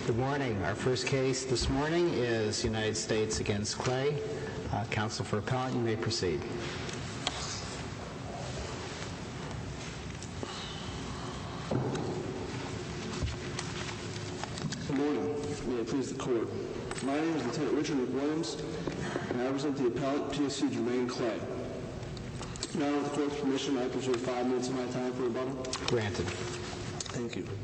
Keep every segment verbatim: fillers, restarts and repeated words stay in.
Good morning. Our first case this morning is United States against Clay. Uh, counsel for appellant, you may proceed. Good morning. May it please the court. My name is Lieutenant Richard McWilliams, and I represent the appellant, P S C Jermaine Clay. Now, with the court's permission, I preserve five minutes of my time for rebuttal. Granted. Thank you.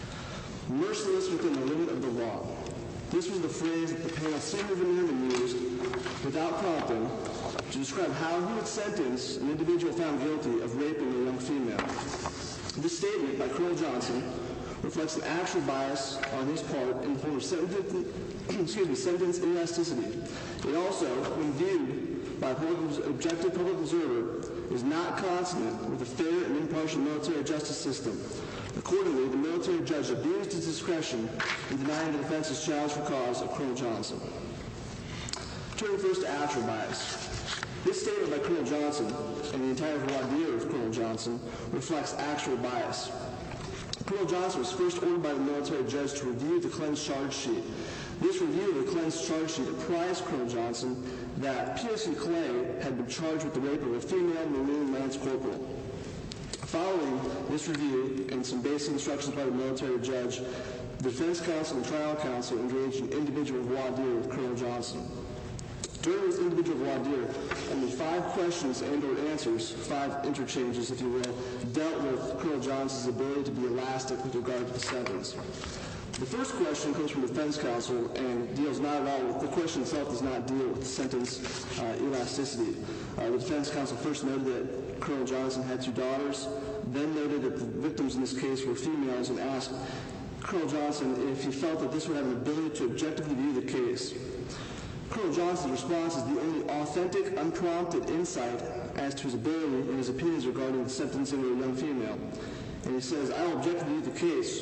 Merciless within the limit of the law. This was the phrase that the panel seemed to have used without prompting to describe how he would sentence an individual found guilty of raping a young female. This statement by Colonel Johnson reflects an actual bias on his part in the form of sentence, excuse me, sentence elasticity. It also, when viewed by an objective public observer, is not consonant with a fair and impartial military justice system. Accordingly, the military judge abused his discretion in denying the defense's challenge for cause of Colonel Johnson. Turning first to actual bias. This statement by Colonel Johnson and the entire voir dire of Colonel Johnson reflects actual bias. Colonel Johnson was first ordered by the military judge to review the cleansed charge sheet. This review of the cleansed charge sheet apprised Colonel Johnson that P S C Clay had been charged with the rape of a female Marine Lance Corporal. Following this review and some basic instructions by the military judge, the defense counsel and trial counsel engaged in individual voir dire with Colonel Johnson. During this individual voir dire, only five questions and or answers, five interchanges, if you will, dealt with Colonel Johnson's ability to be elastic with regard to the sentence. The first question comes from defense counsel and deals not at all with, the question itself does not deal with the sentence uh, elasticity. Uh, the defense counsel first noted that Colonel Johnson had two daughters, then noted that the victims in this case were females, and asked Colonel Johnson if he felt that this would have an ability to objectively view the case. Colonel Johnson's response is the only authentic, unprompted insight as to his ability and his opinions regarding the sentencing of a young female. And he says, I will objectively view the case,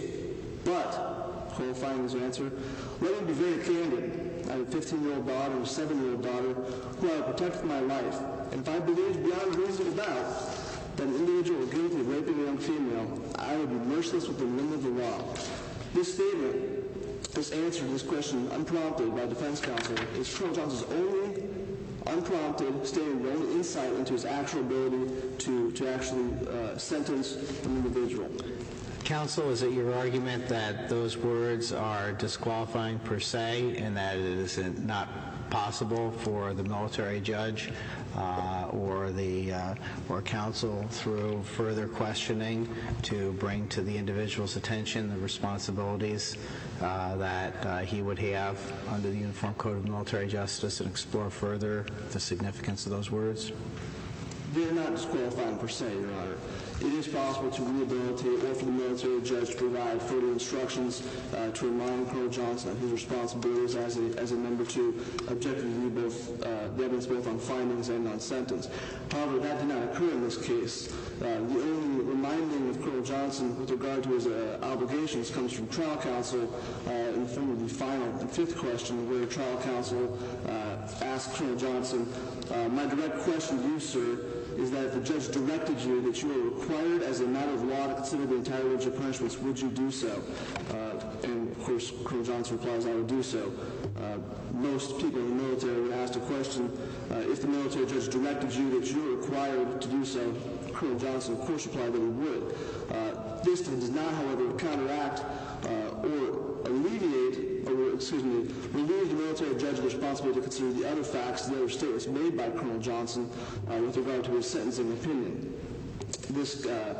but, qualifying his answer, let me be very candid. I have a fifteen-year-old daughter and a seven-year-old daughter who I have protected my life. And if I believed beyond reasonable doubt that an individual was guilty of raping a young female, I would be merciless with the limit of the law. This statement, this answer to this question, unprompted by defense counsel, is Colonel Johnson's only unprompted statement, the only insight into his actual ability to, to actually uh, sentence an individual. Counsel, is it your argument that those words are disqualifying per se and that it is not possible for the military judge uh, or the uh, or counsel through further questioning to bring to the individual's attention the responsibilities uh, that uh, he would have under the Uniform Code of Military Justice and explore further the significance of those words? They're not disqualifying per se, Your Honor. It is possible to rehabilitate or for the military judge to provide further instructions uh, to remind Colonel Johnson of his responsibilities as a, as a member to objectively view both uh, the evidence both on findings and on sentence. However, that did not occur in this case. Uh, the only reminding of Colonel Johnson with regard to his uh, obligations comes from trial counsel uh, in the form of the final and fifth question, where trial counsel uh, asked Colonel Johnson, uh, my direct question to you, sir, is that if the judge directed you that you are required as a matter of law to consider the entire range of punishments, would you do so? Uh, and, of course, Colonel Johnson replies, I would do so. Uh, most people in the military would ask the question, uh, if the military judge directed you that you are required to do so, Colonel Johnson, of course, replied that he would. Uh, this does not, however, counteract uh, or alleviate, or, excuse me, relieve the military judge of the responsibility to consider the other facts, the other statements made by Colonel Johnson uh, with regard to his sentencing opinion. This uh,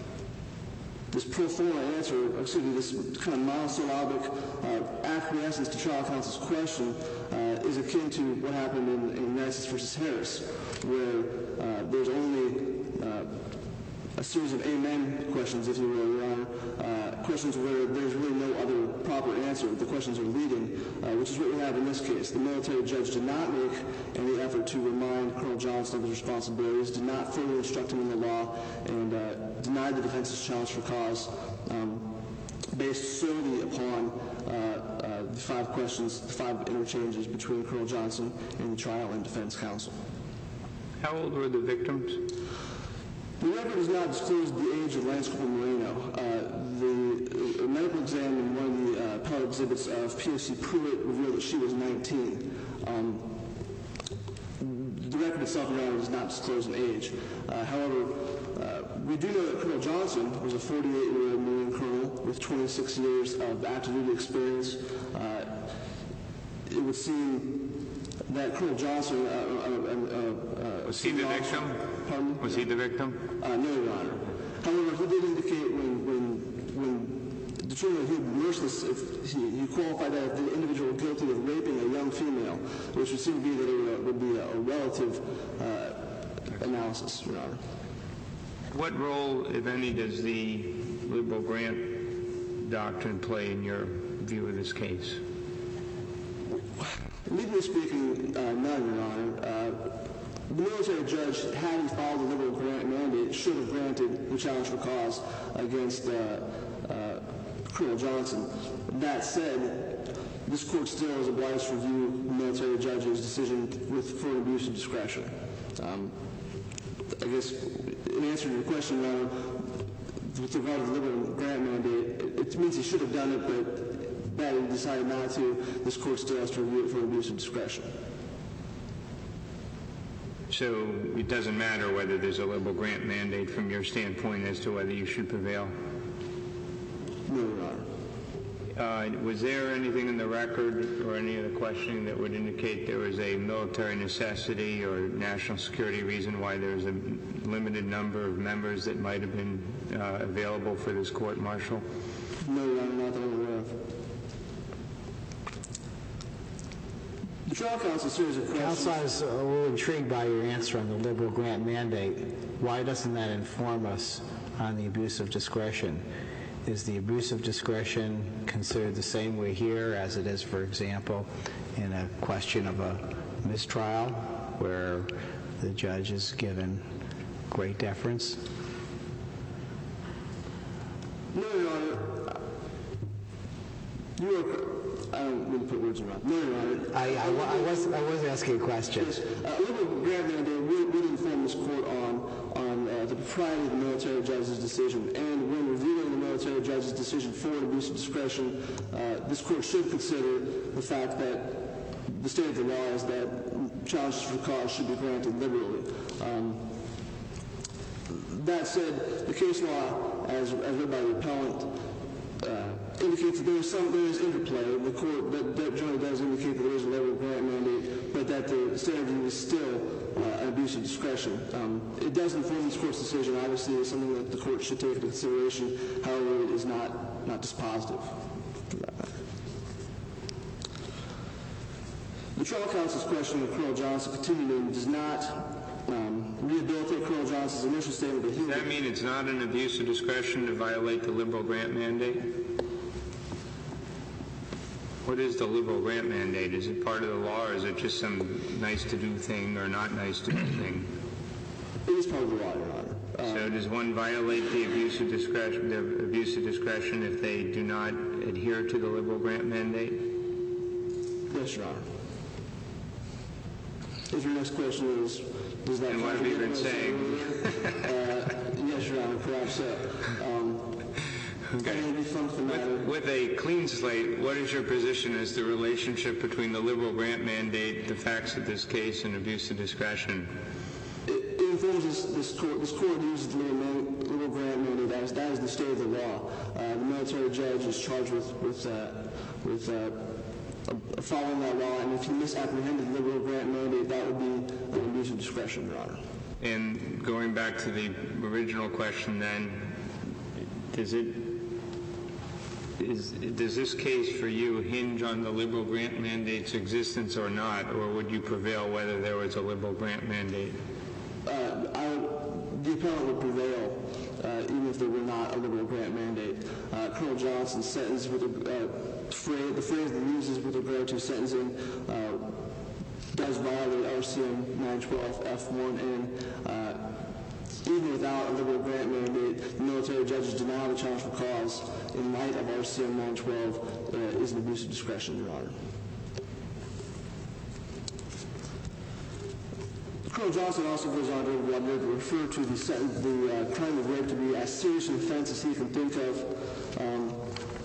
this pro forma answer, excuse me, this kind of monosyllabic uh, acquiescence to trial counsel's question uh, is akin to what happened in, in United States versus Harris, where uh, there's only uh, a series of amen questions, if you will, Your Honor, uh, questions where there's really no other proper answer. The questions are leading, uh, which is what we have in this case. The military judge did not make any effort to remind Colonel Johnson of his responsibilities, did not further instruct him in the law, and uh, denied the defense's challenge for cause um, based solely upon uh, uh, the five questions, the five interchanges between Colonel Johnson and the trial and defense counsel. How old were the victims? The record does not disclose the age of Lance Corporal Moreno. Uh, the uh, medical exam in one of the uh, appellate exhibits of P O C Pruitt revealed that she was nineteen. Um, the record itself, Your Honor, does not disclose an age. Uh, however, uh, we do know that Colonel Johnson was a forty-eight-year-old Marine colonel with twenty-six years of active duty experience. Uh, it would seem that Colonel Johnson... Uh, uh, uh, uh, Was he the victim? Pardon? Was he the victim? Uh, no, Your Honor. However, he did indicate when, when, when determining he would be merciless if he, he qualified that the individual guilty of raping a young female, which would seem to be that it would be a, a relative uh, analysis, Your Honor. What role, if any, does the liberal grant doctrine play in your view of this case? Legally speaking, uh, none, Your Honor. Uh, the military judge, had he followed the liberal grant mandate, should have granted the challenge for cause against uh, uh, Colonel Johnson. That said, this court still is obliged to review the military judge's decision with for abuse of discretion. Um, I guess, in answer to your question, Your Honor, with regard to the liberal grant mandate, it, it means he should have done it, but that he decided not to. This court still has to review it for abuse of discretion. So it doesn't matter whether there's a liberal grant mandate from your standpoint as to whether you should prevail? No, Your Honor. Uh, was there anything in the record or any other questioning that would indicate there was a military necessity or national security reason why there was a limited number of members that might have been uh, available for this court-martial? No, Your Honor, not that I'm aware of. The trial counsel series of questions... Counsel, I was a little intrigued by your answer on the liberal grant mandate. Why doesn't that inform us on the abuse of discretion? Is the abuse of discretion considered the same way here as it is, for example, in a question of a mistrial where the judge is given great deference? No, Your Honor. You are... I don't mean to put words in your mouth. No, Your Honor. I, I, I, was, I was asking a question. Yes. Uh, liberal grant mandate would, would inform this court on, on uh, the propriety of the military judge's decision. And when reviewing the military judge's decision for abuse of discretion, uh, this court should consider the fact that the state of the law is that challenges for cause should be granted liberally. Um, that said, the case law, as, as read by the appellant, uh, indicates that there is some there is interplay. The court that, that generally does indicate that there is a liberal grant mandate, but that the standard is still uh, an abuse of discretion. Um, it does inform this court's decision. Obviously, it's something that the court should take into consideration. However, it is not not dispositive. The trial counsel's question of Colonel Johnson continuing does not um, rehabilitate Colonel Johnson's initial statement that he... Does that mean it's not an abuse of discretion to violate the liberal grant mandate? What is the liberal grant mandate? Is it part of the law, or is it just some nice-to-do thing or not nice-to-do thing? It is part of the law, Your Honor. Uh, so does one violate the abuse of discretion, the abuse of discretion if they do not adhere to the liberal grant mandate? Yes, Your Honor. If your next question is, does that... And what have you been saying? uh, yes, Your Honor, perhaps so. Um, Okay. With, with a clean slate, what is your position as the relationship between the liberal grant mandate, the facts of this case, and abuse of discretion? It, it informs this, this court. This court uses the liberal grant mandate as that is the state of the law. Uh, the military judge is charged with with uh, with uh, following that law, and if he misapprehended the liberal grant mandate, that would be an abuse of discretion, Your Honor. And going back to the original question, then, does it? Is, does this case for you hinge on the liberal grant mandate's existence or not, or would you prevail whether there was a liberal grant mandate? Uh, I, the appellant would prevail uh, even if there were not a liberal grant mandate. Uh, Colonel Johnson's sentence, with a, uh, phrase, the phrase that he uses with regard to sentencing, uh, does violate R C M nine twelve F one, and uh, even without a liberal grant mandate, the military judge's denial of the challenge for cause in light of R C M nine twelve uh, is an abuse of discretion, Your Honor. Colonel Johnson also goes on to, uh, to refer to the, sentence, the uh, crime of rape to be as serious an offense as he can think of. Um,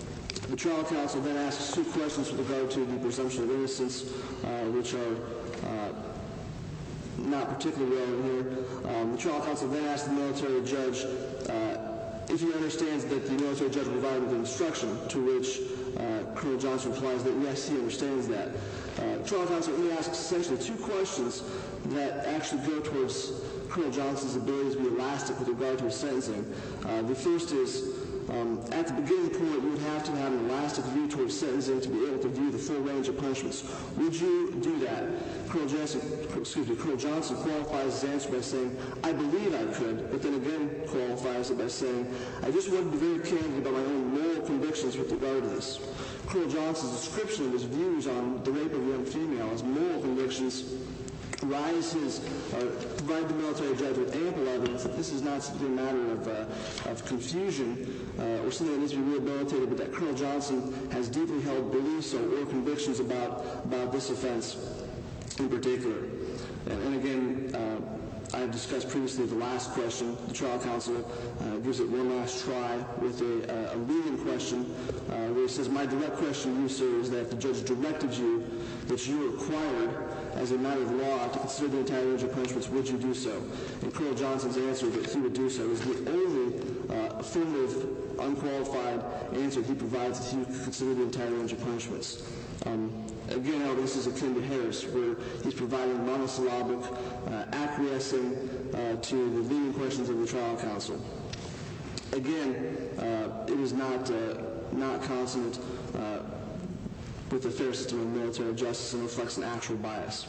The trial counsel then asks two questions with regard to the presumption of innocence, uh, which are uh, not particularly relevant here. Um, the trial counsel then asks the military judge uh, if he understands that the military judge provided the instruction, to which uh, Colonel Johnson replies that yes, he understands that. Uh, the trial counsel only asks essentially two questions that actually go towards Colonel Johnson's ability to be elastic with regard to his sentencing. Uh, the first is, Um, at the beginning point, you would have to have an elastic view towards sentencing to be able to view the full range of punishments. Would you do that? Colonel Johnson, excuse me, Colonel Johnson qualifies his answer by saying, I believe I could, but then again qualifies it by saying, I just want to be very candid about my own moral convictions with regard to this. Colonel Johnson's description of his views on the rape of a young female as moral convictions rise his, uh, provide the military judge with ample evidence that this is not simply a matter of, uh, of confusion uh, or something that needs to be rehabilitated, but that Colonel Johnson has deeply held beliefs or, or convictions about, about this offense in particular. And, and again, uh, I have discussed previously the last question. The trial counsel uh, gives it one last try with a, uh, a leading question uh, where he says, my direct question to you, sir, is that if the judge directed you that you were required as a matter of law to consider the entire range of punishments, would you do so? And Colonel Johnson's answer that he would do so is the only uh, affirmative, unqualified answer he provides that he would consider the entire range of punishments. Um, again, however, this is akin to Harris, where he's providing monosyllabic, uh, acquiescing uh, to the leading questions of the trial counsel. Again, uh, it is not, uh, not consonant uh, with the fair system of military justice and reflects an actual bias.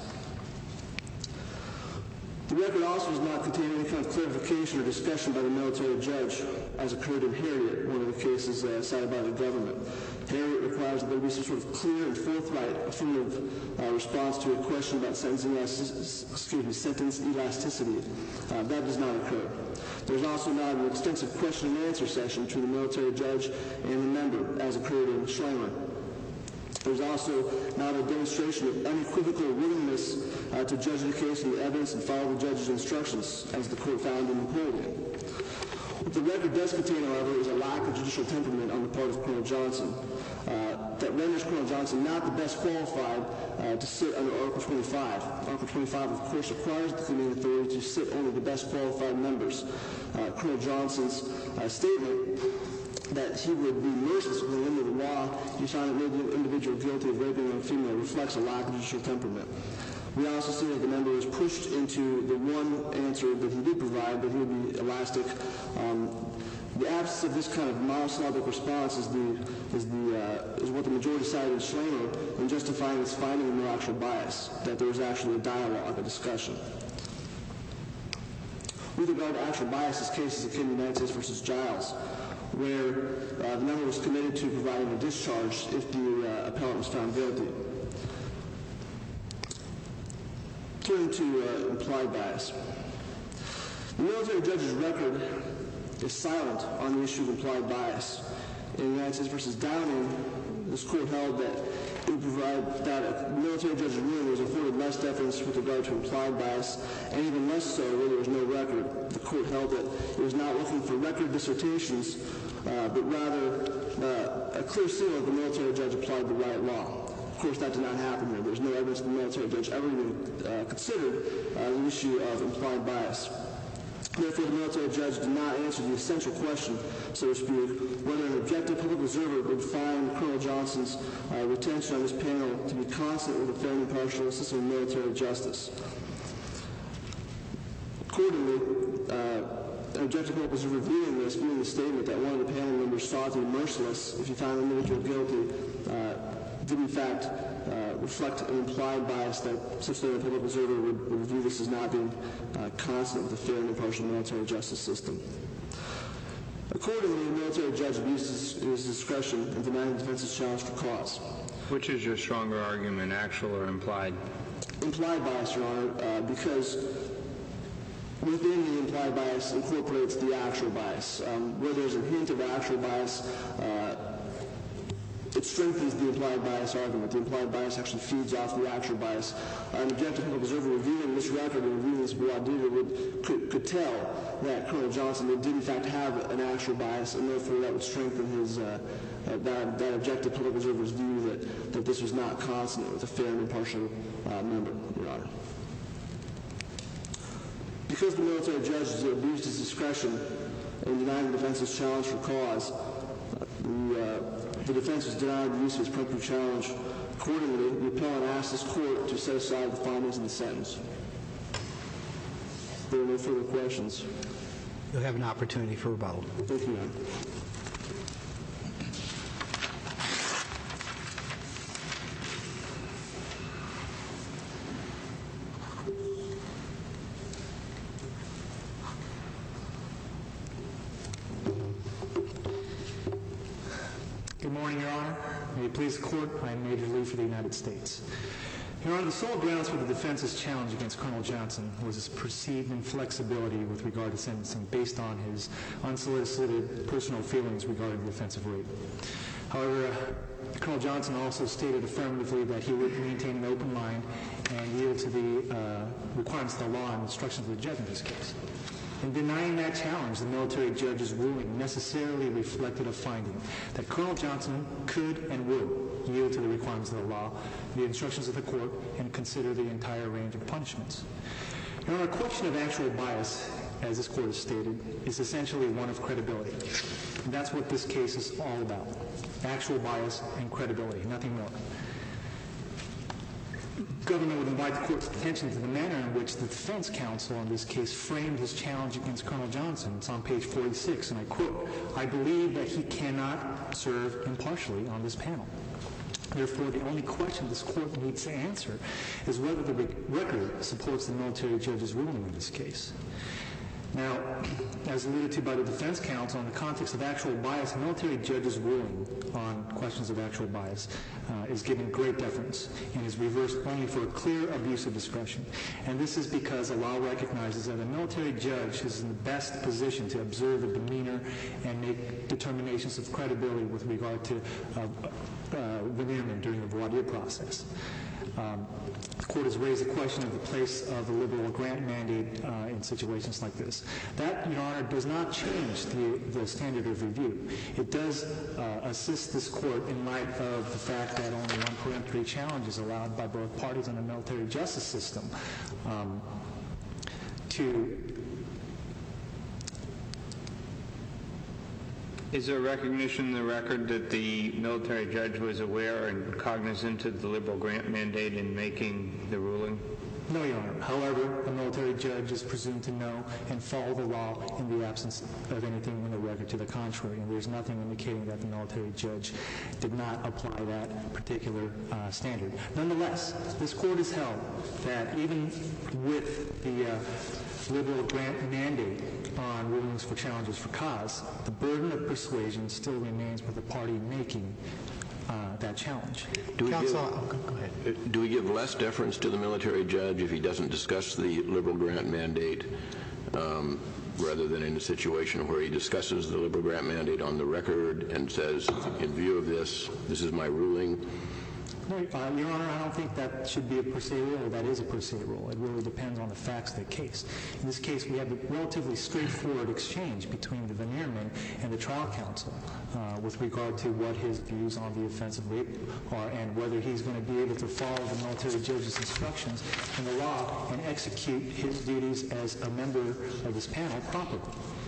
The record also does not contain any kind of clarification or discussion by the military judge, as occurred in Harriet, one of the cases uh, cited by the government. Harriet requires that there be some sort of clear and forthright affirmative uh, response to a question about sentence, elastic- excuse me, sentence elasticity. Uh, that does not occur. There's also not an extensive question and answer session between the military judge and the member, as occurred in Schlemmer. There's also not a demonstration of unequivocal willingness uh, to judge the case on the evidence and follow the judge's instructions, as the court found in Napoleon. What the record does contain, however, is a lack of judicial temperament on the part of Colonel Johnson uh, that renders Colonel Johnson not the best qualified uh, to sit under Article twenty-five. Article twenty-five, of course, requires the committing authority to sit only the best qualified members. Uh, Colonel Johnson's uh, statement that he would be merciless within the limit of the law if he found an individual guilty of raping a female reflects a lack of judicial temperament. We also see that the member was pushed into the one answer that he did provide, that he would be elastic. Um, the absence of this kind of monosyllabic response is the is the uh, is what the majority cited in Schlemmer in justifying its finding of no actual bias, that there was actually a dialogue, a discussion. With regard to actual bias, this case is akin to United States versus Giles, where uh, the member was committed to providing a discharge if the uh, appellant was found guilty. Turning to uh, implied bias. The military judge's record is silent on the issue of implied bias. In United States versus Downing, this court held that it would provide that a military judge's ruling was afforded less deference with regard to implied bias, and even less so where there was no record. The court held that it was not looking for record dissertations, uh, but rather uh, a clear signal that the military judge applied the right law. Of course, that did not happen here. There was no evidence that the military judge ever even uh, considered uh, the issue of implied bias. Therefore, the military judge did not answer the essential question, so to speak, whether an objective public observer would find Colonel Johnson's uh, retention on this panel to be consonant with a fair and impartial system of military justice. Accordingly, uh, an objective public observer viewing this, viewing the statement that one of the panel members sought to be merciless if he found an individual guilty, uh, did in fact uh, reflect an implied bias that such that a public observer would, would view this as not being uh, consonant with a fair and impartial military justice system. Accordingly, the military judge abused his, his discretion in denying the defense's challenge for cause. Which is your stronger argument, actual or implied? Implied bias, Your Honor, uh, because within the implied bias incorporates the actual bias. Um, where there's a hint of actual bias, uh, it's it strengthens the implied bias argument. The implied bias actually feeds off the actual bias. An objective observer reviewing this record and reviewing this voir dire would, could, could tell that Colonel Johnson did in fact have an actual bias, and therefore that would strengthen his uh, uh, that, that objective public observer's view that, that this was not consonant with a fair and impartial uh, member, Your Honor. Because the military judge has abused his discretion in denying the defense's challenge for cause, uh, the, uh, the defense was denied the use of his preemptive challenge. Accordingly, the appellant asked this court to set aside the findings of the sentence. If there are no further questions, You'll have an opportunity for rebuttal. thank you, Your Honor. Good morning, Your Honor. May it please the Court, I am Major Lee for the United States. Your Honor, the sole grounds for the defense's challenge against Colonel Johnson was his perceived inflexibility with regard to sentencing based on his unsolicited personal feelings regarding the offense of rape. However, uh, Colonel Johnson also stated affirmatively that he would maintain an open mind and yield to the uh, requirements of the law and instructions of the judge in this case. In denying that challenge, the military judge's ruling necessarily reflected a finding that Colonel Johnson could and would yield to the requirements of the law, the instructions of the court, and consider the entire range of punishments. Your Honor, a question of actual bias, as this court has stated, is essentially one of credibility. And that's what this case is all about. Actual bias and credibility, nothing more. The government would invite the court's attention to the manner in which the defense counsel in this case framed his challenge against Colonel Johnson. It's on page forty-six, and I quote, "I believe that he cannot serve impartially on this panel. Therefore, the only question this court needs to answer is whether the record supports the military judge's ruling in this case." Now, as alluded to by the defense counsel, in the context of actual bias, the military judge's ruling on questions of actual bias uh, is given great deference and is reversed only for a clear abuse of discretion. And this is because the law recognizes that a military judge is in the best position to observe the demeanor and make determinations of credibility with regard to uh, uh, veneerment during the voir dire process. Um, the court has raised the question of the place of the liberal grant mandate uh, in situations like this. That, Your Honor, does not change the, the standard of review. It does uh, assist this court in light of the fact that only one peremptory challenge is allowed by both parties in the military justice system um, to Is there recognition in the record that the military judge was aware and cognizant of the liberal grant mandate in making the ruling? No, Your Honor. However, a military judge is presumed to know and follow the law in the absence of anything in the record to the contrary, and there's nothing indicating that the military judge did not apply that particular uh, standard. Nonetheless, this court has held that even with the uh, liberal grant mandate on rulings for challenges for cause, the burden of persuasion still remains with the party making uh, that challenge. Do we, Counsel, give, oh, go, go ahead. do we give less deference to the military judge if he doesn't discuss the liberal grant mandate um, rather than in a situation where he discusses the liberal grant mandate on the record and says, in view of this, this is my ruling? No, uh, Your Honor, I don't think that should be a per se rule, or that is a per se rule. It really depends on the facts of the case. In this case, we have a relatively straightforward exchange between the veneerman and the trial counsel uh, with regard to what his views on the offense of rape are and whether he's going to be able to follow the military judge's instructions in the law and execute his duties as a member of this panel properly.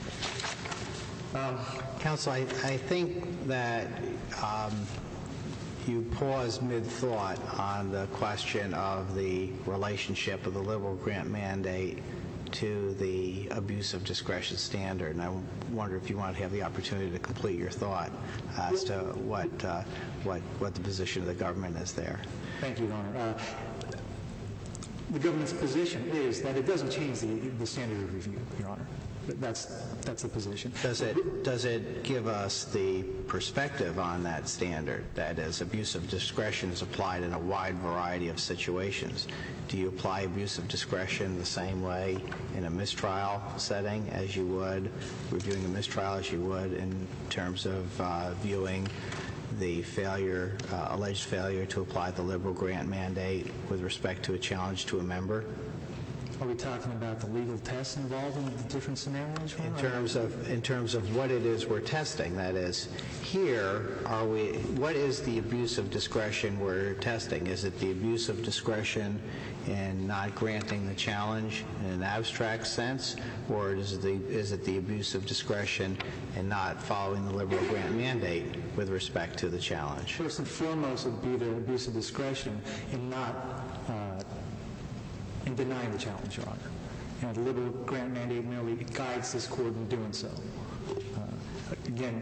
Um, Counsel, I, I think that um, you paused mid-thought on the question of the relationship of the liberal grant mandate to the abuse of discretion standard, and I wonder if you want to have the opportunity to complete your thought as to what uh, what what the position of the government is there. Thank you, Your Honor. Uh, the government's position is that it doesn't change the, the standard of review, Your Honor. That's that's the position. Does it does it give us the perspective on that standard, that is, abuse of discretion is applied in a wide variety of situations? Do you apply abuse of discretion the same way in a mistrial setting as you would, reviewing a mistrial as you would in terms of uh, viewing the failure, uh, alleged failure to apply the liberal grant mandate with respect to a challenge to a member? Are we talking about the legal tests involved in the different scenarios? In terms of in terms of what it is we're testing, that is, here are we? What is the abuse of discretion we're testing? Is it the abuse of discretion in not granting the challenge in an abstract sense, or is it the is it the abuse of discretion in not following the liberal grant mandate with respect to the challenge? First and foremost would be the abuse of discretion in not uh, in denying the challenge, Your Honor. And the liberal grant mandate merely guides this court in doing so. Uh, again,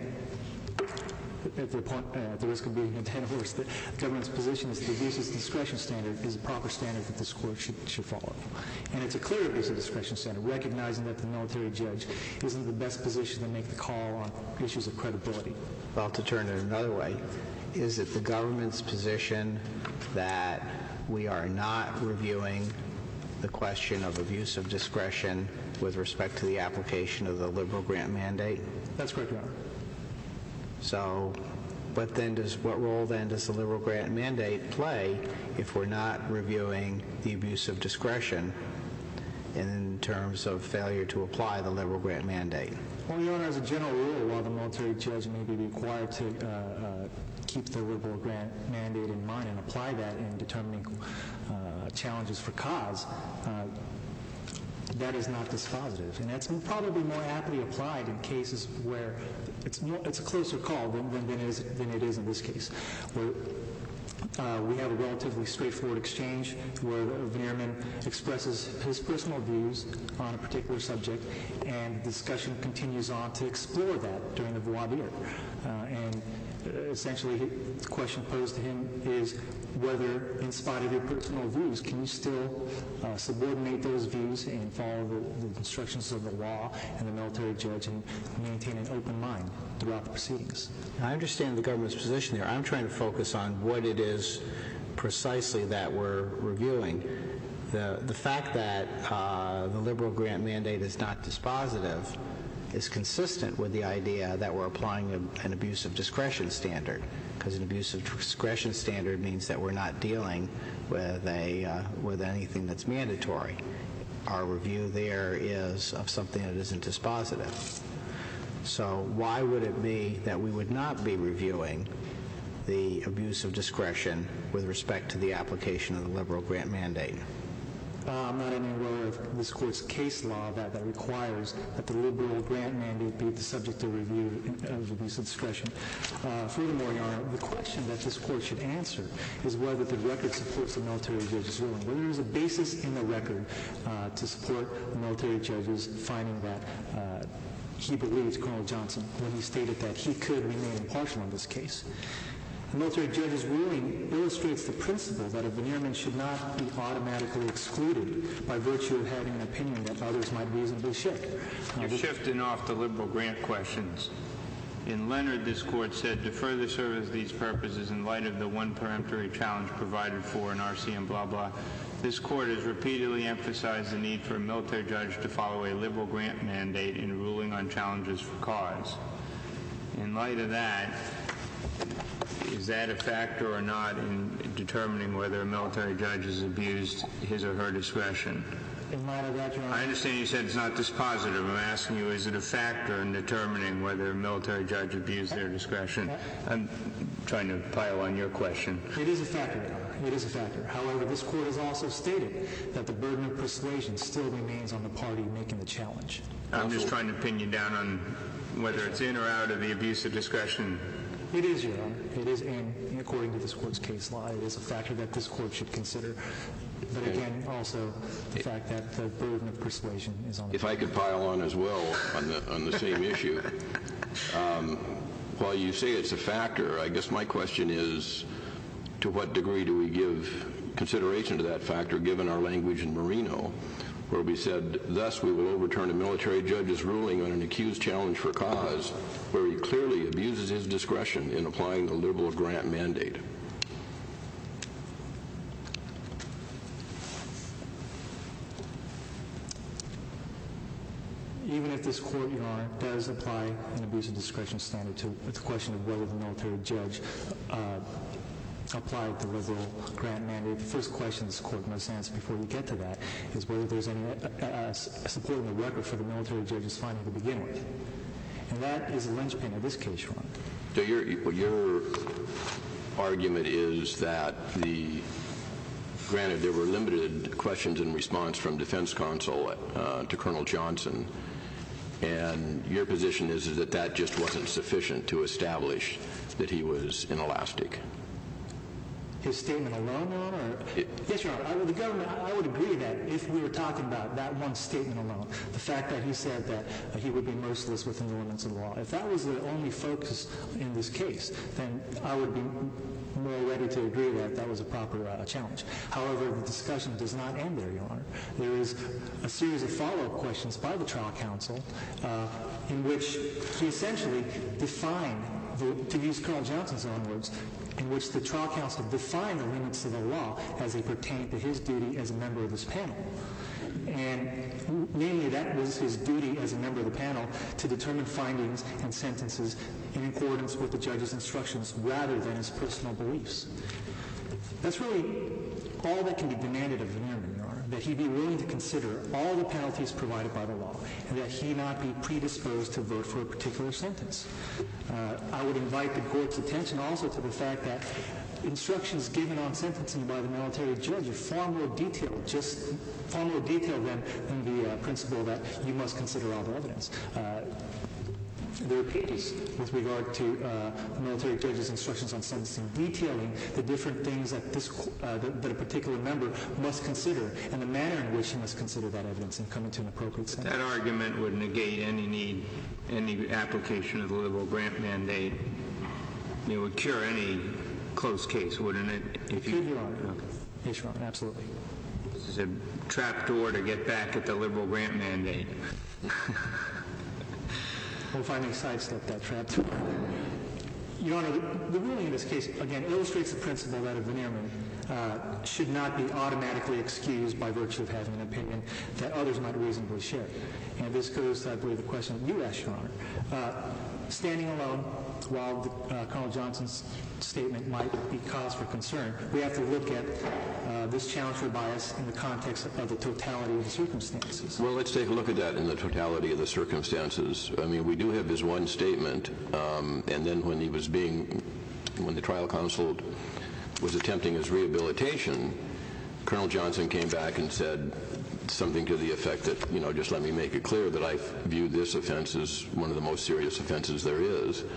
at the, point, uh, at the risk of being a dead horse, the government's position is the abuse of discretion standard is a proper standard that this court should, should follow. And it's a clear abuse of discretion standard, recognizing that the military judge isn't in the best position to make the call on issues of credibility. Well, to turn it another way, is it the government's position that we are not reviewing the question of abuse of discretion with respect to the application of the liberal grant mandate? That's correct, Your Honor. So, what then does what role then does the liberal grant mandate play if we're not reviewing the abuse of discretion in terms of failure to apply the liberal grant mandate? Well, Your Honor, as a general rule, while the military judge may be required to uh, uh, keep the liberal grant mandate in mind and apply that in determining uh, challenges for cause, uh, that is not dispositive. And that's probably more aptly applied in cases where it's more, it's a closer call than, than, than, it is, than it is in this case, where Uh, we have a relatively straightforward exchange where the veneerman expresses his personal views on a particular subject, and the discussion continues on to explore that during the voir dire. Uh, and uh, essentially, the question posed to him is whether, in spite of your personal views, can you still uh, subordinate those views and follow the, the instructions of the law and the military judge and maintain an open mind throughout the proceedings? I understand the government's position there. I'm trying to focus on what it is precisely that we're reviewing. The, the fact that uh, the liberal grant mandate is not dispositive is consistent with the idea that we're applying a, an abuse of discretion standard, because an abuse of discretion standard means that we're not dealing with a uh, with anything that's mandatory. Our review there is of something that isn't dispositive. So why would it be that we would not be reviewing the abuse of discretion with respect to the application of the liberal grant mandate? Uh, I'm not even aware of this court's case law that, that requires that the liberal grant mandate be the subject of review of abuse of discretion. Uh, furthermore, Your Honor, the question that this court should answer is whether the record supports the military judge's ruling, whether there's a basis in the record uh, to support the military judge's finding that uh, he believed Colonel Johnson when he stated that he could remain impartial in this case. The military judge's ruling illustrates the principle that a veneerman should not be automatically excluded by virtue of having an opinion that others might reasonably share. You're shifting off the liberal grant questions. In Leonard, this court said, to further service these purposes in light of the one peremptory challenge provided for in R C and blah, blah, this court has repeatedly emphasized the need for a military judge to follow a liberal grant mandate in ruling on challenges for cause. In light of that, is that a factor or not in determining whether a military judge has abused his or her discretion? In light of that, Your Honor, I understand you said it's not dispositive. I'm asking you, is it a factor in determining whether a military judge abused their discretion? I'm trying to pile on your question. it is a factor, Your Honor. It is a factor. However, this court has also stated that the burden of persuasion still remains on the party making the challenge. I'm just trying to pin you down on whether it's in or out of the abuse of discretion. It is, Your Honor. It is in, according to this court's case law, it is a factor that this court should consider. But again, also the fact that the burden of persuasion is on the If I could pile on as well on the, on the same issue. Um, while you say it's a factor, I guess my question is, to what degree do we give consideration to that factor given our language in Marino, where we said, thus we will overturn a military judge's ruling on an accused challenge for cause where he clearly abuses his discretion in applying the liberal grant mandate. even if this court, Your Honor, does apply an abuse of discretion standard to the question of whether the military judge uh, applied the liberal grant mandate, the first question this court must answer before we get to that is whether there's any uh, uh, support in the record for the military judge's finding to begin with. And that is the linchpin of this case, Your Honor. So your, your argument is that the, granted, there were limited questions and response from defense counsel uh, to Colonel Johnson, and your position is, is that that just wasn't sufficient to establish that he was inelastic. His statement alone, Your Honor? Or, it, yes, Your Honor. I, the government, I would agree that if we were talking about that one statement alone, the fact that he said that uh, he would be merciless within the limits of the law, if that was the only focus in this case, then I would be more ready to agree that that was a proper uh, challenge. However, the discussion does not end there, Your Honor. There is a series of follow-up questions by the trial counsel uh, in which he essentially defined, the, to use Colonel Johnson's own words, in which the trial counsel defined the limits of the law as they pertain to his duty as a member of this panel. And namely, that was his duty as a member of the panel to determine findings and sentences in accordance with the judge's instructions rather than his personal beliefs. That's really all that can be demanded of Vanierman, Your Honor, that he be willing to consider all the penalties provided by the law and that he not be predisposed to vote for a particular sentence. Uh, I would invite the court's attention also to the fact that instructions given on sentencing by the military judge are far more detailed, just far more detailed than, than the uh, principle that you must consider all the evidence. Uh, there are pages with regard to uh, the military judge's instructions on sentencing detailing the different things that, this, uh, that, that a particular member must consider and the manner in which he must consider that evidence and come into an appropriate sentence. That argument would negate any need, any application of the liberal grant mandate. It would cure any close case, wouldn't it? If it you, could, Your Honor. Okay. Yes, Your Honor, absolutely. This is a trapdoor to get back at the liberal grant mandate. We'll finally sidestep that trapdoor. Your Honor, the, the ruling in this case, again, illustrates the principle that a Vanierman uh, should not be automatically excused by virtue of having an opinion that others might reasonably share. And this goes to, I believe, the question that you asked, Your Honor. Uh, standing alone, while the, uh, Colonel Johnson's statement might be cause for concern, we have to look at uh, this challenge for bias in the context of the totality of the circumstances. Well, let's take a look at that in the totality of the circumstances. I mean, we do have his one statement, um, and then when he was being, when the trial counsel was attempting his rehabilitation, Colonel Johnson came back and said something to the effect that, you know, just let me make it clear that I view this offense as one of the most serious offenses there is.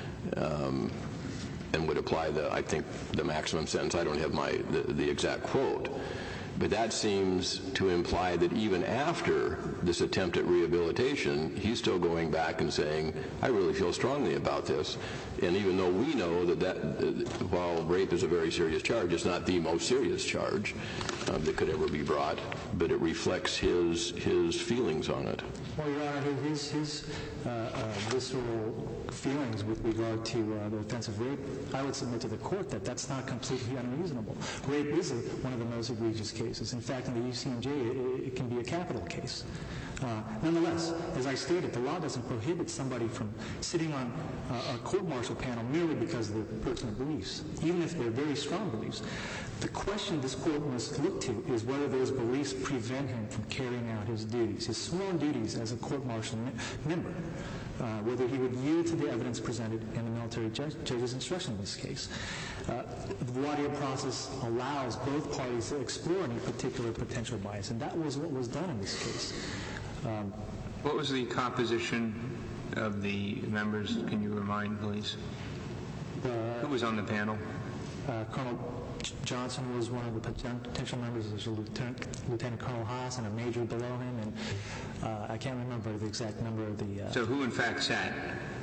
Um, and would apply the, I think, the maximum sentence. I don't have my the, the exact quote. But that seems to imply that even after this attempt at rehabilitation, he's still going back and saying, I really feel strongly about this. And even though we know that, that uh, while rape is a very serious charge, it's not the most serious charge uh, that could ever be brought, but it reflects his his feelings on it. Well, Your Honor, his, his uh, uh, visceral feelings with regard to uh, the offense of rape, I would submit to the court that that's not completely unreasonable. Rape is a, one of the most egregious cases. In fact, in the U C M J, it, it can be a capital case. Uh, nonetheless, as I stated, the law doesn't prohibit somebody from sitting on uh, a court-martial panel merely because of their personal beliefs, even if they're very strong beliefs. The question this court must look to is whether those beliefs prevent him from carrying out his duties, his sworn duties as a court-martial me- member, uh, whether he would yield to the evidence presented in the military judge, judge's instruction in this case. Uh, the voir dire process allows both parties to explore any particular potential bias, and that was what was done in this case. Um, what was the composition of the members? Can you remind, please? Uh, Who was on the panel? Uh, Colonel Johnson was one of the potential members. There's a Lieutenant, Lieutenant Colonel Haas and a major below him, and uh, I can't remember the exact number of the... Uh, so who in fact sat?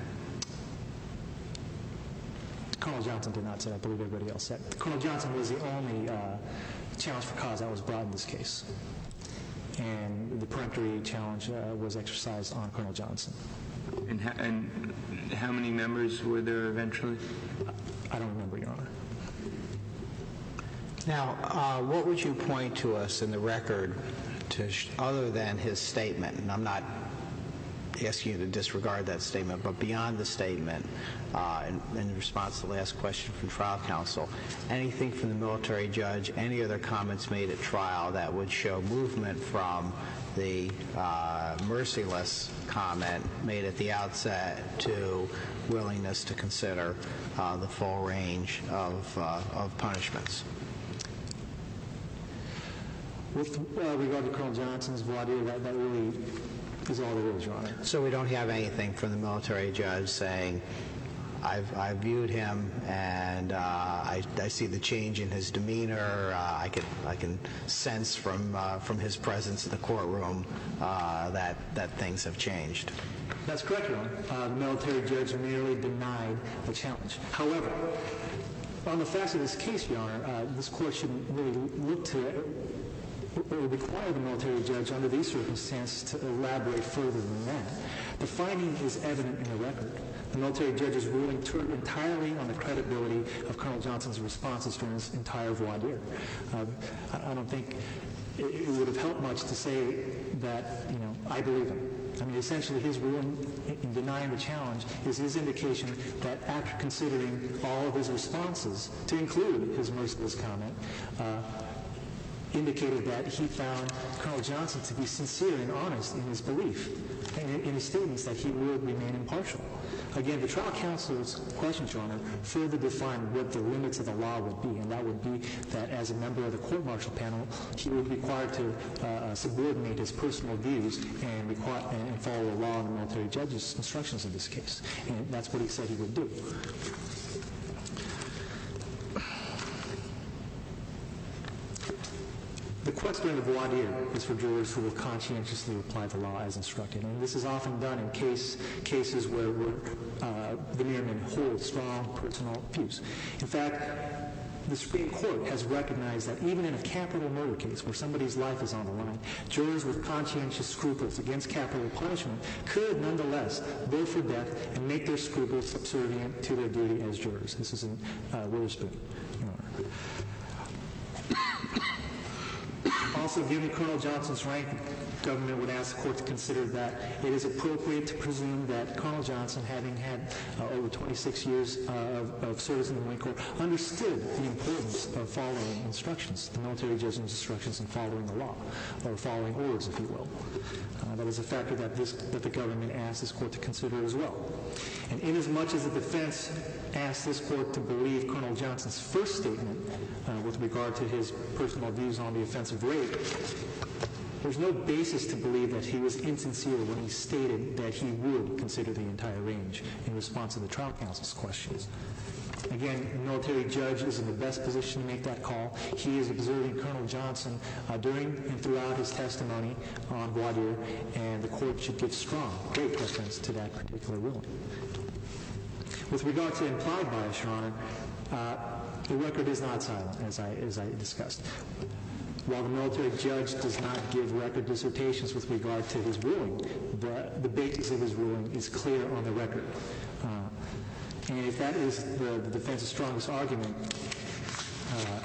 Colonel Johnson did not sit. I believe everybody else sat. Colonel Johnson was the only uh, challenge for cause that was brought in this case. And the peremptory challenge uh, was exercised on Colonel Johnson. And, ha- and how many members were there eventually? I don't remember, Your Honor. Now, uh, what would you point to us in the record to sh- other than his statement? And I'm not asking you to disregard that statement, but beyond the statement, uh, in, in response to the last question from trial counsel, anything from the military judge, any other comments made at trial that would show movement from the uh, merciless comment made at the outset to willingness to consider uh, the full range of, uh, of punishments? With uh, regard to Colonel Johnson's voir dire, that, that really is all there is, Your Honor. So we don't have anything from the military judge saying, I've, I've viewed him and uh, I, I see the change in his demeanor. Uh, I can I can sense from uh, from his presence in the courtroom uh, that that things have changed. That's correct, Your Honor. Uh, the military judge merely denied the challenge. However, on the facts of this case, Your Honor, uh, this court shouldn't really look to or require the military judge under these circumstances to elaborate further than that. The finding is evident in the record. The military judge's ruling turned entirely on the credibility of Colonel Johnson's responses during his entire voir dire. Uh, I, I don't think it, it would have helped much to say that, you know, I believe him. I mean, essentially, his ruling in denying the challenge is his indication that after considering all of his responses, to include his merciless comment, uh, indicated that he found Colonel Johnson to be sincere and honest in his belief and in his statements that he would remain impartial. Again, the trial counsel's questions, Your Honor, further defined what the limits of the law would be, and that would be that as a member of the court-martial panel, he would be required to uh, subordinate his personal views and, require, and follow the law and the military judge's instructions in this case. And that's what he said he would do. The quest during the voir dire is for jurors who will conscientiously apply the law as instructed, and this is often done in case, cases where, where uh, the veneermen hold strong personal views. In fact, the Supreme Court has recognized that even in a capital murder case where somebody's life is on the line, jurors with conscientious scruples against capital punishment could nonetheless vote for death and make their scruples subservient to their duty as jurors. This is in uh, Witherspoon. Also, given Colonel Johnson's rank, the government would ask the court to consider that it is appropriate to presume that Colonel Johnson, having had uh, over twenty-six years uh, of, of service in the Marine Corps, understood the importance of following instructions, the military judge's instructions, and following the law, or following orders, if you will. Uh, that is a factor that, this, that the government asked this court to consider as well. And inasmuch as the defense asked this court to believe Colonel Johnson's first statement uh, with regard to his personal views on the offense of rape, there's no basis to believe that he was insincere when he stated that he would consider the entire range in response to the trial counsel's questions. Again, the military judge is in the best position to make that call. He is observing Colonel Johnson uh, during and throughout his testimony on voir dire, and the court should give strong, great preference to that particular ruling. With regard to implied bias, Your Honor, uh, the record is not silent, as I, as I discussed. While the military judge does not give record dissertations with regard to his ruling, the, the basis of his ruling is clear on the record. Uh, and if that is the, the defense's strongest argument, uh,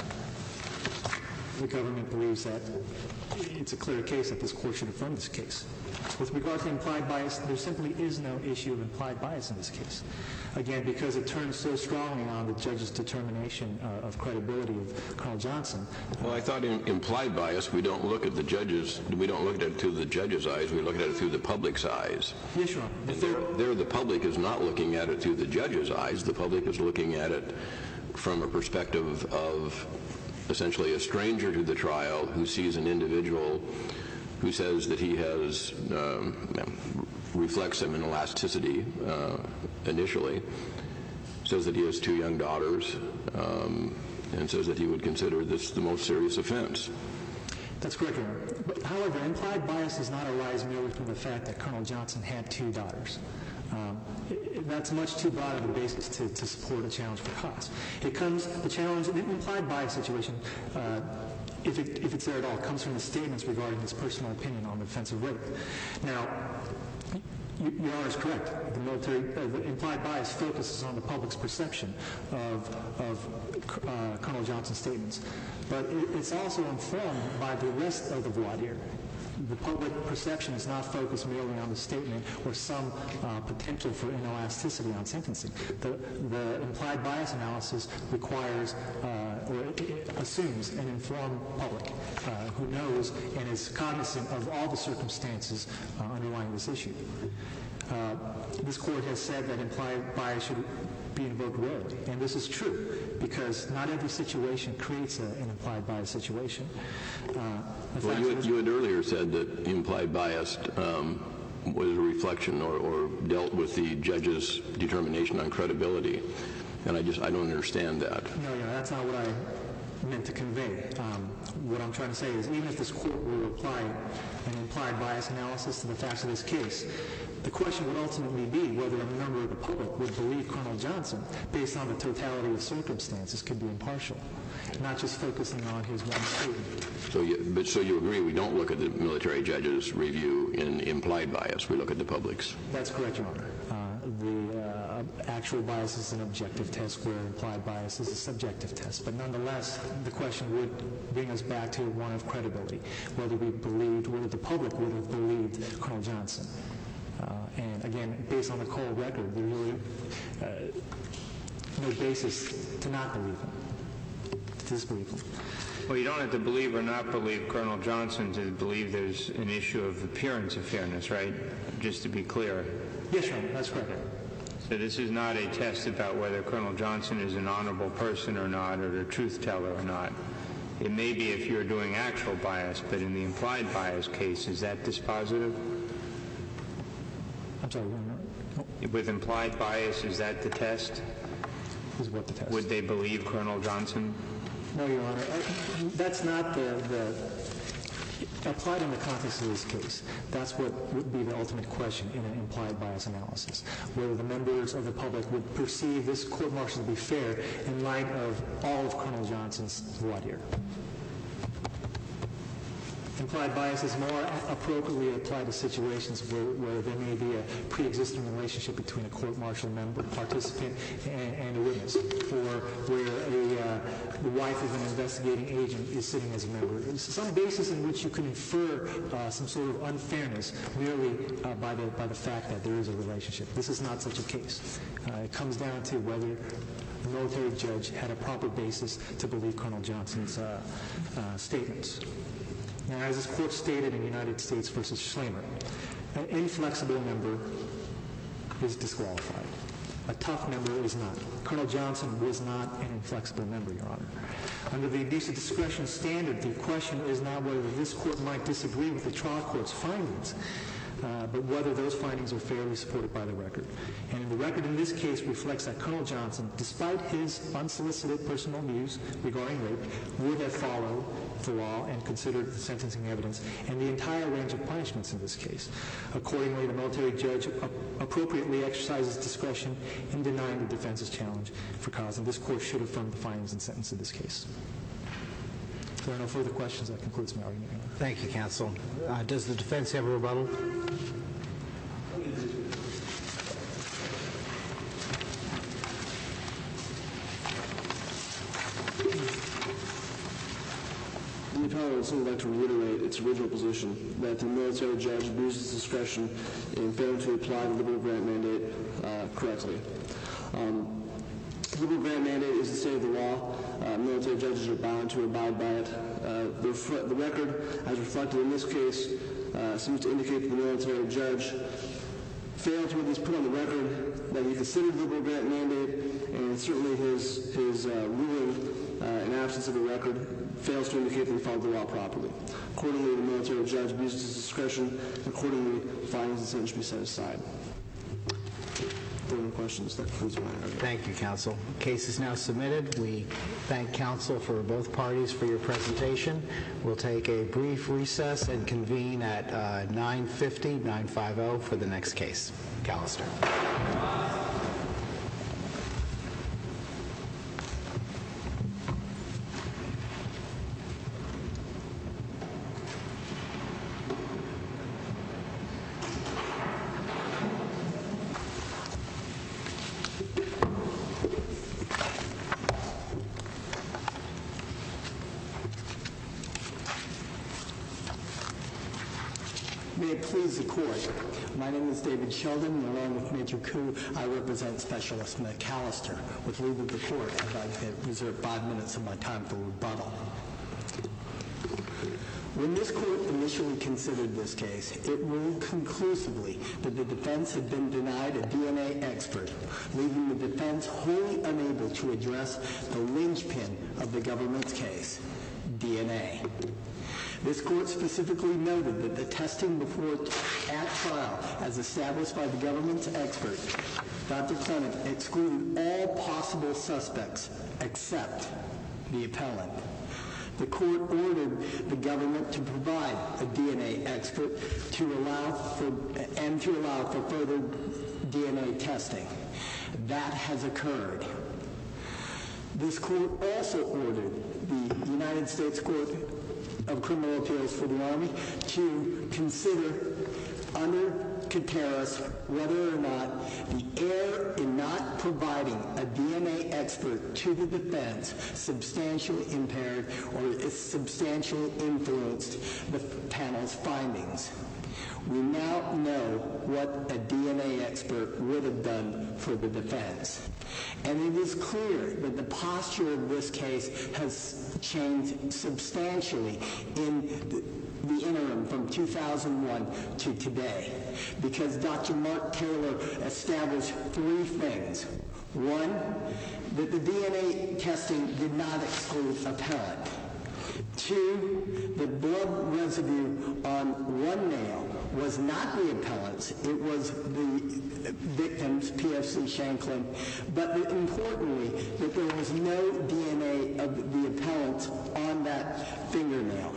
the government believes that it's a clear case that this court should affirm this case. With regard to implied bias, there simply is no issue of implied bias in this case. Again, because it turns so strongly on the judge's determination uh, of credibility of Colonel Johnson. Well, I thought in implied bias, we don't look at the judges, we don't look at it through the judge's eyes, we look at it through the public's eyes. Yes, Your Honor. And there, there the public is not looking at it through the judge's eyes, the public is looking at it from a perspective of essentially a stranger to the trial who sees an individual who says that he has, um, reflects him in elasticity uh, initially, says that he has two young daughters, um, and says that he would consider this the most serious offense. That's correct, Your Honor. But, however, implied bias does not arise merely from the fact that Colonel Johnson had two daughters. Um, it, that's much too broad of a basis to, to support a challenge for cause. It comes, the challenge, the implied bias situation, uh, if, it, if it's there at all, comes from the statements regarding his personal opinion on the offense of rape. Now, you, Your Honor is correct. The military, uh, the implied bias focuses on the public's perception of, of uh, Colonel Johnson's statements. But it, it's also informed by the rest of the voir dire. the public perception is not focused merely on the statement or some uh, potential for inelasticity on sentencing. The, the implied bias analysis requires uh, or it, it assumes an informed public uh, who knows and is cognizant of all the circumstances uh, underlying this issue. Uh, this court has said that implied bias should be invoked rarely, and this is true because not every situation creates a, an implied bias situation. Uh, well, you had, you had earlier said that implied bias um, was a reflection or, or dealt with the judge's determination on credibility, and I just I don't understand that. No, yeah, that's not what I meant to convey. Um, what I'm trying to say is even if this court were to apply an implied bias analysis to the facts of this case, the question would ultimately be whether a member of the public would believe Colonel Johnson based on the totality of circumstances could be impartial, not just focusing on his one statement. So you, but so you agree we don't look at the military judge's review in implied bias, we look at the public's? That's correct, Your Honor. Uh, the uh, actual bias is an objective test where implied bias is a subjective test. But nonetheless, the question would bring us back to one of credibility, whether we believed, whether the public would have believed Colonel Johnson. Uh, and again, based on the cold record, there's really uh, no basis to not believe him, to disbelieve him. Well, you don't have to believe or not believe Colonel Johnson to believe there's an issue of appearance of fairness, right? Just to be clear. Yes, Your Honor, that's correct. So this is not a test about whether Colonel Johnson is an honorable person or not, or a truth teller or not. It may be if you're doing actual bias, but in the implied bias case, is that dispositive? I'm sorry, Your Honor. No. With implied bias, is that the test? Is what the test? Would they believe Colonel Johnson? No, Your Honor. Uh, that's not the, the... Applied in the context of this case, that's what would be the ultimate question in an implied bias analysis, whether the members of the public would perceive this court-martial to be fair in light of all of Colonel Johnson's voir dire. Implied bias is more appropriately applied to situations where, where there may be a pre-existing relationship between a court-martial member, participant, and, and a witness, or where a, uh, the wife of an investigating agent is sitting as a member. There's some basis in which you can infer uh, some sort of unfairness merely uh, by, the, by the fact that there is a relationship. This is not such a case. Uh, it comes down to whether the military judge had a proper basis to believe Colonel Johnson's uh, uh, statements. Now, as this court stated in United States versus Schlamer, an inflexible member is disqualified. A tough member is not. Colonel Johnson was not an inflexible member, Your Honor. Under the abuse of discretion standard, the question is not whether this court might disagree with the trial court's findings, uh, but whether those findings are fairly supported by the record. And the record in this case reflects that Colonel Johnson, despite his unsolicited personal views regarding rape, would have followed the law and considered the sentencing evidence and the entire range of punishments in this case. Accordingly, the military judge ap- appropriately exercises discretion in denying the defense's challenge for cause, and this court should affirm the findings and sentence in this case. If there are no further questions, that concludes my argument. Thank you, counsel. Uh, does the defense have a rebuttal? The appellant would simply like to reiterate its original position that the military judge abused his discretion in failing to apply the liberal grant mandate uh, correctly. Um, the liberal grant mandate is the state of the law. Uh, military judges are bound to abide by it. Uh, the, ref- the record, as reflected in this case, uh, seems to indicate that the military judge failed to at least put on the record that he considered the liberal grant mandate, and certainly his, his uh, ruling uh, in absence of a record fails to indicate that he followed the law properly. Accordingly, the military judge abuses his discretion. Accordingly, findings and sentence should be set aside. If there are no questions, that concludes my argument. Thank you, counsel. The case is now submitted. We thank counsel for both parties for your presentation. We'll take a brief recess and convene at uh, nine fifty, nine fifty for the next case. Callister. it please the court, my name is David Sheldon, and along with Major Koo, I represent Specialist McAllister. With leave of the court, I'd like to reserve five minutes of my time for rebuttal. When this court initially considered this case, it ruled conclusively that the defense had been denied a D N A expert, leaving the defense wholly unable to address the linchpin of the government's case, D N A. This court specifically noted that the testing before at trial, as established by the government's expert, Doctor Clement, excluded all possible suspects except the appellant. The court ordered the government to provide a D N A expert to allow for and to allow for further D N A testing. That has occurred. This court also ordered the United States Court of Criminal Appeals for the Army to consider under Kateris whether or not the error in not providing a D N A expert to the defense substantially impaired or substantially influenced the panel's findings. We now know what a D N A expert would have done for the defense. And it is clear that the posture of this case has changed substantially in the, the interim from two thousand one to today, because Doctor Mark Taylor established three things. One, that the D N A testing did not exclude appellant. Two, the blood residue on one nail was not the appellant's, it was the victim's, P F C Shanklin, but importantly, that there was no D N A of the appellant on that fingernail.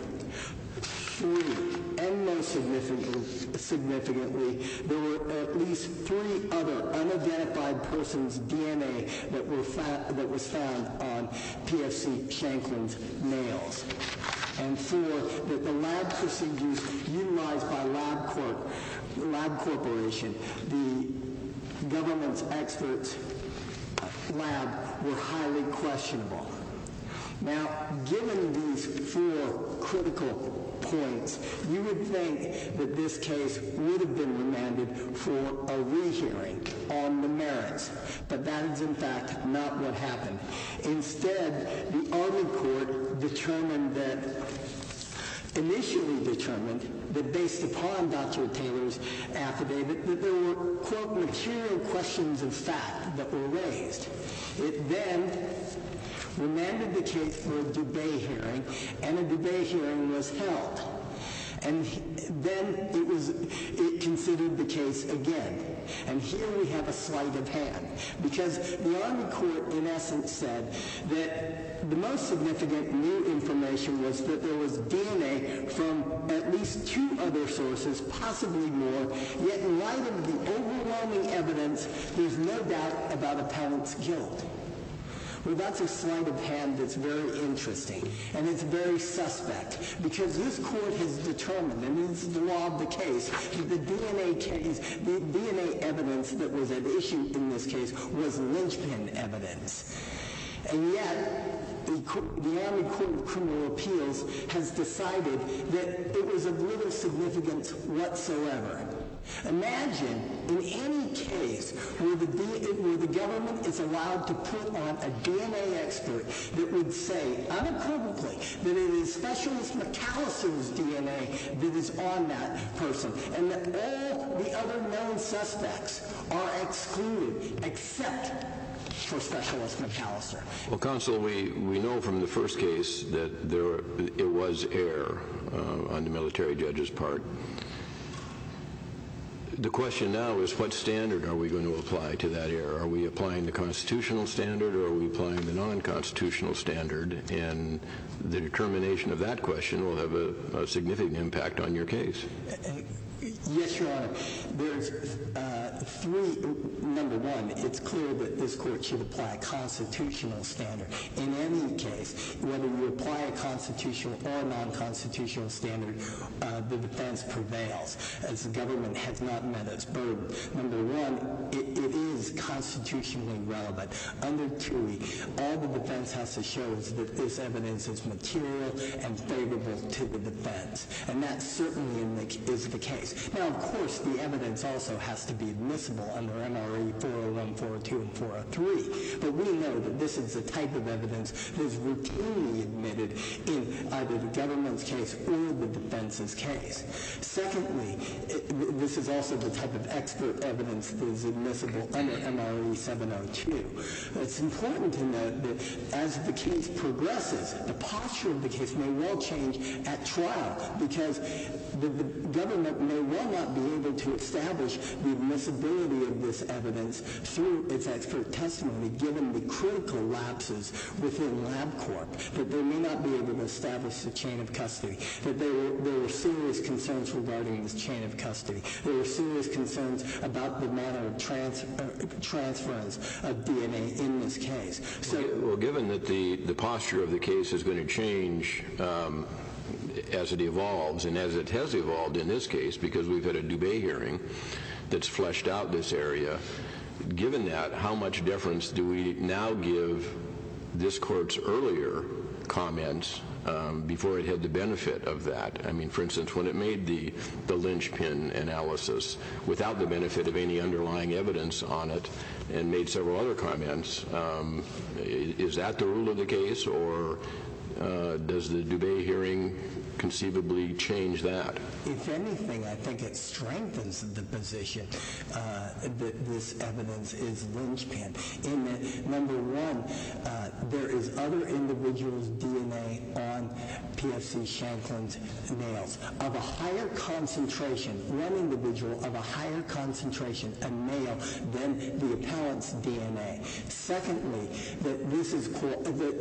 Three, and most significantly, significantly, there were at least three other unidentified persons' D N A that were fa- that was found on P F C Shanklin's nails. And four, that the lab procedures utilized by LabCorp, Lab Corporation, the government's experts' lab, were highly questionable. Now, given these four critical points, you would think that this case would have been remanded for a rehearing on the merits, but that is in fact not what happened. Instead, the Army Court determined that, initially determined that based upon Doctor Taylor's affidavit, that there were, quote, material questions of fact that were raised. It then remanded the case for a Dubé hearing, and a Dubé hearing was held. And then it was it considered the case again. And here we have a sleight of hand, because the Army Court in essence said that the most significant new information was that there was D N A from at least two other sources, possibly more, yet in light of the overwhelming evidence, there's no doubt about appellant's guilt. Well, that's a sleight of hand that's very interesting, and it's very suspect, because this court has determined, and this is the law of the case, that the D N A case, the D N A evidence that was at issue in this case was linchpin evidence. And yet, the, the Army Court of Criminal Appeals has decided that it was of little significance whatsoever. Imagine in any case where the, where the government is allowed to put on a D N A expert that would say unequivocally that it is Specialist McAllister's D N A that is on that person, and that all the other known suspects are excluded except for Specialist McAllister. Well, Counsel, we, we know from the first case that there it was error uh, on the military judge's part. The question now is, what standard are we going to apply to that error? Are we applying the constitutional standard, or are we applying the non-constitutional standard? And the determination of that question will have a, a significant impact on your case. Yes, Your Honor. There's uh, three. Number one, it's clear that this court should apply a constitutional standard. In any case, whether you apply a constitutional or non-constitutional standard, uh, the defense prevails, as the government has not met its burden. Number one, it, it is constitutionally relevant. Under T U I, all the defense has to show is that this evidence is material and favorable to the defense, and that certainly in the, is the case. case. Now, of course, the evidence also has to be admissible under M R E four oh one, four oh two, and four oh three, but we know that this is the type of evidence that is routinely admitted in either the government's case or the defense's case. Secondly, it, this is also the type of expert evidence that is admissible under M R E seven oh two. It's important to note that as the case progresses, the posture of the case may well change at trial because the, the government may well not be able to establish the admissibility of this evidence through its expert testimony given the critical lapses within LabCorp, that they may not be able to establish the chain of custody, that there were, there were serious concerns regarding this chain of custody. There were serious concerns about the manner of trans, uh, transference of D N A in this case. So, well, given that the, the posture of the case is going to change um, as it evolves, and as it has evolved in this case, because we've had a Dubé hearing that's fleshed out this area, given that, how much deference do we now give this court's earlier comments um, before it had the benefit of that? I mean, for instance, when it made the, the linchpin analysis without the benefit of any underlying evidence on it and made several other comments, um, is that the rule of the case, or uh, does the Dubé hearing conceivably change that? If anything, I think it strengthens the position uh, that this evidence is linchpin. In that, number one, uh, there is other individuals' D N A on P F C Shanklin's nails of a higher concentration, one individual of a higher concentration, a male, than the appellant's D N A. Secondly, that this is that,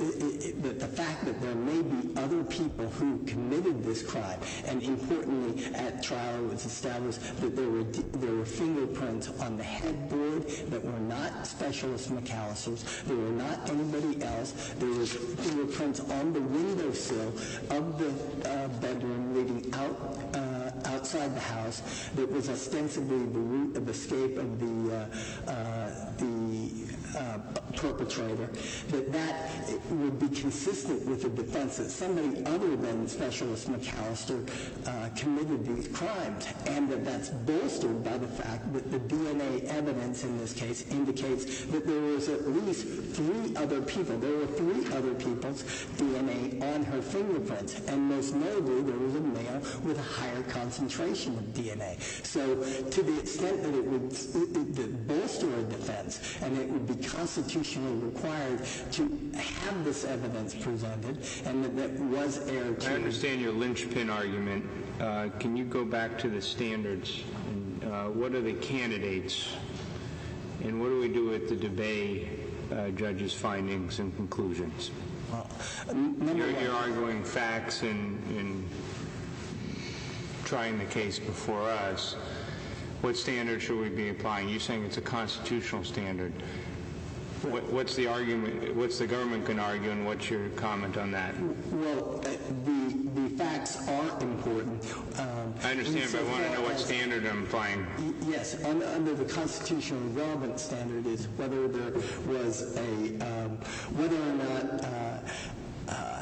that the fact that there may be other people who committed this crime, and importantly, at trial it was established that there were there were fingerprints on the headboard that were not Specialist McAllister's. There were not anybody else. There was fingerprints on the windowsill of the uh, bedroom leading out uh, outside the house that was ostensibly the route of escape of the uh, uh, the uh, perpetrator. That that would be consistent with the defense that somebody other than Specialist McAllister uh, committed these crimes, and that that's bolstered by the fact that the D N A evidence in this case indicates that there was at least three other people. There were three other people's D N A on her fingerprints, and most notably there was a male with a higher concentration of D N A. So to the extent that it would it, it bolster a defense, and it would be constitutionally required to have this evidence presented, and that, that was aired to... I understand your linchpin argument. Uh, can you go back to the standards? And, uh, what are the candidates, and what do we do with the Dubé uh, judge's findings and conclusions? Well, you're, you're arguing facts and, and trying the case before us. What standard should we be applying? You're saying it's a constitutional standard. What, what's the argument? What's the government going to argue, and what's your comment on that? Well, uh, the the facts are important. Um, I understand, but I want to know what standard I'm applying. Yes, under, under the constitutionally relevant standard is whether there was a um, whether or not. Uh, uh,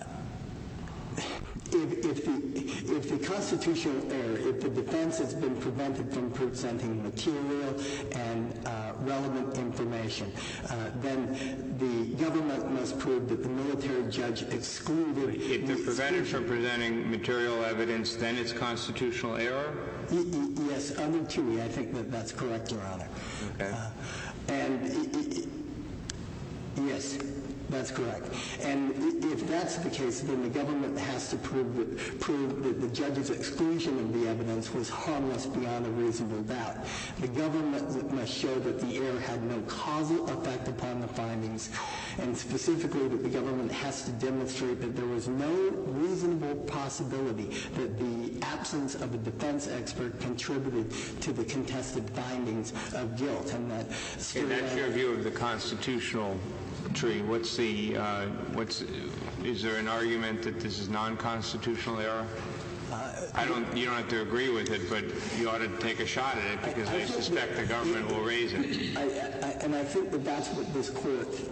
If, if, the, if the constitutional error, if the defense has been prevented from presenting material and uh, relevant information, uh, then the government must prove that the military judge excluded... If they're prevented from presenting material evidence, then it's constitutional error? Y y yes, under two E, I think that that's correct, Your Honor. Okay. Uh, and y y yes. That's correct. And if that's the case, then the government has to prove that, prove that the judge's exclusion of the evidence was harmless beyond a reasonable doubt. The government must show that the error had no causal effect upon the findings, and specifically that the government has to demonstrate that there was no reasonable possibility that the absence of a defense expert contributed to the contested findings of guilt. And that... And that's your view of the constitutional tree. What's the, uh, what's, is there an argument that this is non-constitutional error? Uh, I don't, you don't have to agree with it, but you ought to take a shot at it because I, I, I suspect the government will raise it. I, I, and I think that that's what this court uh,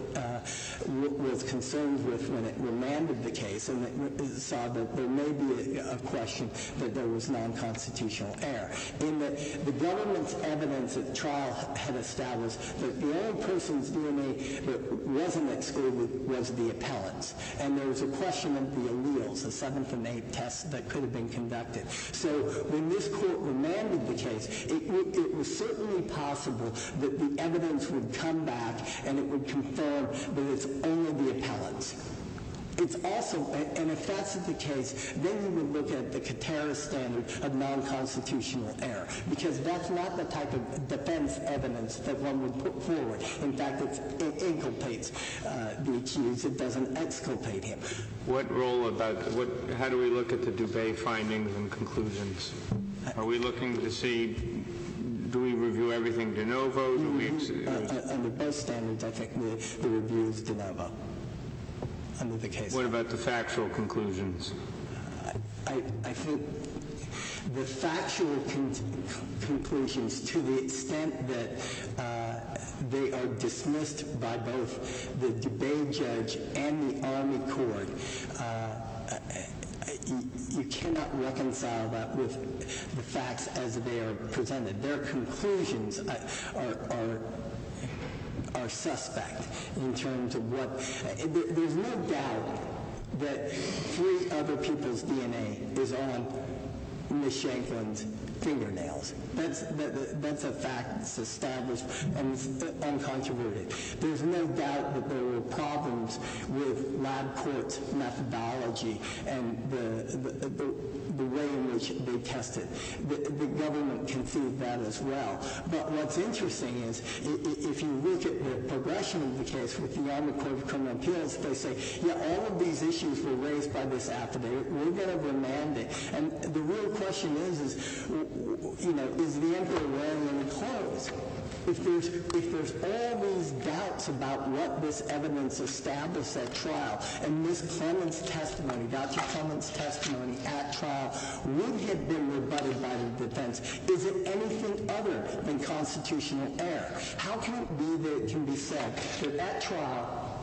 w- was concerned with when it remanded the case, and it saw that there may be a, a question that there was non-constitutional error. In that the government's evidence at trial had established that the only person's D N A that wasn't excluded was the appellant's, and there was a question of the alleles, the seventh and eighth tests that could have been conducted. So when this court remanded the case, it, w- it was certainly possible that the evidence would come back and it would confirm that it's only the appellant's. It's also, and if that's the case, then you would look at the Katera standard of non-constitutional error, because that's not the type of defense evidence that one would put forward. In fact, it's, it inculpates uh, the accused. It doesn't exculpate him. What role about, what, how do we look at the Dubé findings and conclusions? Are we looking to see, do we review everything de novo? Do we, uh, uh, under both standards, I think the, the review is de novo. Under the case. What about the factual conclusions? I, I think the factual con- conclusions, to the extent that uh, they are dismissed by both the Dubé judge and the Army Court, uh, you, you cannot reconcile that with the facts as they are presented. Their conclusions are, are are suspect in terms of what, uh, there, there's no doubt that three other people's D N A is on Miz Shanklin's fingernails. That's, that, that's a fact that's established and it's uncontroverted. There's no doubt that there were problems with LabCorp's methodology and the, the, the, the way in which they tested. The, the government conceded that as well. But what's interesting is, if you look at the progression of the case with the Army Corps of Criminal Appeals, they say, yeah, all of these issues were raised by this affidavit. We're going to remand it. And the real question is, is, you know, is the emperor wearing any clothes? If there's, if there's all these doubts about what this evidence established at trial, and Miz Clement's testimony, Doctor Clement's testimony at trial would have been rebutted by the defense, is it anything other than constitutional error? How can it be that it can be said that at trial,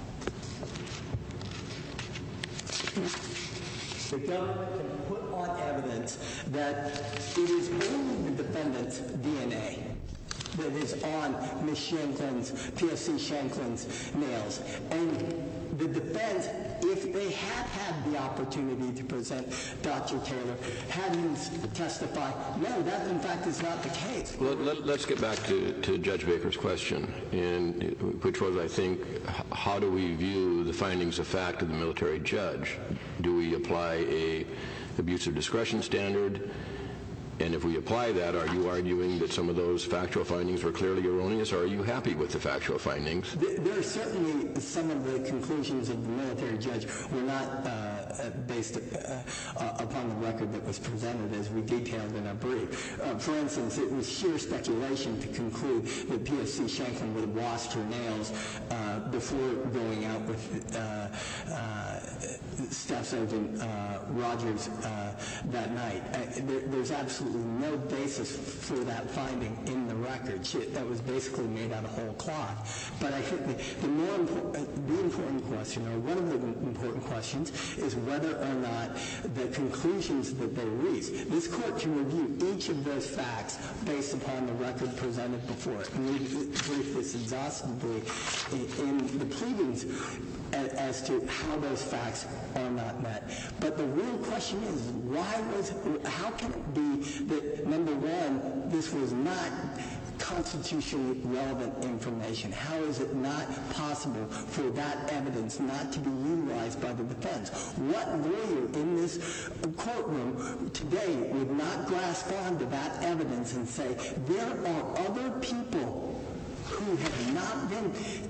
the government can put on evidence that it is only the defendant's D N A that is on Miz Shanklin's, P S C Shanklin's nails. And the defense, if they had had the opportunity to present Doctor Taylor, had him testify, no, that in fact is not the case. Well, let, let's get back to, to Judge Baker's question, in, which was, I think, how do we view the findings of fact of the military judge? Do we apply a abuse of discretion standard? And if we apply that, are you arguing that some of those factual findings were clearly erroneous, or are you happy with the factual findings? There are certainly some of the conclusions of the military judge were not uh, based uh, upon the record that was presented as we detailed in our brief. Uh, for instance, it was sheer speculation to conclude that P S C Shanklin would have washed her nails uh, before going out with uh, uh, Staff Sergeant uh, Rogers uh, that night. Uh, there, there's absolutely no basis for that finding in the record. She, that was basically made out of whole cloth. But I think the, the more important, the important question, or one of the important questions, is whether or not the conclusions that they reach. This court can review each of those facts based upon the record presented before it. And we brief this exhaustively in, in the pleadings as, as to how those facts are not met. But the real question is, why was, how can it be that, number one, this was not constitutionally relevant information? How is it not possible for that evidence not to be utilized by the defense? What lawyer in this courtroom today would not grasp onto that evidence and say, there are other people who have not been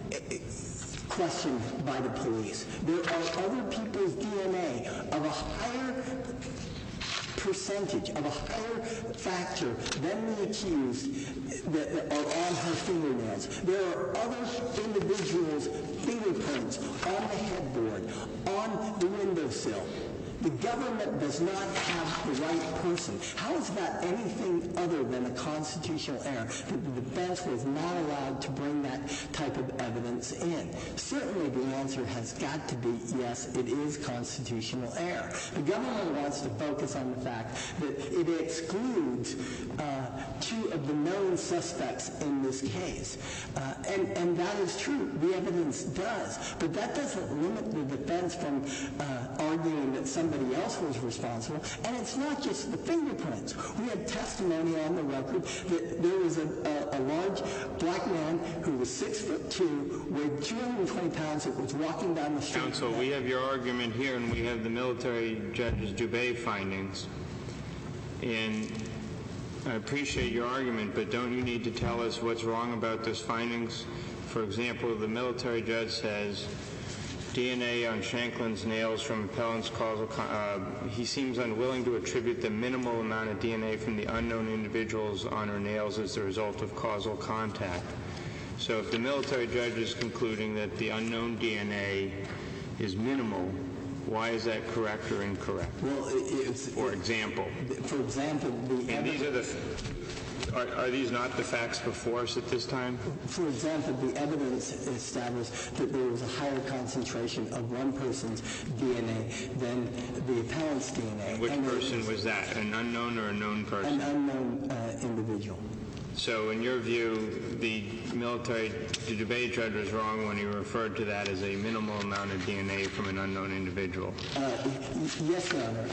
questioned by the police. There are other people's D N A of a higher percentage, of a higher factor than the accused that, that are on her fingernails. There are other individuals' fingerprints on the headboard, on the windowsill. The government does not have the right person. How is that anything other than a constitutional error that the defense was not allowed to bring that type of evidence in? Certainly the answer has got to be yes, it is constitutional error. The government wants to focus on the fact that it excludes uh, two of the known suspects in this case. Uh, and, and that is true. The evidence does. But that doesn't limit the defense from uh, arguing that somebody else was responsible. And it's not just the fingerprints. We had testimony on the record that there was a, a, a large black man who was six foot two, weighed two hundred twenty pounds, that was walking down the street. Counsel, we have your argument here, and we have the military judge's Dubé findings. And I appreciate your argument, but don't you need to tell us what's wrong about those findings? For example, the military judge says D N A on Shanklin's nails from appellant's causal, uh, he seems unwilling to attribute the minimal amount of D N A from the unknown individuals on her nails as the result of causal contact. So if the military judge is concluding that the unknown D N A is minimal, why is that correct or incorrect? Well, it's, for example. For example, the and these are the. Are, are these not the facts before us at this time? For example, the evidence established that there was a higher concentration of one person's D N A than the appellant's D N A. And which and person was that? An unknown or a known person? An unknown uh, individual. So in your view, the military the debate judge was wrong when he referred to that as a minimal amount of D N A from an unknown individual? Uh, yes, Your Honor.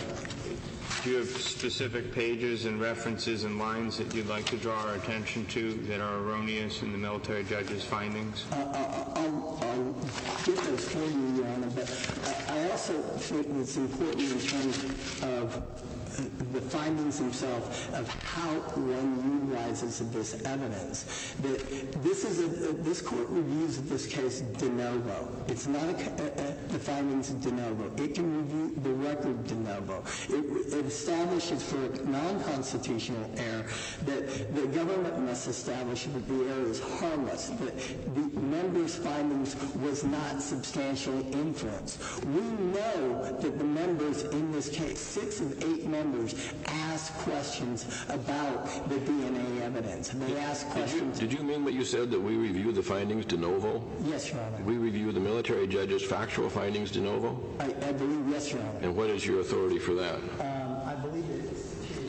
Do you have specific pages and references and lines that you'd like to draw our attention to that are erroneous in the military judge's findings? Uh, I'll, I'll get those for you, Your Honor, but I also think it's important in terms of the findings themselves of how one utilizes this evidence. That this is a, this court reviews this case de novo. It's not a, a, the findings de novo. It can review the record de novo. It, it establishes for a non-constitutional error that the government must establish that the error is harmless, that the members' findings was not substantially influenced. We know that the members in this case, six of eight members, asked questions about the D N A evidence. And they asked questions. Did you, did you mean what you said, that we review the findings de novo? Yes, Your Honor. We review the military judge's factual findings de novo? I, I believe, yes, Your Honor. And what is your authority for that? Um, I believe it is.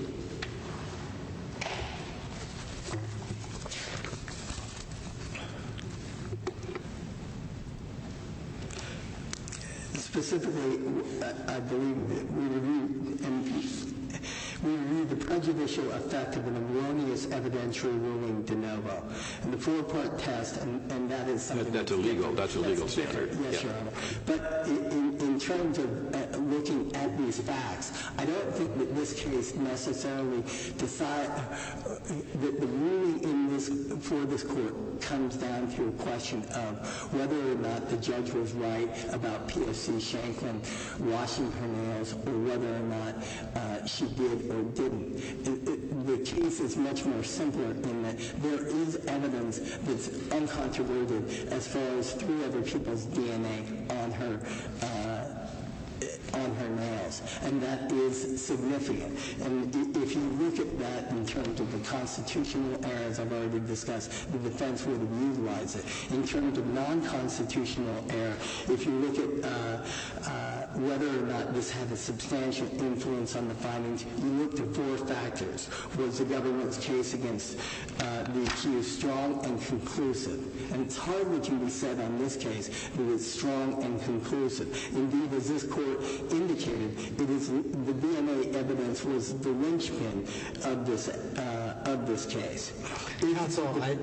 Specifically, I believe that we review and we review the prejudicial effect of an erroneous evidentiary ruling de novo, and the four-part test, and, and that is something that, that's a legal. That's a legal that's standard. Yes, yeah. Your Honor. But in, in terms of uh, looking at these facts, I don't think that this case necessarily decide uh, that the ruling in this for this court comes down to a question of whether or not the judge was right about P O C Shanklin washing her nails, or whether or not uh, she did or didn't. It, it, the case is much more simpler in that there is evidence that's uncontroverted as far as three other people's D N A on her uh, on her nails, and that is significant. And if you look at that in terms of the constitutional errors I've already discussed, the defense would have utilized it. In terms of non-constitutional error, if you look at uh, uh, whether or not this had a substantial influence on the findings, you look to four factors. Was the government's case against uh, the accused strong and conclusive? And it's hardly can be said on this case that it's strong and conclusive. Indeed, as this court indicated, it is the D N A evidence was the linchpin of this uh, of this case. Counsel, I,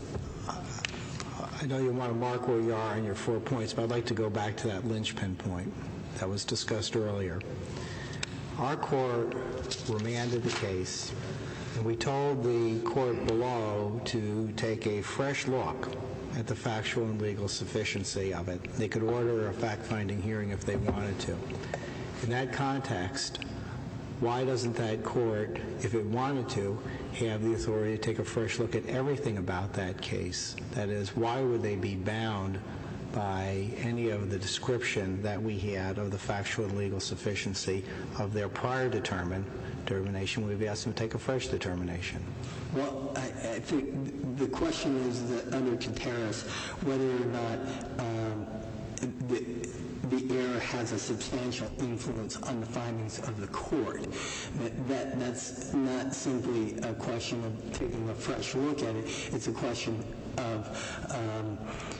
I know you want to mark where you are on your four points, but I'd like to go back to that linchpin point that was discussed earlier. Our court remanded the case, and we told the court below to take a fresh look at the factual and legal sufficiency of it. They could order a fact-finding hearing if they wanted to. In that context, why doesn't that court, if it wanted to, have the authority to take a fresh look at everything about that case? That is, why would they be bound by any of the description that we had of the factual and legal sufficiency of their prior determine, determination, we've asked them to take a fresh determination. Well, I, I think the question is that under Contreras, whether or not um, the, the error has a substantial influence on the findings of the court. That, that that's not simply a question of taking a fresh look at it. It's a question of um,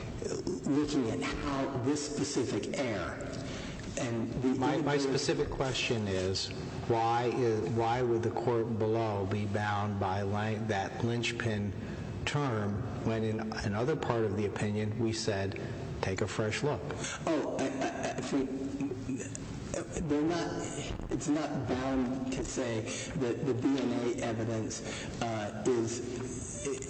looking at how this specific error and the my, my specific question is why is why would the court below be bound by lang- that linchpin term when in another part of the opinion we said take a fresh look? Oh, I, I, I think they're not. It's not bound to say that the D N A evidence uh, is.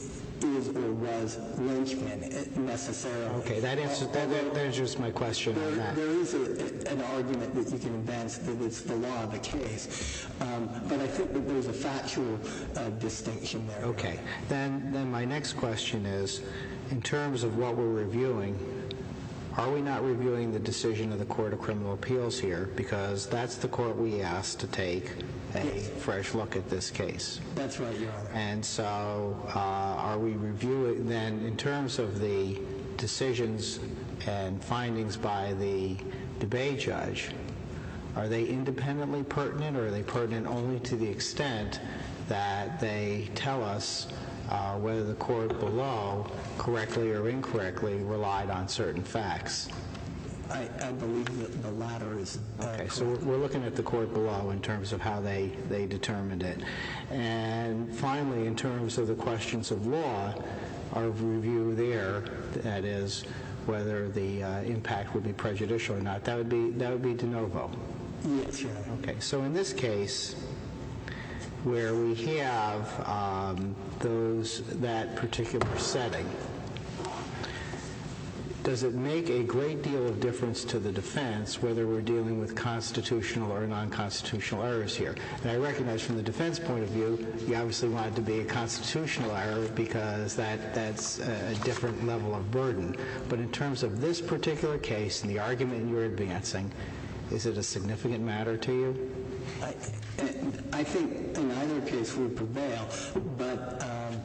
is or was linchpin necessarily. Okay, that answers that, that, that answers my question there, on that. There is a, an argument that you can advance that it's the law of the case, um, but I think that there's a factual uh, distinction there. Okay, then then my next question is, in terms of what we're reviewing, are we not reviewing the decision of the Court of Criminal Appeals here? Because that's the court we asked to take a fresh look at this case. That's right, Your Honor. And so uh, are we reviewing, then, in terms of the decisions and findings by the debate judge, are they independently pertinent, or are they pertinent only to the extent that they tell us uh, whether the court below, correctly or incorrectly, relied on certain facts? I, I believe that the latter is uh, Okay, correct. so we're, we're looking at the court below in terms of how they, they determined it. And finally, in terms of the questions of law, our review there, that is, whether the uh, impact would be prejudicial or not, that would be that would be de novo. Yes, Your Honor. Okay, so in this case, where we have um, those that particular setting, does it make a great deal of difference to the defense whether we're dealing with constitutional or non-constitutional errors here? And I recognize from the defense point of view, you obviously want it to be a constitutional error because that, that's a different level of burden. But in terms of this particular case and the argument you're advancing, is it a significant matter to you? I, I think in either case we prevail, but um,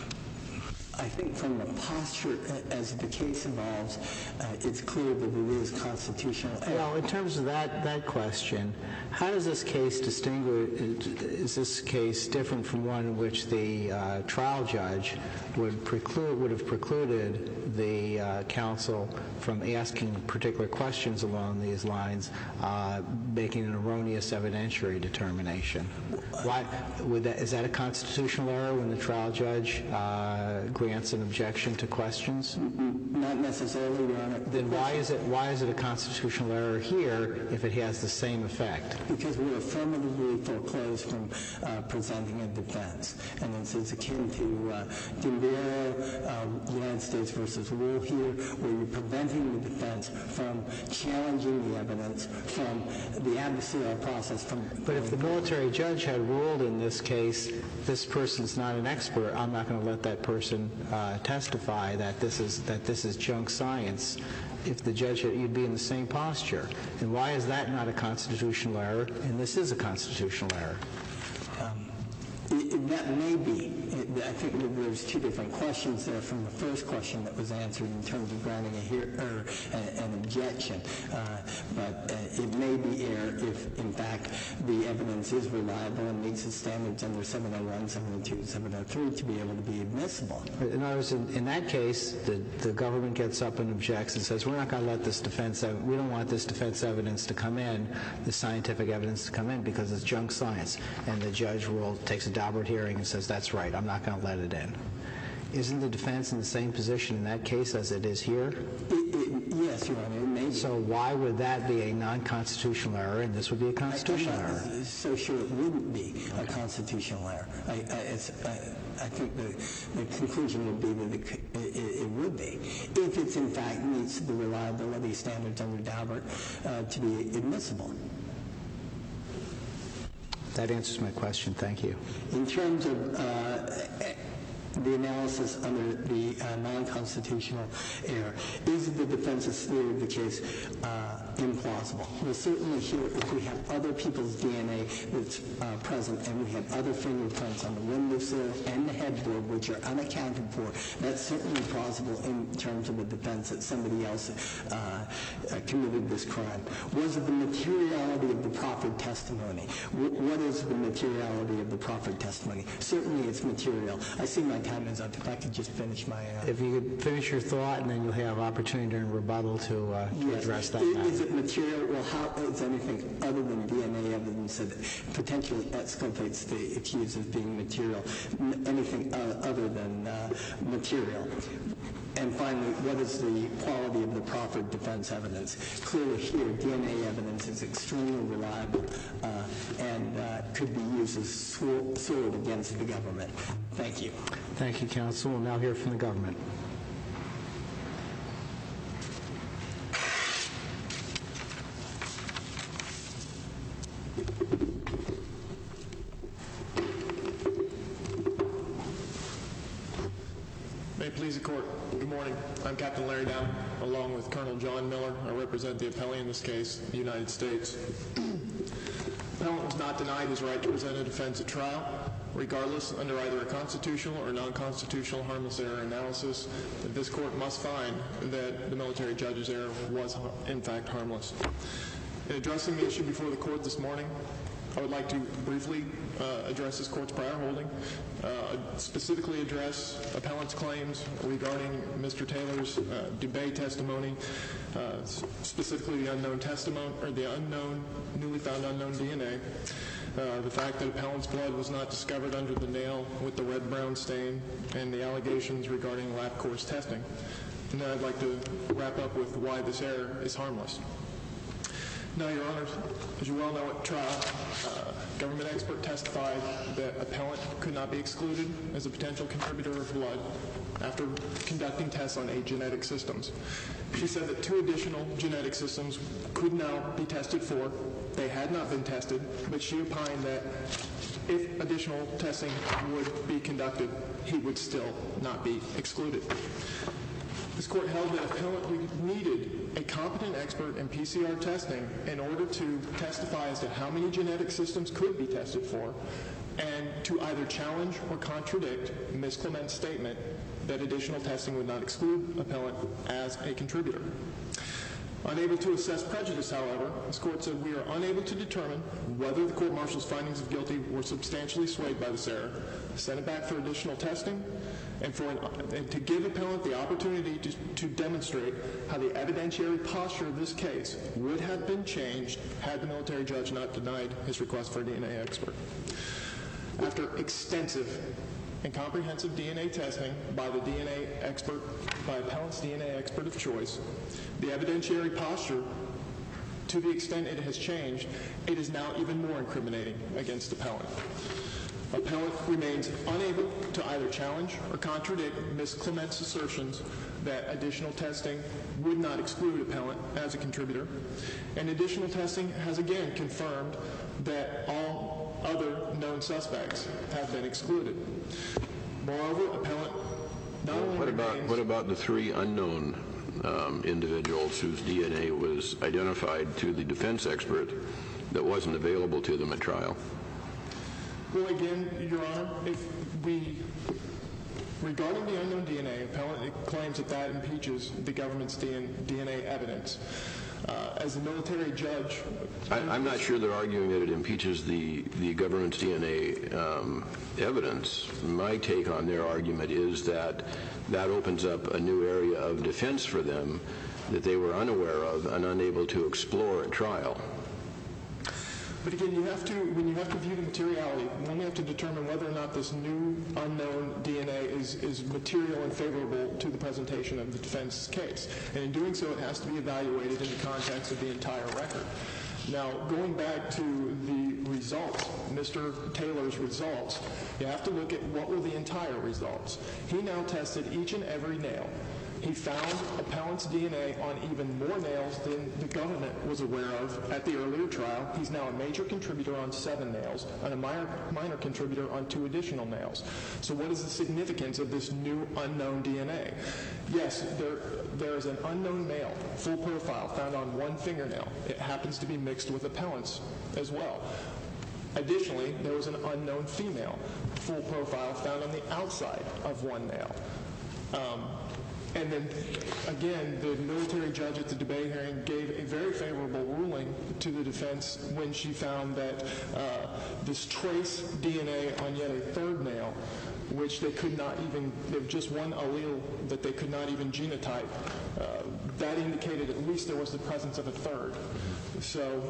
I think from the posture as the case evolves, uh, it's clear that it is constitutional. Well, in terms of that, that question, how does this case distinguish, is this case different from one in which the uh, trial judge would preclude, would have precluded the uh, counsel from asking particular questions along these lines, uh, making an erroneous evidentiary determination? Why, would that, is that a constitutional error when the trial judge uh, grants an objection to questions? Not necessarily, Your Honor. Then why is it why is it a constitutional error here if it has the same effect? Because we're affirmatively foreclosed from uh, presenting a defense, and this is akin to uh, Gimbera, uh, United States versus Wool here, where you're preventing the defense from challenging the evidence, from the adversarial process. From But if the military judge had ruled in this case, this person's not an expert, I'm not going to let that person uh, testify that this is that this is junk science. If the judge, you'd be in the same posture. And why is that not a constitutional error? And this is a constitutional error. Um, it, it, that may be. It, I think that there's two different questions there from the first question that was answered in terms of granting a hear, or a, an objection. Uh, but uh, it may be error if, in fact, the evidence is reliable and meets the standards under seven oh one, seven oh two, seven oh three to be able to be admissible. In other words, in, in that case, the, the government gets up and objects and says, we're not going to let this defense, ev- we don't want this defense evidence to come in, the scientific evidence to come in because it's junk science. And the judge rule takes a Daubert hearing and says, that's right, I'm not going to let it in. Isn't the defense in the same position in that case as it is here? It, it, yes, Your Honor, it may be. So why would that be a non-constitutional error and this would be a constitutional I'm not error? so sure it wouldn't be a constitutional error. I, I, it's, I, I think the, the conclusion would be that it, it, it would be, if it in fact meets the reliability standards under Daubert uh, to be admissible. That answers my question. Thank you. In terms of uh, the analysis under the uh, non-constitutional error. Is the defense's theory of the case uh, implausible? Well, certainly here, if we have other people's D N A that's uh, present and we have other fingerprints on the windowsill and the headboard, which are unaccounted for, that's certainly plausible in terms of the defense that somebody else uh, uh, committed this crime. Was it the materiality of the proffered testimony? W- what is the materiality of the proffered testimony? Certainly it's material. I see my time is up. If I could just finish my... Uh, If you could finish your thought, and then you'll have opportunity during rebuttal to, uh, to yes. address that Is, matter. is it material? Well, how is anything other than D N A evidence that potentially exculpates the accused as being material? N- anything uh, other than uh, material? And finally, what is the quality of the proffered defense evidence? Clearly here, D N A evidence is extremely reliable uh, and uh, could be used as sw- sword against the government. Thank you. Thank you, counsel. We'll now hear from the government. May it please the court. Good morning. I'm Captain Larry Down, along with Colonel John Miller. I represent the appellee in this case, the United States. The appellant was not denied his right to present a defense at trial. Regardless, under either a constitutional or non-constitutional harmless error analysis, this court must find that the military judge's error was, in fact, harmless. In addressing the issue before the court this morning, I would like to briefly uh, address this court's prior holding, uh, specifically address appellant's claims regarding Mister Taylor's uh, Dubé testimony, uh, specifically the unknown testimony or the unknown, newly found unknown D N A. Uh, the fact that appellant's blood was not discovered under the nail with the red-brown stain, and the allegations regarding LabCorp's testing. And then I'd like to wrap up with why this error is harmless. Now, Your Honors, as you well know at trial, uh, government expert testified that appellant could not be excluded as a potential contributor of blood after conducting tests on eight genetic systems. She said that two additional genetic systems could now be tested for. They had not been tested, but she opined that if additional testing would be conducted, he would still not be excluded. This court held that appellant needed a competent expert in P C R testing in order to testify as to how many genetic systems could be tested for, and to either challenge or contradict Miz Clement's statement that additional testing would not exclude appellant as a contributor. Unable to assess prejudice, however, this court said we are unable to determine whether the court-martial's findings of guilty were substantially swayed by this error, sent it back for additional testing, and, for an, and to give appellant the opportunity to, to demonstrate how the evidentiary posture of this case would have been changed had the military judge not denied his request for a D N A expert. After extensive and comprehensive D N A testing by the D N A expert, by appellant's D N A expert of choice, the evidentiary posture, to the extent it has changed, it is now even more incriminating against appellant. Appellant remains unable to either challenge or contradict Miz Clement's assertions that additional testing would not exclude appellant as a contributor, and additional testing has again confirmed that all other known suspects have been excluded. Moreover, appellant not only what about remains... What about the three unknown um, individuals whose D N A was identified to the defense expert that wasn't available to them at trial? Well, again, Your Honor, if we, regarding the unknown D N A, appellant claims that that impeaches the government's D N A evidence. Uh, as a military judge... I, I'm not sure they're arguing that it impeaches the, the government's D N A um, evidence. My take on their argument is that that opens up a new area of defense for them that they were unaware of and unable to explore at trial. But again, you have to, when you have to view the materiality, you only have to determine whether or not this new unknown D N A is, is material and favorable to the presentation of the defense case. And in doing so, it has to be evaluated in the context of the entire record. Now, going back to the results, Mister Taylor's results, you have to look at what were the entire results. He now tested each and every nail. He found appellant's D N A on even more nails than the government was aware of at the earlier trial. He's now a major contributor on seven nails and a minor, minor contributor on two additional nails. So what is the significance of this new unknown D N A? Yes, there, there is an unknown male, full profile, found on one fingernail. It happens to be mixed with appellant's as well. Additionally, there was an unknown female, full profile, found on the outside of one nail. Um, And then, again, the military judge at the debate hearing gave a very favorable ruling to the defense when she found that uh, this trace D N A on yet a third nail, which they could not even, there was just one allele that they could not even genotype, uh, that indicated at least there was the presence of a third. So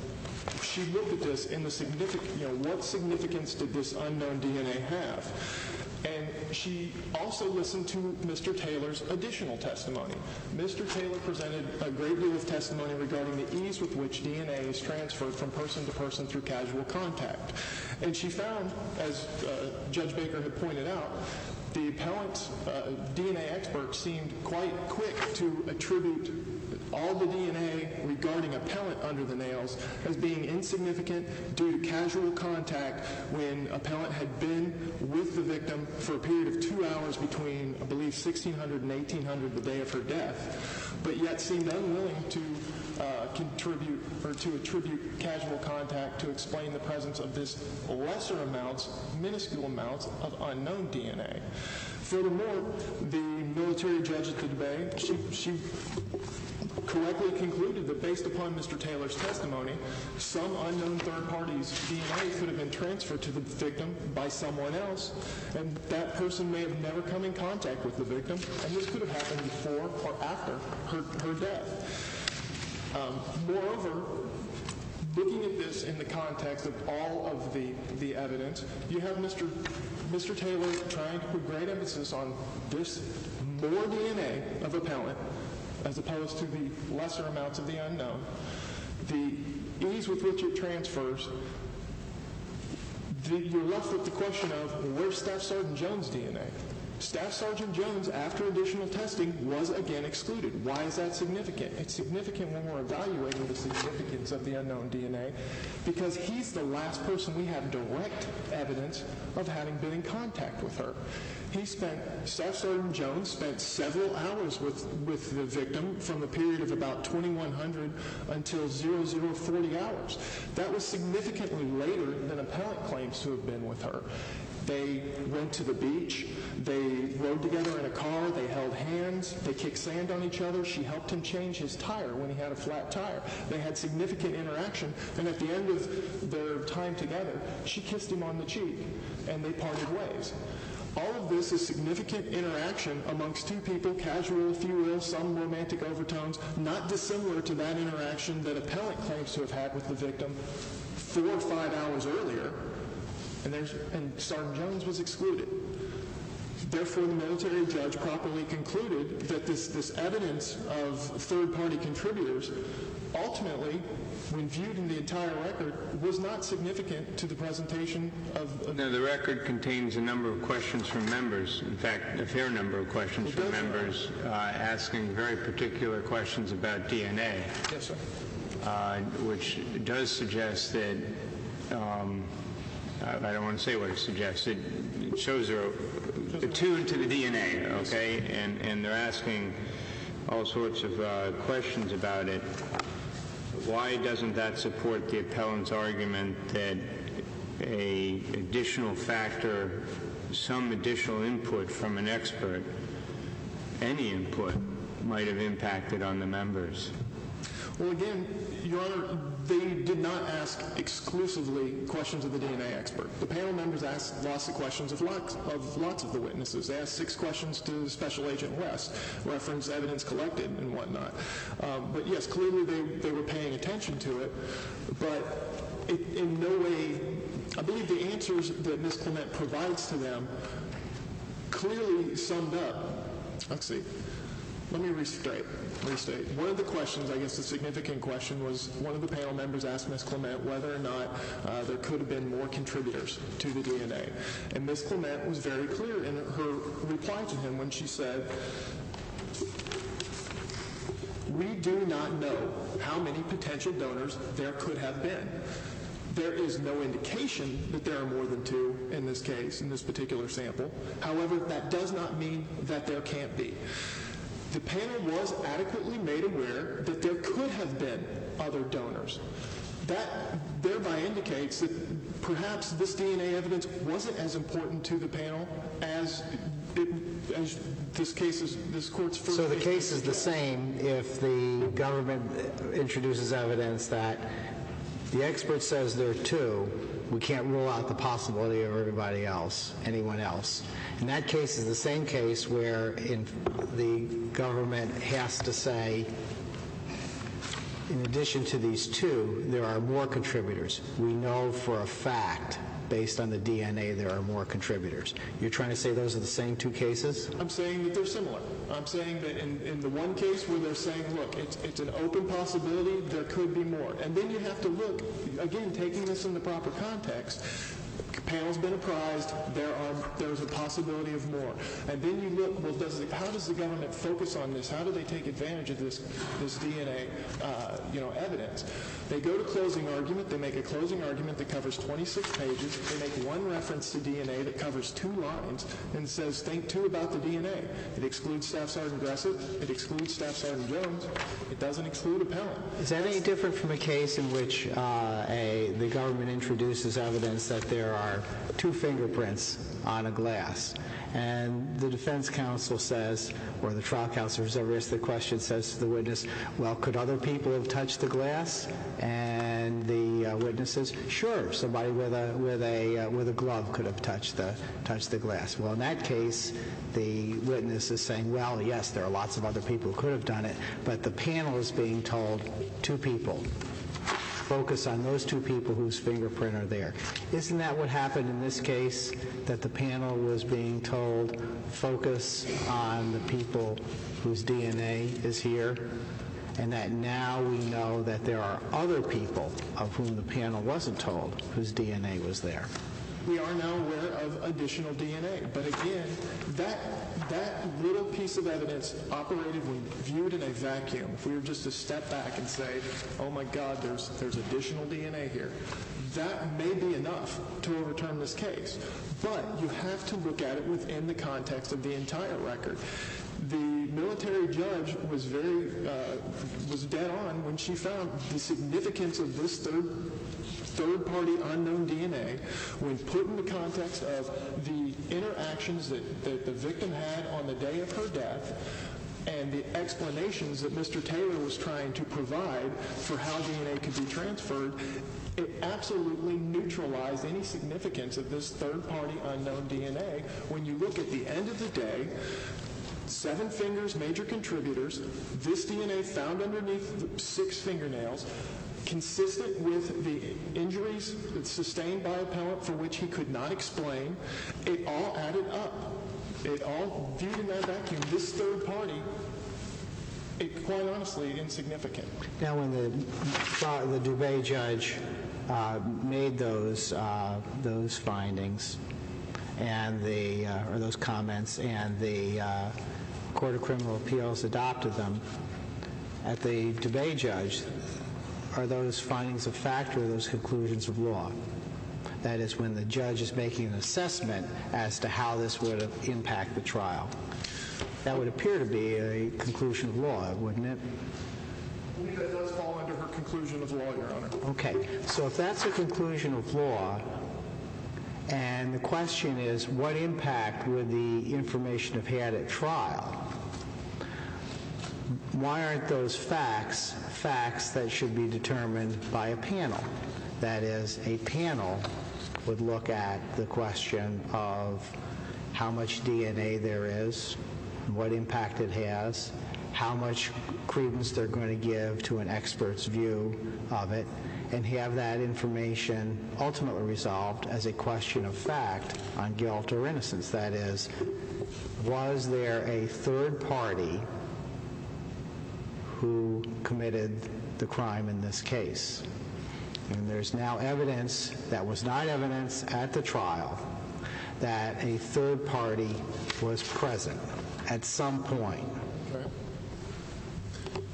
she looked at this in the significant, you know, what significance did this unknown D N A have? And she also listened to Mister Taylor's additional testimony. Mister Taylor presented a great deal of testimony regarding the ease with which D N A is transferred from person to person through casual contact. And she found, as uh, Judge Baker had pointed out, the appellant's uh, D N A expert seemed quite quick to attribute all the D N A regarding appellant under the nails as being insignificant due to casual contact when appellant had been with the victim for a period of two hours between, I believe, sixteen hundred and eighteen hundred, the day of her death, but yet seemed unwilling to uh, contribute or to attribute casual contact to explain the presence of this lesser amounts, minuscule amounts of unknown D N A. Furthermore, the military judge at the debate, she, she correctly concluded that based upon Mister Taylor's testimony, some unknown third party's D N A could have been transferred to the victim by someone else, and that person may have never come in contact with the victim, and this could have happened before or after her, her death. Um, moreover, looking at this in the context of all of the, the evidence, you have Mister Mister Taylor trying to put great emphasis on this more D N A of appellant as opposed to the lesser amounts of the unknown. The ease with which it transfers, the, you're left with the question of, where's Staff Sergeant Jones' D N A? Staff Sergeant Jones, after additional testing, was again excluded. Why is that significant? It's significant when we're evaluating the significance of the unknown D N A because he's the last person we have direct evidence of having been in contact with her. He spent, Staff Sergeant Jones spent several hours with, with the victim from the period of about twenty-one hundred until zero zero forty hours. That was significantly later than appellant claims to have been with her. They went to the beach, they rode together in a car, they held hands, they kicked sand on each other. She helped him change his tire when he had a flat tire. They had significant interaction, and at the end of their time together, she kissed him on the cheek, and they parted ways. All of this is significant interaction amongst two people, casual, if you will, some romantic overtones, not dissimilar to that interaction that appellant claims to have had with the victim four or five hours earlier, and, there's, and Sergeant Jones was excluded. Therefore, the military judge properly concluded that this, this evidence of third-party contributors ultimately, when viewed in the entire record, was not significant to the presentation of... of now, the record contains a number of questions from members, in fact, a fair number of questions from members uh, asking very particular questions about D N A. Yes, sir. Uh, which does suggest that, um, I don't want to say what it suggests, it, it shows they're attuned to the D N A, okay, and, and they're asking all sorts of uh, questions about it. Why doesn't that support the appellant's argument that a additional factor, some additional input from an expert, any input, might have impacted on the members? Well, again, Your Honor, they did not ask exclusively questions of the D N A expert. The panel members asked lots of questions of lots of, lots of the witnesses. They asked six questions to Special Agent West, reference evidence collected and whatnot. Um, but yes, clearly they, they were paying attention to it, but it, in no way, I believe the answers that Miz Clement provides to them clearly summed up. Let's see. Let me restate. restate. One of the questions, I guess the significant question, was one of the panel members asked Miz Clement whether or not uh, there could have been more contributors to the D N A. And Miz Clement was very clear in her reply to him when she said, we do not know how many potential donors there could have been. There is no indication that there are more than two in this case, in this particular sample. However, that does not mean that there can't be. The panel was adequately made aware that there could have been other donors. That thereby indicates that perhaps this D N A evidence wasn't as important to the panel as it, as this case is, this court's first. So the case is the same if the government introduces evidence that the expert says there are two, we can't rule out the possibility of everybody else, anyone else. And that case is the same case where in the government has to say, in addition to these two, there are more contributors. We know for a fact, based on the D N A, there are more contributors. You're trying to say those are the same two cases? I'm saying that they're similar. I'm saying that in, in the one case where they're saying, look, it's, it's an open possibility, there could be more. And then you have to look, again, taking this in the proper context, the panel's been apprised, there are there's a possibility of more. And then you look, well, does it, how does the government focus on this? How do they take advantage of this this D N A uh, you know, evidence? They go to closing argument, they make a closing argument that covers twenty-six pages, they make one reference to D N A that covers two lines and says, think too about the D N A. It excludes Staff Sergeant Gressett, it excludes Staff Sergeant Jones, it doesn't exclude appellant. Is that any different from a case in which uh, a, the government introduces evidence that there are two fingerprints on a glass, and the defense counsel says, or the trial counsel, whoever asks the question, says to the witness, well, could other people have touched the glass? And the uh, witness says, sure, somebody with a with a uh, with a glove could have touched the touched the glass. Well, in that case, the witness is saying, well, yes, there are lots of other people who could have done it, but the panel is being told two people. Focus on those two people whose fingerprint are there. Isn't that what happened in this case, that the panel was being told, focus on the people whose D N A is here, and that now we know that there are other people of whom the panel wasn't told whose D N A was there? We are now aware of additional D N A. But again, that that little piece of evidence operated when viewed in a vacuum. If we were just to step back and say, oh my God, there's there's additional D N A here, that may be enough to overturn this case. But you have to look at it within the context of the entire record. The military judge was very uh, was dead on when she found the significance of this third third-party unknown D N A when put in the context of the interactions that, that the victim had on the day of her death and the explanations that Mister Taylor was trying to provide for how D N A could be transferred. It absolutely neutralized any significance of this third-party unknown D N A when you look at the end of the day. Seven fingers, major contributors, this D N A found underneath six fingernails, consistent with the injuries sustained by appellant for which he could not explain. It all added up. It all viewed in that vacuum. This third party, it quite honestly insignificant. Now, when the the Dubé judge uh, made those uh, those findings and the uh, or those comments, and the uh, Court of Criminal Appeals adopted them, at the Dubé judge, are those findings of fact or those conclusions of law? That is, when the judge is making an assessment as to how this would impact the trial. That would appear to be a conclusion of law, wouldn't it? I believe that does fall under her conclusion of law, Your Honor. Okay. So if that's a conclusion of law, and the question is, what impact would the information have had at trial? Why aren't those facts facts that should be determined by a panel? That is, a panel would look at the question of how much D N A there is, what impact it has, how much credence they're going to give to an expert's view of it, and have that information ultimately resolved as a question of fact on guilt or innocence. That is, was there a third party who committed the crime in this case? And there's now evidence that was not evidence at the trial that a third party was present at some point. Okay.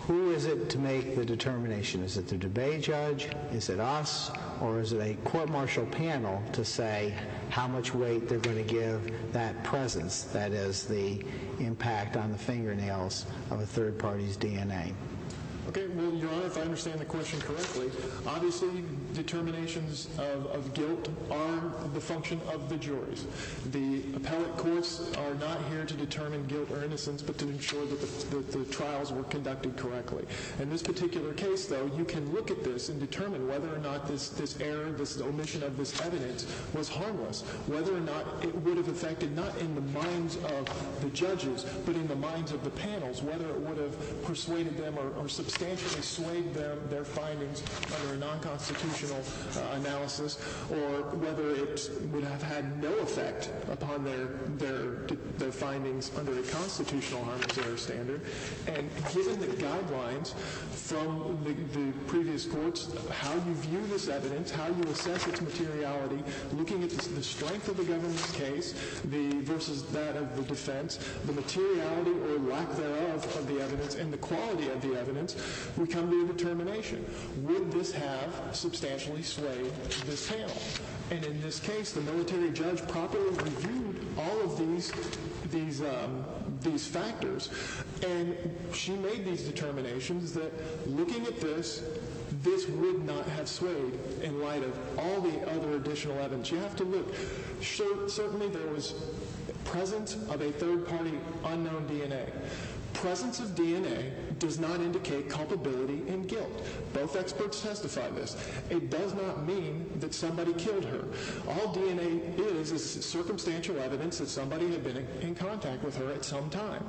Who is it to make the determination? Is it the debate judge? Is it us? Or is it a court-martial panel to say how much weight they're going to give that presence, that is, the impact on the fingernails of a third party's D N A? Okay, well, Your Honor, if I understand the question correctly, obviously determinations of, of guilt are the function of the juries. The appellate courts are not here to determine guilt or innocence, but to ensure that the, that the trials were conducted correctly. In this particular case, though, you can look at this and determine whether or not this, this error, this omission of this evidence was harmless, whether or not it would have affected not in the minds of the judges, but in the minds of the panels, whether it would have persuaded them or, or substantially swayed them, their findings under a non-constitutional uh, analysis, or whether it would have had no effect upon their, their, their findings under a constitutional harmless error standard. And given the guidelines from the, the previous courts, how you view this evidence, how you assess its materiality, looking at the, the strength of the government's case the versus that of the defense, the materiality or lack thereof of the evidence, and the quality of the evidence, we come to a determination. Would this have substantially swayed this panel? And in this case, the military judge properly reviewed all of these these um, these factors, and she made these determinations that looking at this, this would not have swayed in light of all the other additional evidence. You have to look. Sure, certainly there was presence of a third-party unknown D N A. Presence of D N A does not indicate culpability and guilt. Both experts testify this. It does not mean that somebody killed her. All D N A is is circumstantial evidence that somebody had been in contact with her at some time.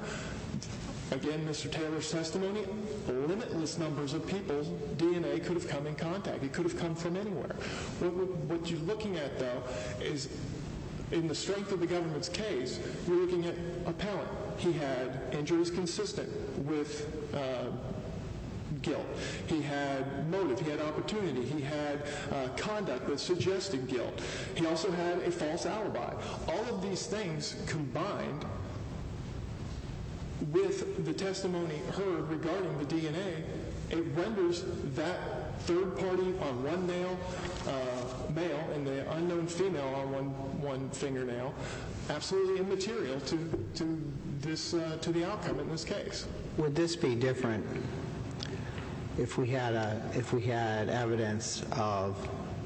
Again, Mister Taylor's testimony, limitless numbers of people's D N A could have come in contact. It could have come from anywhere. What, what you're looking at, though, is in the strength of the government's case, you're looking at appellant. He had injuries consistent with uh, guilt. He had motive. He had opportunity. He had uh, conduct that suggested guilt. He also had a false alibi. All of these things combined with the testimony heard regarding the D N A, it renders that third party on one nail, uh, male, and the unknown female on one one fingernail, absolutely immaterial to to this uh, to the outcome in this case. Would this be different if we had a if we had evidence of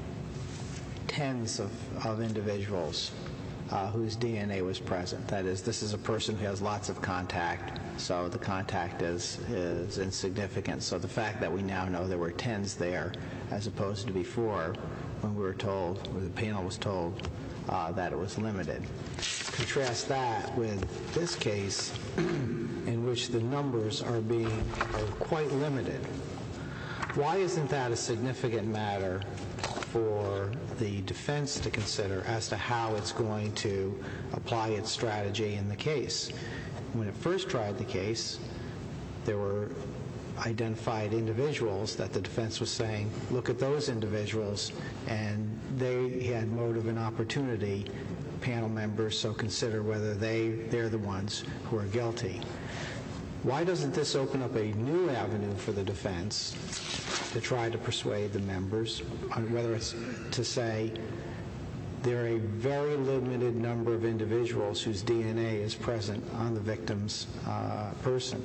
tens of, of individuals uh, whose D N A was present? That is, this is a person who has lots of contact, so the contact is is insignificant. So the fact that we now know there were tens there, as opposed to before, when we were told, or the panel was told, uh, that it was limited. Contrast that with this case, in which the numbers are being are quite limited. Why isn't that a significant matter for the defense to consider as to how it's going to apply its strategy in the case? When it first tried the case, there were identified individuals that the defense was saying, look at those individuals, and they had motive and opportunity, panel members, so consider whether they, they're the ones who are guilty. Why doesn't this open up a new avenue for the defense to try to persuade the members, on whether it's to say there are a very limited number of individuals whose D N A is present on the victim's uh, person?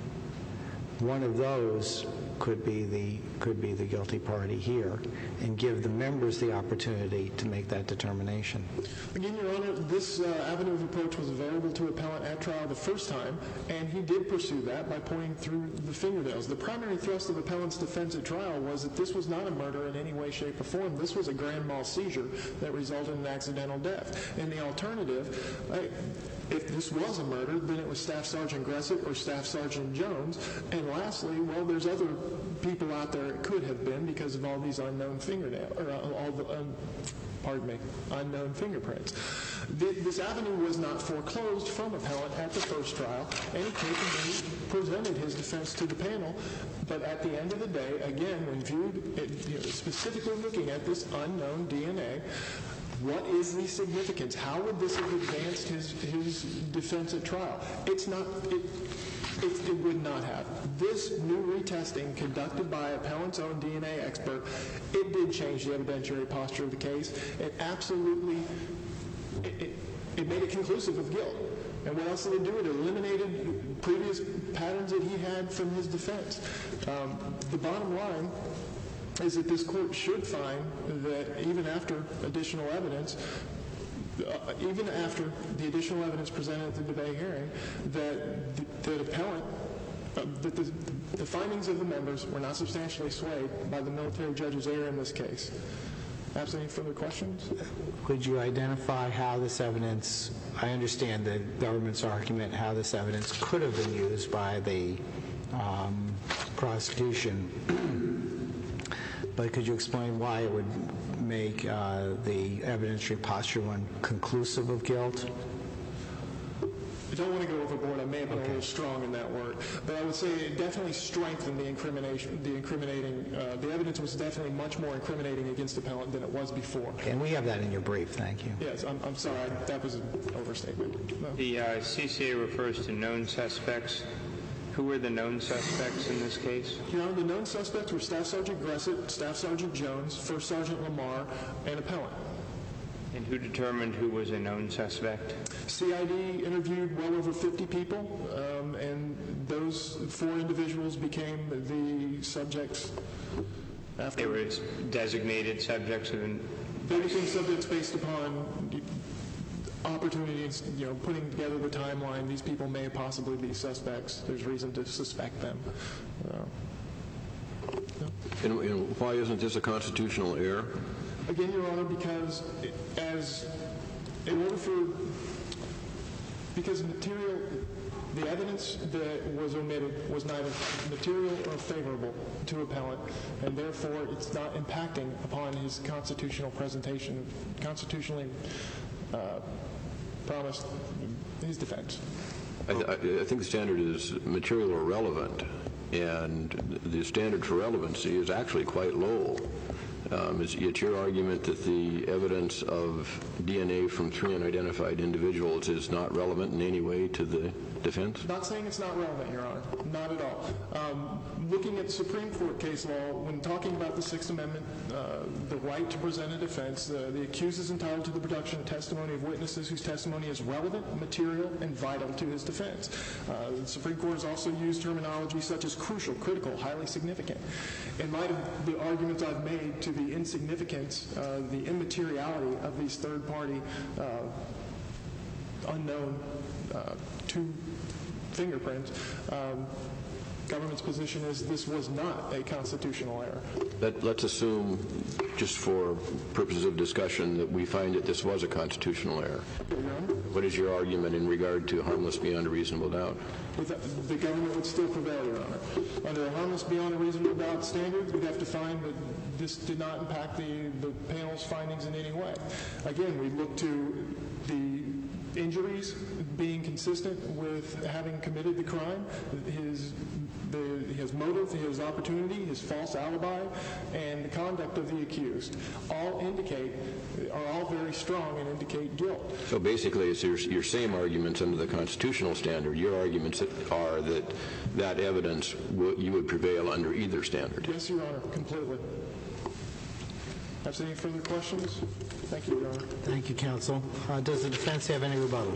One of those could be the could be the guilty party here, and give the members the opportunity to make that determination. Again, Your Honor, this uh, avenue of approach was available to appellant at trial the first time, and he did pursue that by pointing through the fingernails. The primary thrust of appellant's defense at trial was that this was not a murder in any way, shape, or form. This was a grand mal seizure that resulted in accidental death. And the alternative, I, if this was a murder, then it was Staff Sergeant Gressett or Staff Sergeant Jones. And lastly, well, there's other people out there it could have been because of all these unknown fingernails, or uh, all the, um, pardon me, unknown fingerprints. The, this avenue was not foreclosed from appellant at the first trial, and he capably presented his defense to the panel. But at the end of the day, again, when viewed, it, you know, specifically looking at this unknown D N A, what is the significance? How would this have advanced his, his defense at trial? It's not, it, It, it would not have. This new retesting conducted by appellant's own D N A expert, it did change the evidentiary posture of the case. It absolutely, it, it, it made it conclusive of guilt. And what else did it do? It eliminated previous patterns that he had from his defense. Um, the bottom line is that this court should find that even after additional evidence, uh, even after the additional evidence presented at the debate hearing, that the, the appellant, uh, that the, the findings of the members were not substantially swayed by the military judge's error in this case. Absent any further questions? Could you identify how this evidence, I understand the government's argument, how this evidence could have been used by the um, prosecution, but could you explain why it would make uh, the evidentiary posture one conclusive of guilt? I don't want to go overboard. I may have been okay. a little strong in that word, but I would say it definitely strengthened the incrimination. The incriminating, uh, the evidence was definitely much more incriminating against the appellant than it was before. Okay, and we have that in your brief. Thank you. Yes, I'm, I'm sorry. I, that was an overstatement. No. The uh, C C A refers to known suspects. Who were the known suspects in this case? Your Honor, the known suspects were Staff Sergeant Gressett, Staff Sergeant Jones, First Sergeant Lamar, and appellant. And who determined who was a known suspect? C I D interviewed well over fifty people, um, and those four individuals became the subjects after. They were designated subjects of... An they became subjects based upon opportunities, you know, putting together the timeline. These people may possibly be suspects. There's reason to suspect them. Uh, no. and, and why isn't this a constitutional error? Again, Your Honor, because it, as in order for because material, the evidence that was omitted was neither material or favorable to appellant, and therefore it's not impacting upon his constitutional presentation, constitutionally uh, promised his defense. I, th I think the standard is material or relevant, and the standard for relevancy is actually quite low. Um, is it your argument that the evidence of D N A from three unidentified individuals is not relevant in any way to the defense? Not saying it's not relevant, Your Honor. Not at all. Um, looking at Supreme Court case law, when talking about the Sixth Amendment, uh, the right to present a defense, the, the accused is entitled to the production of testimony of witnesses whose testimony is relevant, material, and vital to his defense. Uh, the Supreme Court has also used terminology such as crucial, critical, highly significant. In light of the arguments I've made to the insignificance, uh, the immateriality of these third-party, uh, unknown, uh, two fingerprints, um, government's position is this was not a constitutional error. Let, let's assume, just for purposes of discussion, that we find that this was a constitutional error. What is your argument in regard to harmless beyond a reasonable doubt? With the government would still prevail, Your Honor. Under a harmless beyond a reasonable doubt standard, we'd have to find that this did not impact the, the panel's findings in any way. Again, we look to the injuries being consistent with having committed the crime, his, the, his motive, his opportunity, his false alibi, and the conduct of the accused all indicate, are all very strong and indicate guilt. So basically, it's your, your same arguments under the constitutional standard. Your arguments are that that evidence, will, you would prevail under either standard. Yes, Your Honor, completely. Have any further questions? Thank you, Your Honor. Thank you, counsel. Uh, does the defense have any rebuttal?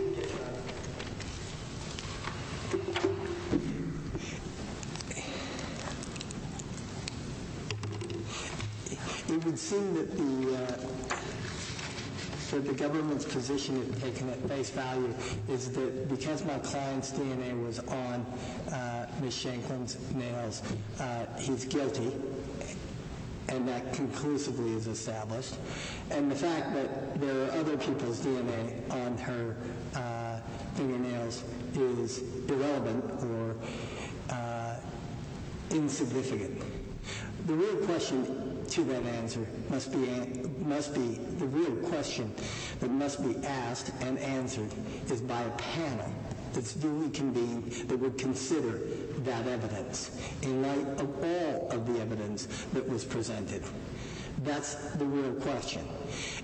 It would seem that the uh, that the government's position, if taken at face value, is that because my client's D N A was on uh, Miz Shanklin's nails, uh, he's guilty, and that conclusively is established. And the fact that there are other people's D N A on her uh, fingernails is irrelevant or uh, insignificant. The real question to that answer must be, must be, the real question that must be asked and answered is by a panel that's duly convened that would consider that evidence in light of all of the evidence that was presented. That's the real question.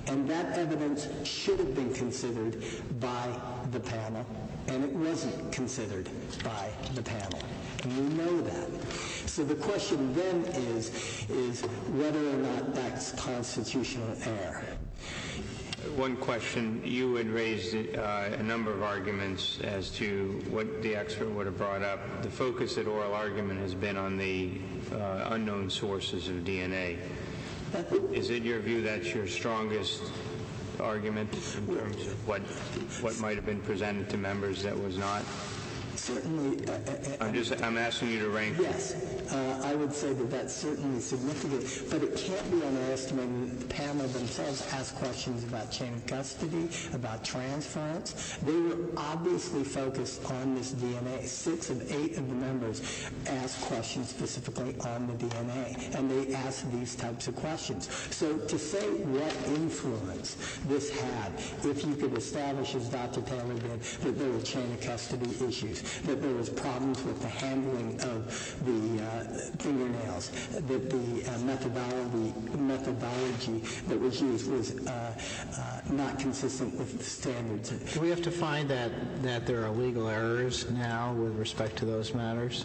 And that evidence should have been considered by the panel, and it wasn't considered by the panel. And we know that. So the question then is, is whether or not that's constitutional error. One question, you had raised uh, a number of arguments as to what the expert would have brought up. The focus at oral argument has been on the uh, unknown sources of D N A. Is it your view that's your strongest argument in terms of what what might have been presented to members that was not? Certainly. Uh, uh, I'm just I'm asking you to rank. Yes, uh, I would say that that's certainly significant, but it can't be underestimated that the panel themselves asked questions about chain of custody, about transference. They were obviously focused on this D N A. Six of eight of the members asked questions specifically on the D N A, and they asked these types of questions. So to say what influence this had, if you could establish, as Doctor Taylor did, that there were chain of custody issues, that there was problems with the handling of the uh, fingernails, that the uh, methodology, methodology that was used was uh, uh, not consistent with the standards. Do we have to find that, that there are legal errors now with respect to those matters?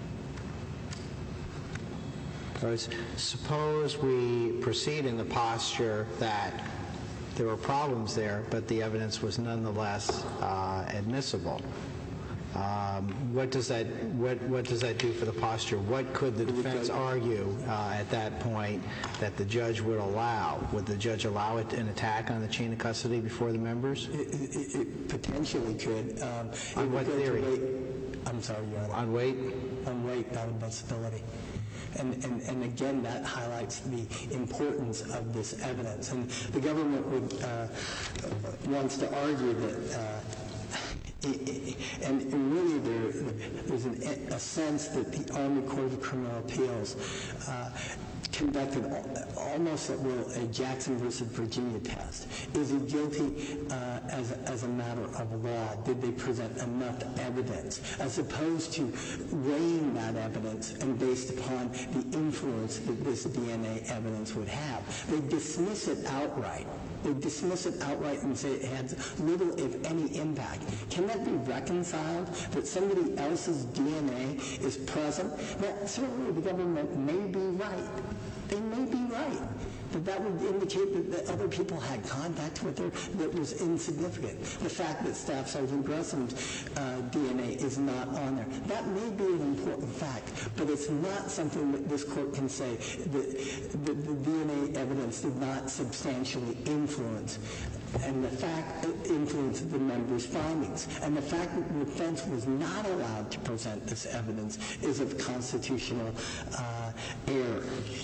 Because suppose we proceed in the posture that there were problems there, but the evidence was nonetheless uh, admissible. Um, what does that what what does that do for the posture? What could the defense argue uh, at that point that the judge would allow? Would the judge allow it an attack on the chain of custody before the members? It, it, it potentially could. Um, on what theory? Weight. I'm sorry, Your Honor. On weight? On weight, not admissibility. And, and, and again, that highlights the importance of this evidence. And the government would uh, wants to argue that. Uh, And, and really, there, there's an, a sense that the Army Corps of Criminal Appeals uh, conducted almost at will a Jackson versus Virginia test. Is he guilty uh, as, as a matter of law? Did they present enough evidence? As opposed to weighing that evidence and based upon the influence that this D N A evidence would have. They dismiss it outright. They dismiss it outright and say it has little, if any, impact. Can that be reconciled, that somebody else's D N A is present? Now, certainly the government may be right. They may be right. But that would indicate that, that other people had contact with her that was insignificant. The fact that Staff Sergeant Gressom's uh, D N A is not on there, that may be an important fact, but it's not something that this court can say that, that the D N A evidence did not substantially influence. And the fact that influenced the members' findings. And the fact that the defense was not allowed to present this evidence is of constitutional uh, error.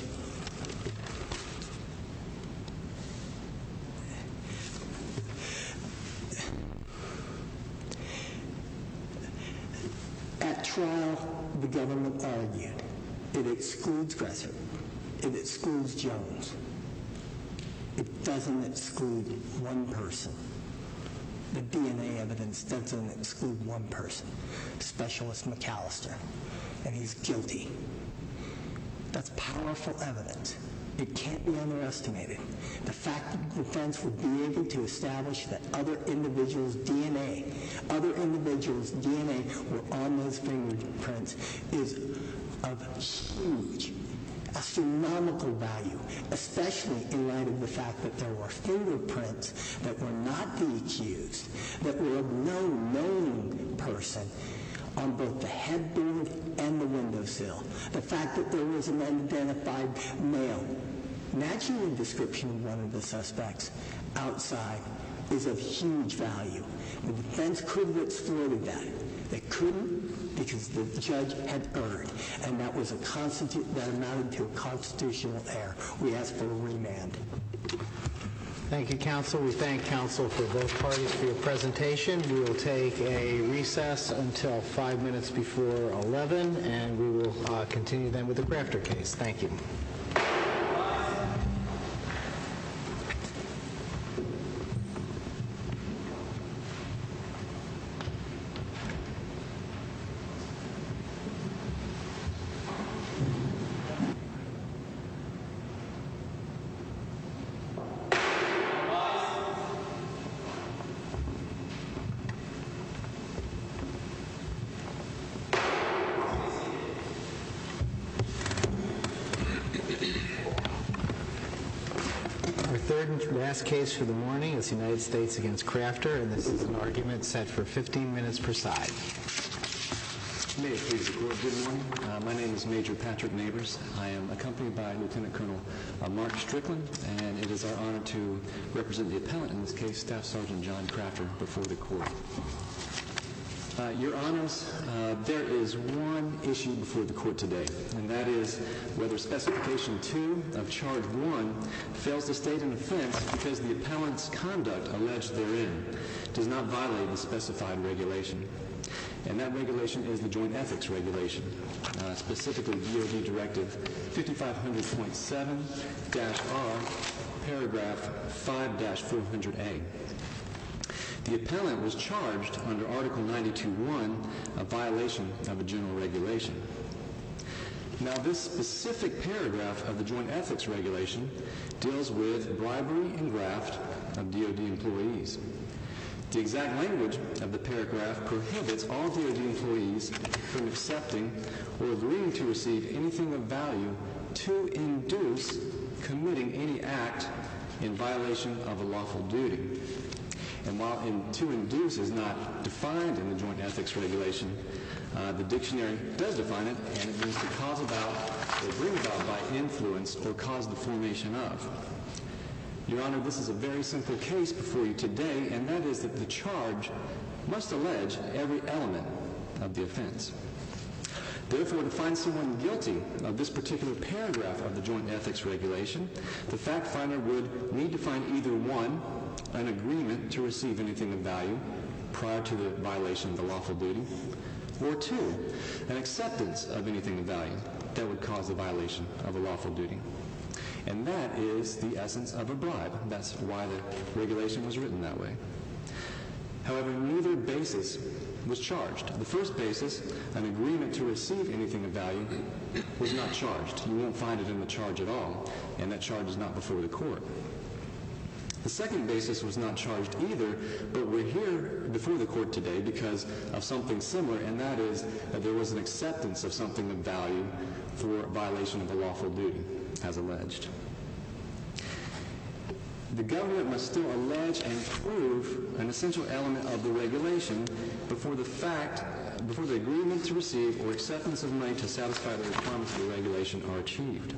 At trial, the government argued it excludes Gresser, it excludes Jones. It doesn't exclude one person. The D N A evidence doesn't exclude one person, Specialist McAllister, and he's guilty. That's powerful evidence. It can't be underestimated. The fact that the defense would be able to establish that other individuals' D N A, other individuals' D N A were on those fingerprints is of huge, astronomical value, especially in light of the fact that there were fingerprints that were not the accused, that were of no known person on both the headboard and the windowsill. The fact that there was an unidentified male matching the description of one of the suspects outside is of huge value. The defense could have exploited that. They couldn't because the judge had erred, and that was a constitu- that amounted to a constitutional error. We ask for a remand. Thank you, counsel. We thank counsel for both parties for your presentation. We will take a recess until five minutes before eleven, and we will uh, continue then with the Crafter case. Thank you. third and last case for the morning is United States against Crafter, and this is an argument set for fifteen minutes per side. May it please the Court, good morning. Uh, my name is Major Patrick Neighbors. I am accompanied by Lieutenant Colonel uh, Mark Strickland, and it is our honor to represent the appellant in this case, Staff Sergeant John Crafter, before the Court. Uh, Your Honors, uh, there is one issue before the Court today, and that is whether Specification two of Charge one fails to state an offense because the appellant's conduct alleged therein does not violate the specified regulation. And that regulation is the Joint Ethics Regulation, uh, specifically D O D Directive fifty-five hundred point seven R, paragraph five four hundred A. The appellant was charged under Article ninety-two one, a violation of a general regulation. Now, this specific paragraph of the Joint Ethics Regulation deals with bribery and graft of D O D employees. The exact language of the paragraph prohibits all D O D employees from accepting or agreeing to receive anything of value to induce committing any act in violation of a lawful duty. And while in, to induce is not defined in the Joint Ethics Regulation, uh, the dictionary does define it, and it means to cause about or bring about by influence or cause the formation of. Your Honor, this is a very simple case before you today, and that is that the charge must allege every element of the offense. Therefore, to find someone guilty of this particular paragraph of the Joint Ethics Regulation, the fact finder would need to find either one, an agreement to receive anything of value prior to the violation of the lawful duty, or two, an acceptance of anything of value that would cause the violation of a lawful duty. And that is the essence of a bribe. That's why the regulation was written that way. However, neither basis was charged. The first basis, an agreement to receive anything of value, was not charged. You won't find it in the charge at all, and that charge is not before the Court. The second basis was not charged either, but we're here before the Court today because of something similar, and that is that there was an acceptance of something of value for violation of a lawful duty, as alleged. The government must still allege and prove an essential element of the regulation before the fact, before the agreement to receive or acceptance of money to satisfy the requirements of the regulation are achieved.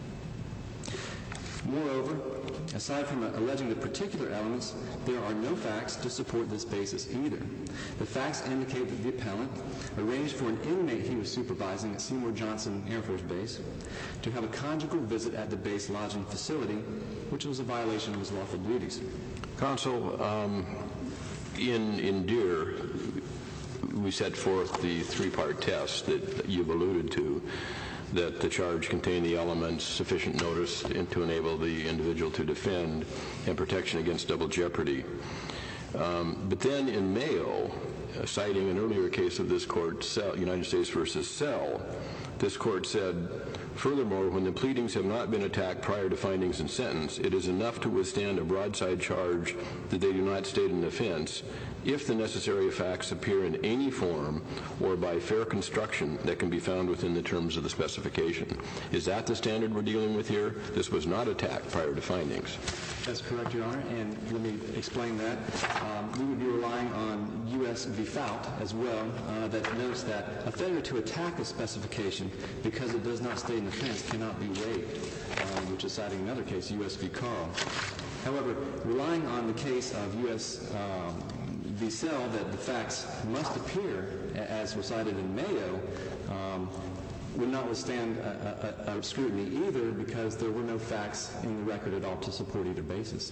Moreover, aside from alleging the particular elements, there are no facts to support this basis either. The facts indicate that the appellant arranged for an inmate he was supervising at Seymour Johnson Air Force Base to have a conjugal visit at the base lodging facility, which was a violation of his lawful duties. Counsel, um, in, in Deere, we set forth the three-part test that you've alluded to, that the charge contained the elements sufficient notice to enable the individual to defend and protection against double jeopardy. Um, but then in Mayo, uh, citing an earlier case of this court, Sell, United States versus Sell, this court said, furthermore, when the pleadings have not been attacked prior to findings and sentence, it is enough to withstand a broadside charge that they do not state an offense if the necessary facts appear in any form or by fair construction that can be found within the terms of the specification. Is that the standard we're dealing with here? This was not attacked prior to findings. That's correct, Your Honor, and let me explain that. Um, we would be relying on U S v. Fout as well, uh, that notes that a failure to attack a specification because it does not state an offense cannot be waived, uh, which is citing another case, U S v. Carl. However, relying on the case of U S Um, v. Sell, that the facts must appear, as was cited in Mayo, um, would not withstand a, a, a scrutiny either because there were no facts in the record at all to support either basis.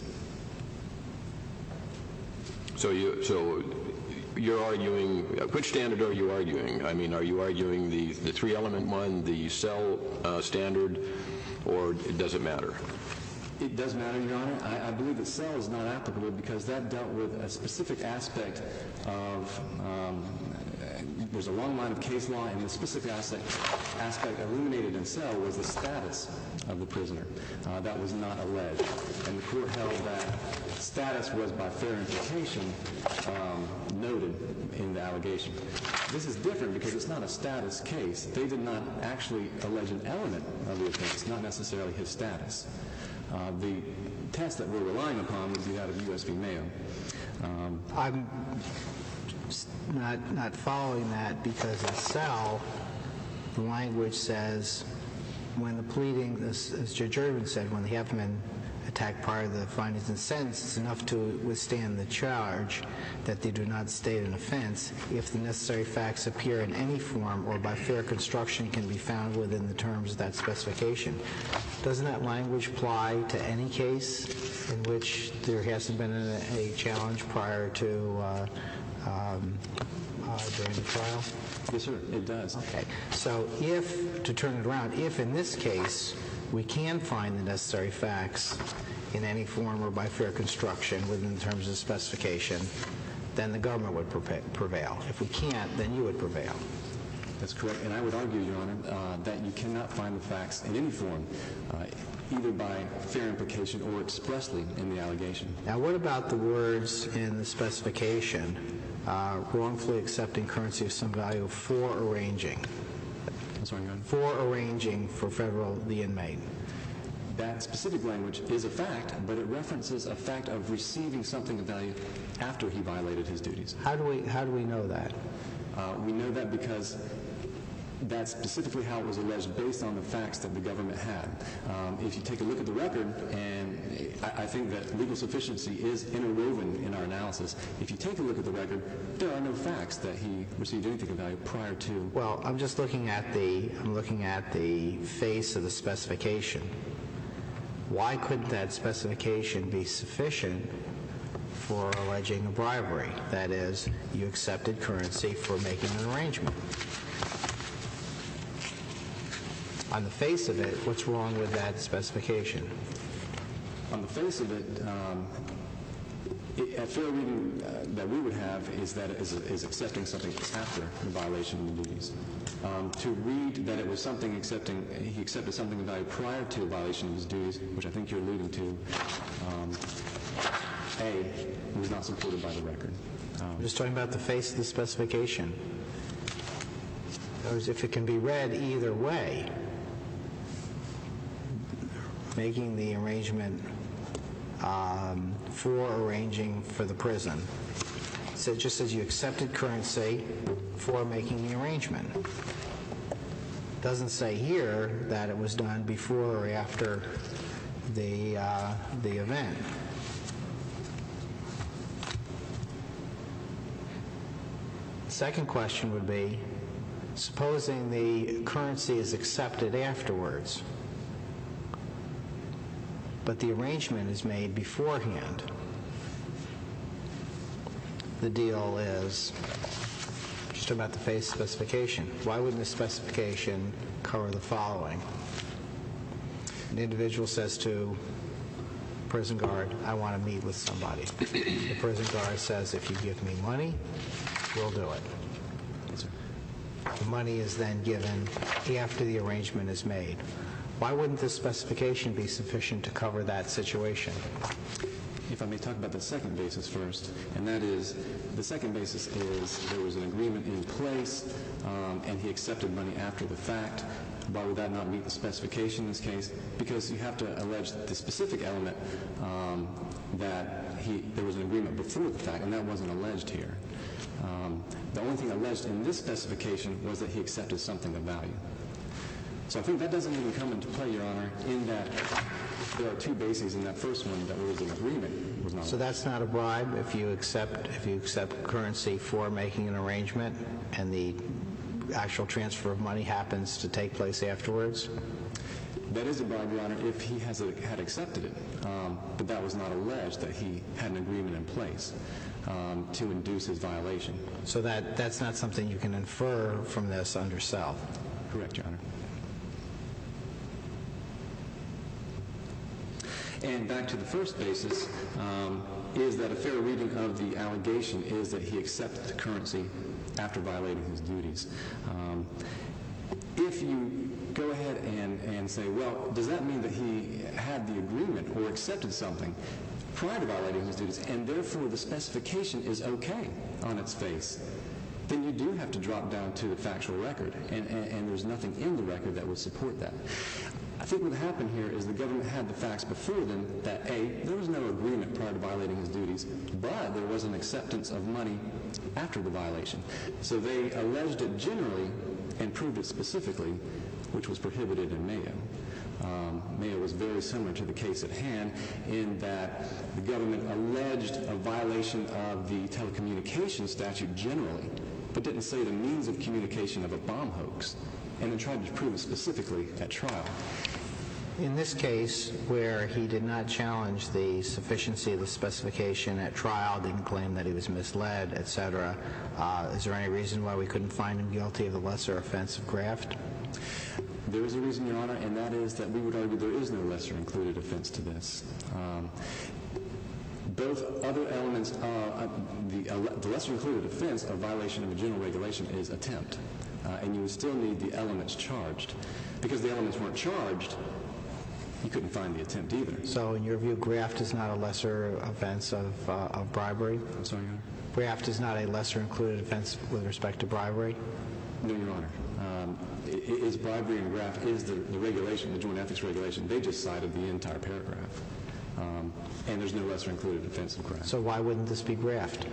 So you, so you're arguing, which standard are you arguing? I mean, are you arguing the, the three-element one, the Sell uh, standard, or does it matter? It does matter, Your Honor. I, I believe that Sell is not applicable because that dealt with a specific aspect of, um, there's a long line of case law, and the specific aspect, aspect illuminated in Sell was the status of the prisoner. Uh, that was not alleged. And the court held that status was by fair implication um, noted in the allegation. This is different because it's not a status case. They did not actually allege an element of the offense, not necessarily his status. Uh, the test that we're relying upon would be that of U S v Mayo. Um, I'm s- not, not following that because in Sell, the language says when the pleading, as, as Judge Irvin said, when the have been attacked prior to the findings and sentence, it's enough to withstand the charge that they do not state an offense if the necessary facts appear in any form or by fair construction can be found within the terms of that specification. Doesn't that language apply to any case in which there hasn't been a, a challenge prior to uh, um, uh, during the trial? Yes, sir, it does. Okay. So if, to turn it around, if in this case we can find the necessary facts in any form or by fair construction within the terms of the specification, then the government would prevail. If we can't, then you would prevail. That's correct, and I would argue, Your Honor, uh, that you cannot find the facts in any form, uh, either by fair implication or expressly in the allegation. Now, what about the words in the specification, uh, wrongfully accepting currency of some value for arranging? I'm sorry, Your Honor? For arranging for federal the inmate. That specific language is a fact, but it references a fact of receiving something of value after he violated his duties. How do we, how do we know that? Uh, we know that because that's specifically how it was alleged based on the facts that the government had. Um, if you take a look at the record, and I, I think that legal sufficiency is interwoven in our analysis, if you take a look at the record, there are no facts that he received anything of value prior to. Well, I'm just looking at the, I'm looking at the face of the specification. Why couldn't that specification be sufficient for alleging a bribery? That is, you accepted currency for making an arrangement. On the face of it, what's wrong with that specification? On the face of it, um, it a fair reading uh, that we would have is that it is, is accepting something after the violation of the duties. Um, to read that it was something accepting, he accepted something of value prior to a violation of his duties, which I think you're alluding to, um, A, was not supported by the record. Um, I'm just talking about the face of the specification. In other words, if it can be read either way, making the arrangement um, for arranging for the prison. So it just says you accepted currency for making the arrangement. Doesn't say here that it was done before or after the uh, the event. Second question would be, supposing the currency is accepted afterwards, but the arrangement is made beforehand. The deal is just about the face specification. Why wouldn't the specification cover the following? An individual says to prison guard, I want to meet with somebody. The prison guard says, if you give me money, we'll do it. The money is then given after the arrangement is made. Why wouldn't this specification be sufficient to cover that situation? If I may talk about the second basis first, and that is, the second basis is there was an agreement in place, um, and he accepted money after the fact. Why would that not meet the specification in this case? Because you have to allege the specific element um, that he, there was an agreement before the fact, and that wasn't alleged here. Um, the only thing alleged in this specification was that he accepted something of value. So I think that doesn't even come into play, Your Honor, in that there are two bases in that first one that there was an agreement was not. So that's not a bribe if you accept if you accept currency for making an arrangement and the actual transfer of money happens to take place afterwards? That is a bribe, Your Honor, if he has a, had accepted it. Um, but that was not alleged that he had an agreement in place um, to induce his violation. So that that's not something you can infer from this under Sell. Correct, Your Honor. And back to the first basis, um, is that a fair reading of the allegation is that he accepted the currency after violating his duties. Um, if you go ahead and, and say, well, does that mean that he had the agreement or accepted something prior to violating his duties, and therefore the specification is okay on its face, then you do have to drop down to the factual record, and, and, and there's nothing in the record that would support that. I think what happened here is the government had the facts before them that, A, there was no agreement prior to violating his duties, but there was an acceptance of money after the violation. So they alleged it generally and proved it specifically, which was prohibited in Mayo. Um, Mayo was very similar to the case at hand in that the government alleged a violation of the telecommunications statute generally, but didn't say the means of communication of a bomb hoax, and then tried to prove it specifically at trial. In this case, where he did not challenge the sufficiency of the specification at trial, didn't claim that he was misled, et cetera, uh, is there any reason why we couldn't find him guilty of the lesser offense of graft? There is a reason, Your Honor, and that is that we would argue there is no lesser included offense to this. Um, both other elements, uh, the, uh, the lesser included offense of violation of a general regulation is attempt, uh, and you would still need the elements charged. Because the elements weren't charged, you couldn't find the attempt either. So in your view, graft is not a lesser offense of, uh, of bribery? I'm sorry, Your Honor? Graft is not a lesser included offense with respect to bribery? No, Your Honor. Um, it, it is bribery and graft is the, the regulation, the joint ethics regulation. They just cited the entire paragraph. Um, and there's no lesser included offense of graft. So why wouldn't this be graft?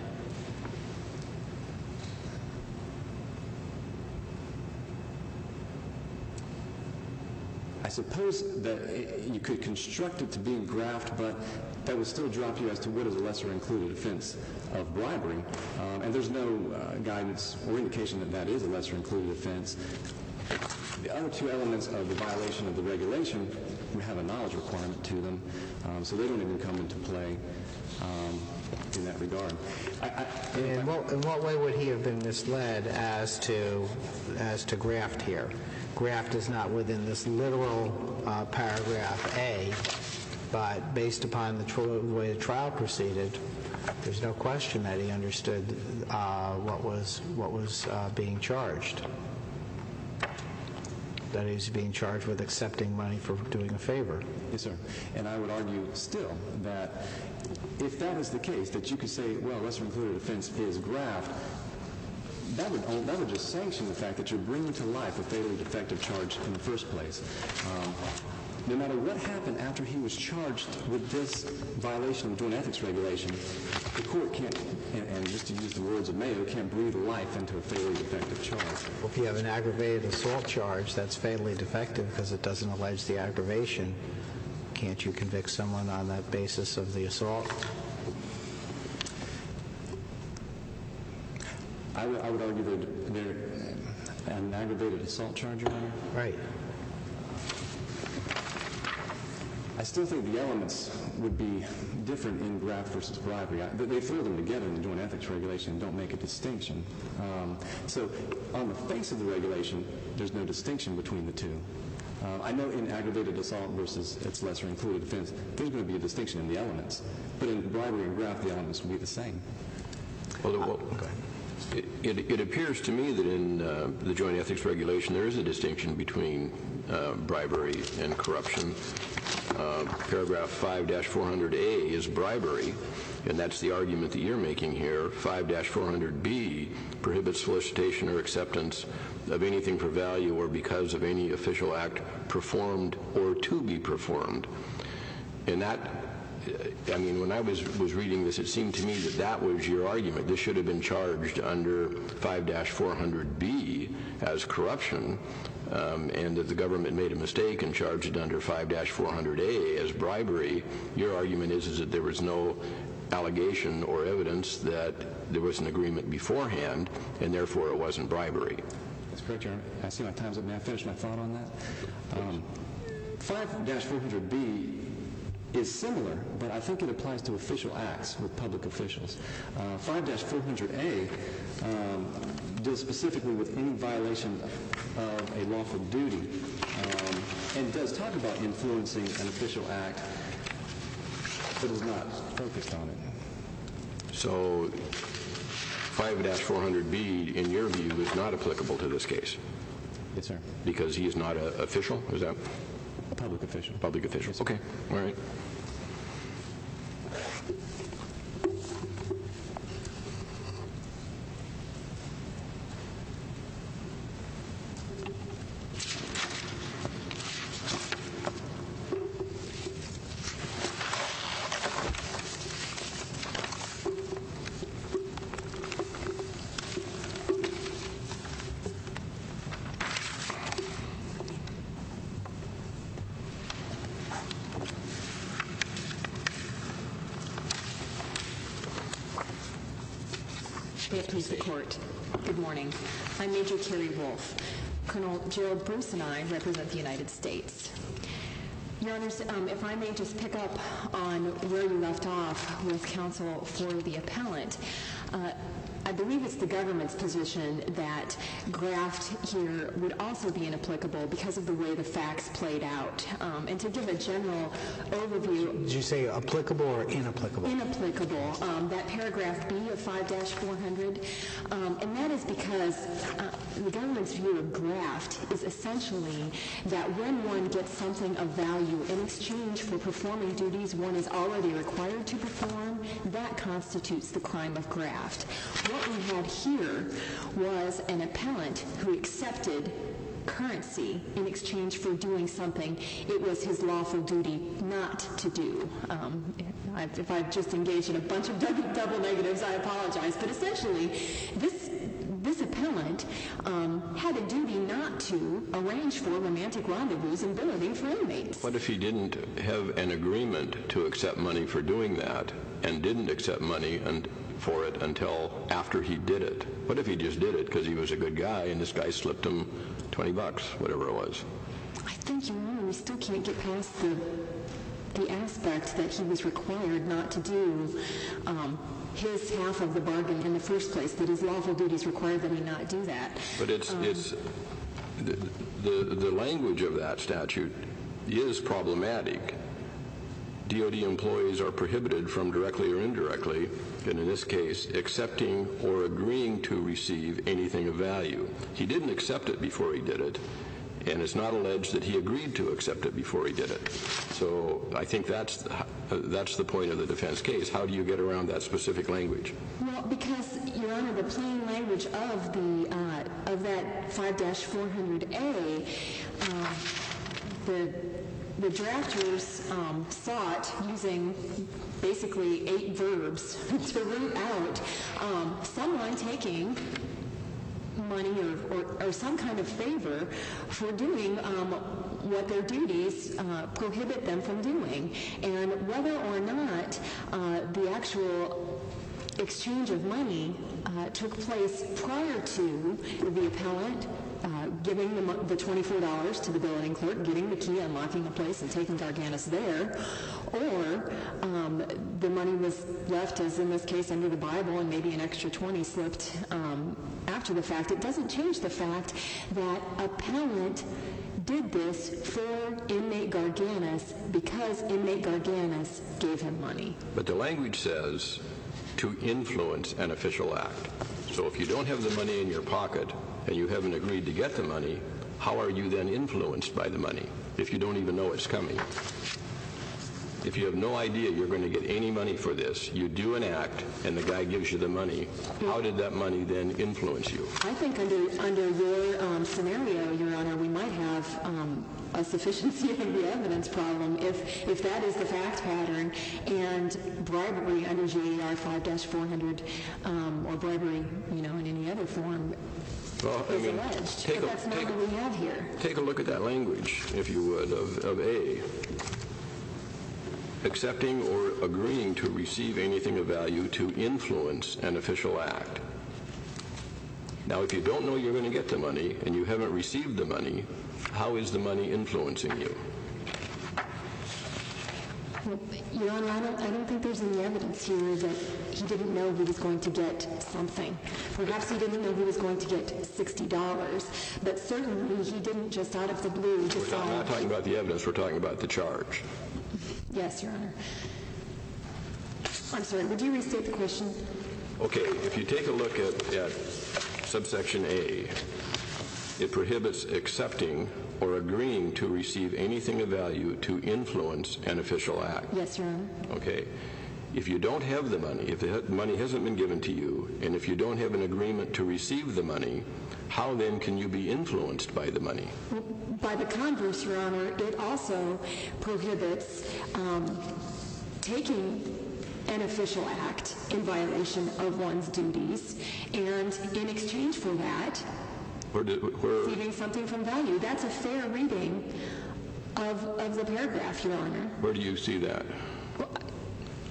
I suppose that it, you could construct it to be graft, but that would still drop you as to what is a lesser included offense of bribery. Um, and there's no uh, guidance or indication that that is a lesser included offense. The other two elements of the violation of the regulation, we have a knowledge requirement to them, um, so they don't even come into play um, in that regard. I, I, in, what, in what way would he have been misled as to as to graft here? Graft is not within this literal uh, paragraph A, but based upon the, tr- the way the trial proceeded, there's no question that he understood uh, what was what was uh, being charged. That he was being charged with accepting money for doing a favor. Yes, sir. And I would argue still that if that is the case, that you could say, well, lesser included offense is graft, that would, that would just sanction the fact that you're bringing to life a fatally defective charge in the first place. Um, no matter what happened after he was charged with this violation of joint ethics regulation, the court can't, and, and just to use the words of Mayo, can't breathe life into a fatally defective charge. Well, if you have an aggravated assault charge that's fatally defective because it doesn't allege the aggravation, can't you convict someone on that basis of the assault? I would, I would argue that they're an aggravated assault charge, Your Honor. Right. I still think the elements would be different in graft versus bribery. I, they throw them together in the joint ethics regulation and don't make a distinction. Um, so on the face of the regulation, there's no distinction between the two. Uh, I know in aggravated assault versus its lesser included offense, there's going to be a distinction in the elements. But in bribery and graft, the elements will be the same. Well, well it, it, it appears to me that in uh, the joint ethics regulation there is a distinction between uh, bribery and corruption. Uh, paragraph five dash four hundred A is bribery, and that's the argument that you're making here. five dash four hundred B prohibits solicitation or acceptance of anything for value or because of any official act performed or to be performed. And that, I mean, when I was, was reading this, it seemed to me that that was your argument. This should have been charged under five dash four hundred B as corruption, um, and that the government made a mistake and charged it under five dash four hundred A as bribery. Your argument is, is that there was no allegation or evidence that there was an agreement beforehand, and therefore it wasn't bribery. That's correct, Your Honor. I see my time's up. May I finish my thought on that? Um, five dash four hundred B is similar, but I think it applies to official acts with public officials. Uh, five dash four hundred A um, deals specifically with any violation of a lawful duty, um, and does talk about influencing an official act, but is not focused on it. So five dash four hundred B, in your view, is not applicable to this case? Yes, sir. Because he is not an official? Is that? A public official. Public official. Yes, okay. All right. May it please the Court. Good morning. I'm Major Carrie Wolf. Colonel Gerald Bruce and I represent the United States. Your Honors, um, if I may just pick up on where you left off with counsel for the appellant, uh, I believe it's the government's position that graft here would also be inapplicable because of the way the facts played out. Um, and to give a general overview... Did you say applicable or inapplicable? Inapplicable. Um, that paragraph B of five dash four hundred, um, and that is because uh, the government's view of graft is essentially that when one gets something of value in exchange for performing duties one is already required to perform, that constitutes the crime of graft. What we had here was an appellant who accepted currency in exchange for doing something it was his lawful duty not to do. Um, I've, if I've just engaged in a bunch of double, double negatives, I apologize. But essentially, this this appellant um, had a duty not to arrange for romantic rendezvous and billeting for inmates. What if he didn't have an agreement to accept money for doing that and didn't accept money and for it until after he did it? What if he just did it because he was a good guy and this guy slipped him twenty bucks, whatever it was? I think, Your Honor, we still can't get past the the aspect that he was required not to do um, his half of the bargain in the first place, that his lawful duties required that he not do that. But it's, um, it's the, the, the language of that statute is problematic. D O D employees are prohibited from directly or indirectly, and in this case, accepting or agreeing to receive anything of value. He didn't accept it before he did it, and it's not alleged that he agreed to accept it before he did it. So I think that's the, uh, that's the point of the defense case. How do you get around that specific language? Well, because, Your Honor, the plain language of the uh, of that five dash four hundred A, uh, the the drafters um, sought, using basically eight verbs, to root out um, someone taking money or, or, or some kind of favor for doing um, what their duties uh, prohibit them from doing. And whether or not uh, the actual exchange of money uh, took place prior to the appellant uh, giving the, the twenty-four dollars to the billeting clerk, getting the key, unlocking the place, and taking Garganus there, or um, the money was left, as in this case, under the Bible, and maybe an extra twenty slipped um, after the fact, it doesn't change the fact that appellant did this for inmate Garganus because inmate Garganus gave him money. But the language says to influence an official act. So if you don't have the money in your pocket and you haven't agreed to get the money, how are you then influenced by the money if you don't even know it's coming? If you have no idea you're going to get any money for this, you do an act and the guy gives you the money, how did that money then influence you? I think under under your um, scenario, Your Honor, we might have um, a sufficiency of the evidence problem if if that is the fact pattern, and bribery under J A R five dash four hundred um, or bribery, you know, in any other form well, I is mean, alleged. Take but a, that's not take, what we have here. Take a look at that language, if you would, of, of A. Accepting or agreeing to receive anything of value to influence an official act. Now, if you don't know you're going to get the money and you haven't received the money, how is the money influencing you? Well, Your Honor, I don't, I don't think there's any evidence here that he didn't know he was going to get something. Perhaps he didn't know he was going to get sixty dollars, but certainly he didn't just out of the blue decide... We're not talking about the evidence, we're talking about the charge. Yes, Your Honor. I'm sorry, would you restate the question? Okay, if you take a look at, at subsection A, it prohibits accepting or agreeing to receive anything of value to influence an official act. Yes, Your Honor. Okay. If you don't have the money, if the money hasn't been given to you, and if you don't have an agreement to receive the money, how then can you be influenced by the money? Well, by the converse, Your Honor, it also prohibits um, taking an official act in violation of one's duties, and in exchange for that, where did, where, receiving something from value. That's a fair reading of, of the paragraph, Your Honor. Where do you see that? Well,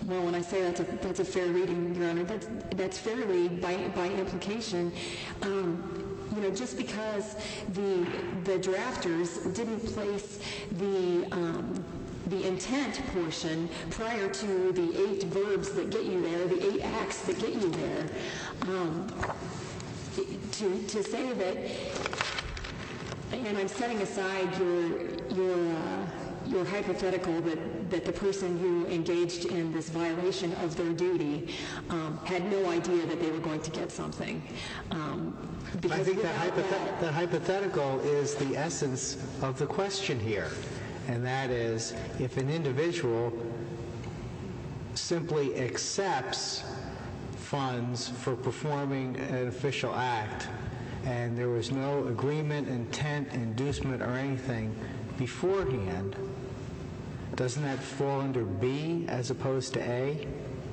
Well, when I say that's a, that's a fair reading, Your Honor, that's, that's fairly by, by implication. Um, you know, just because the, the drafters didn't place the, um, the intent portion prior to the eight verbs that get you there, the eight acts that get you there, um, to, to say that, and I'm setting aside your, your, uh, your hypothetical that, that the person who engaged in this violation of their duty um, had no idea that they were going to get something. Um, I think that, hypothet- that, that hypothetical is the essence of the question here, and that is if an individual simply accepts funds for performing an official act and there was no agreement, intent, inducement, or anything beforehand, doesn't that fall under B as opposed to A?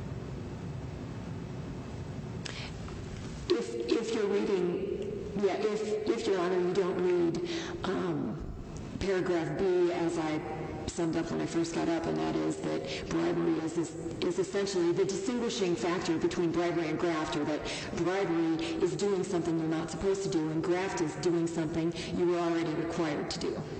If, if you're reading, yeah, if, if, Your Honor, you don't read um, paragraph B as I summed up when I first got up, and that is that bribery is, is, is essentially the distinguishing factor between bribery and graft, or that bribery is doing something you're not supposed to do, and graft is doing something you were already required to do.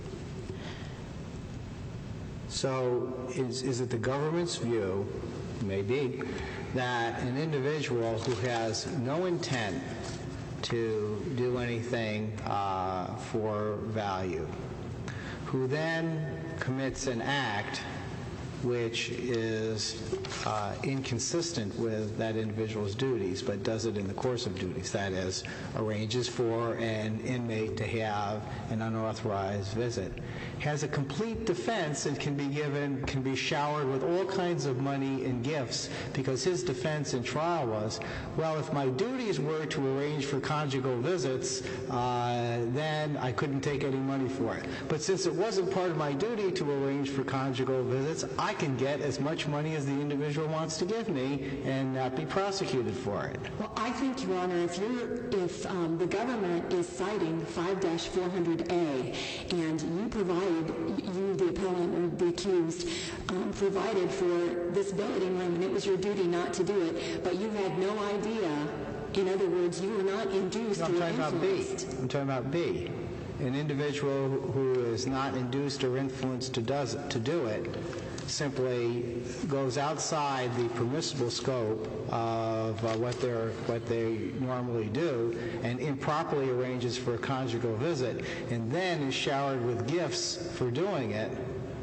So is, is it the government's view, maybe, that an individual who has no intent to do anything uh, for value, who then commits an act which is uh, inconsistent with that individual's duties, but does it in the course of duties, that is, arranges for an inmate to have an unauthorized visit, has a complete defense and can be given, can be showered with all kinds of money and gifts, because his defense in trial was, well, if my duties were to arrange for conjugal visits, uh, then I couldn't take any money for it. But since it wasn't part of my duty to arrange for conjugal visits, I can get as much money as the individual wants to give me and not be prosecuted for it. Well, I think, Your Honor, if you're, if um, the government is citing five dash four hundred A and you provided, you, the appellant or the accused, um, provided for this billeting room and it was your duty not to do it, but you had no idea, in other words, you were not induced No, I'm or talking about B. influenced. I'm talking about B. An individual who is not induced or influenced to, does, to do it simply goes outside the permissible scope of uh, what they're what they normally do and improperly arranges for a conjugal visit and then is showered with gifts for doing it.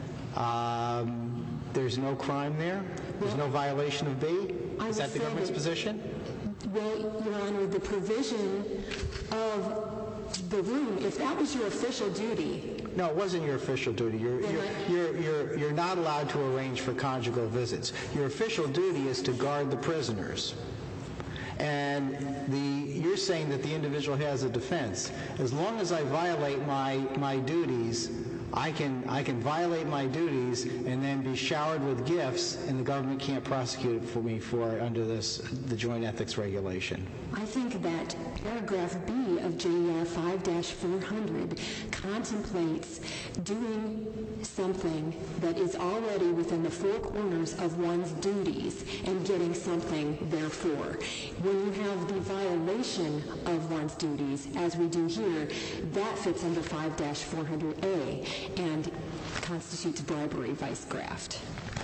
Um, there's no crime there? There's no violation of B? Is that the government's position? Well, Your Honor, the provision of the room, if that was your official duty. No, it wasn't your official duty. You're, you're, you're, you're, you're not allowed to arrange for conjugal visits. Your official duty is to guard the prisoners. And the, you're saying that the individual has a defense. As long as I violate my, my duties, I can, I can violate my duties and then be showered with gifts, and the government can't prosecute for me for it under this, the Joint Ethics Regulation. I think that paragraph B of J E R five dash four hundred contemplates doing something that is already within the four corners of one's duties and getting something therefore. When you have the violation of one's duties, as we do here, that fits under five dash four hundred A and constitutes bribery vice graft.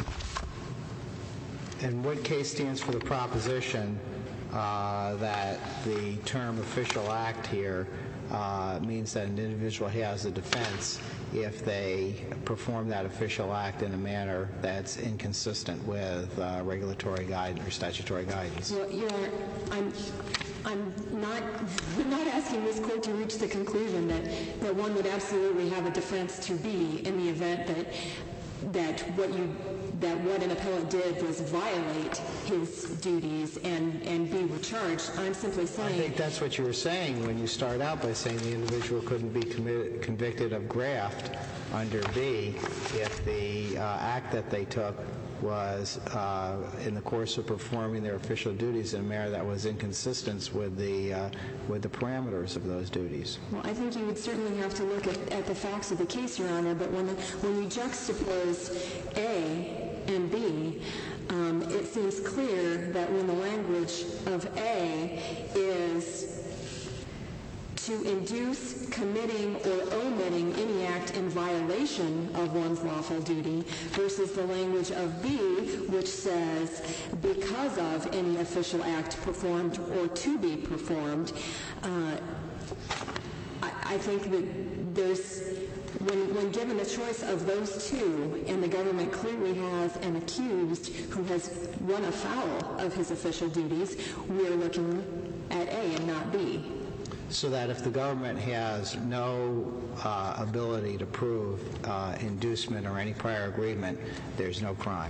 And what case stands for the proposition uh, that the term official act here uh, means that an individual has a defense if they perform that official act in a manner that's inconsistent with uh, regulatory guidance or statutory guidance? Well, Your Honor, I'm, I'm not, not asking this court to reach the conclusion that, that one would absolutely have a defense to be in the event that that what you that what an appellant did was violate his duties and and be recharged. I'm simply saying. I think that's what you were saying when you start out by saying the individual couldn't be committed, convicted of graft under B if the uh, act that they took was uh, in the course of performing their official duties in a manner that was inconsistent with the uh, with the parameters of those duties. Well, I think you would certainly have to look at, at the facts of the case, Your Honor, but when, the, when you juxtapose A and B, um, it seems clear that when the language of A is to induce, committing, or omitting any act in violation of one's lawful duty versus the language of B, which says because of any official act performed or to be performed, uh, I, I think that there's, when, when given the choice of those two, and the government clearly has an accused who has run afoul of his official duties, we're looking at A and not B. So that if the government has no uh, ability to prove uh, inducement or any prior agreement, there's no crime.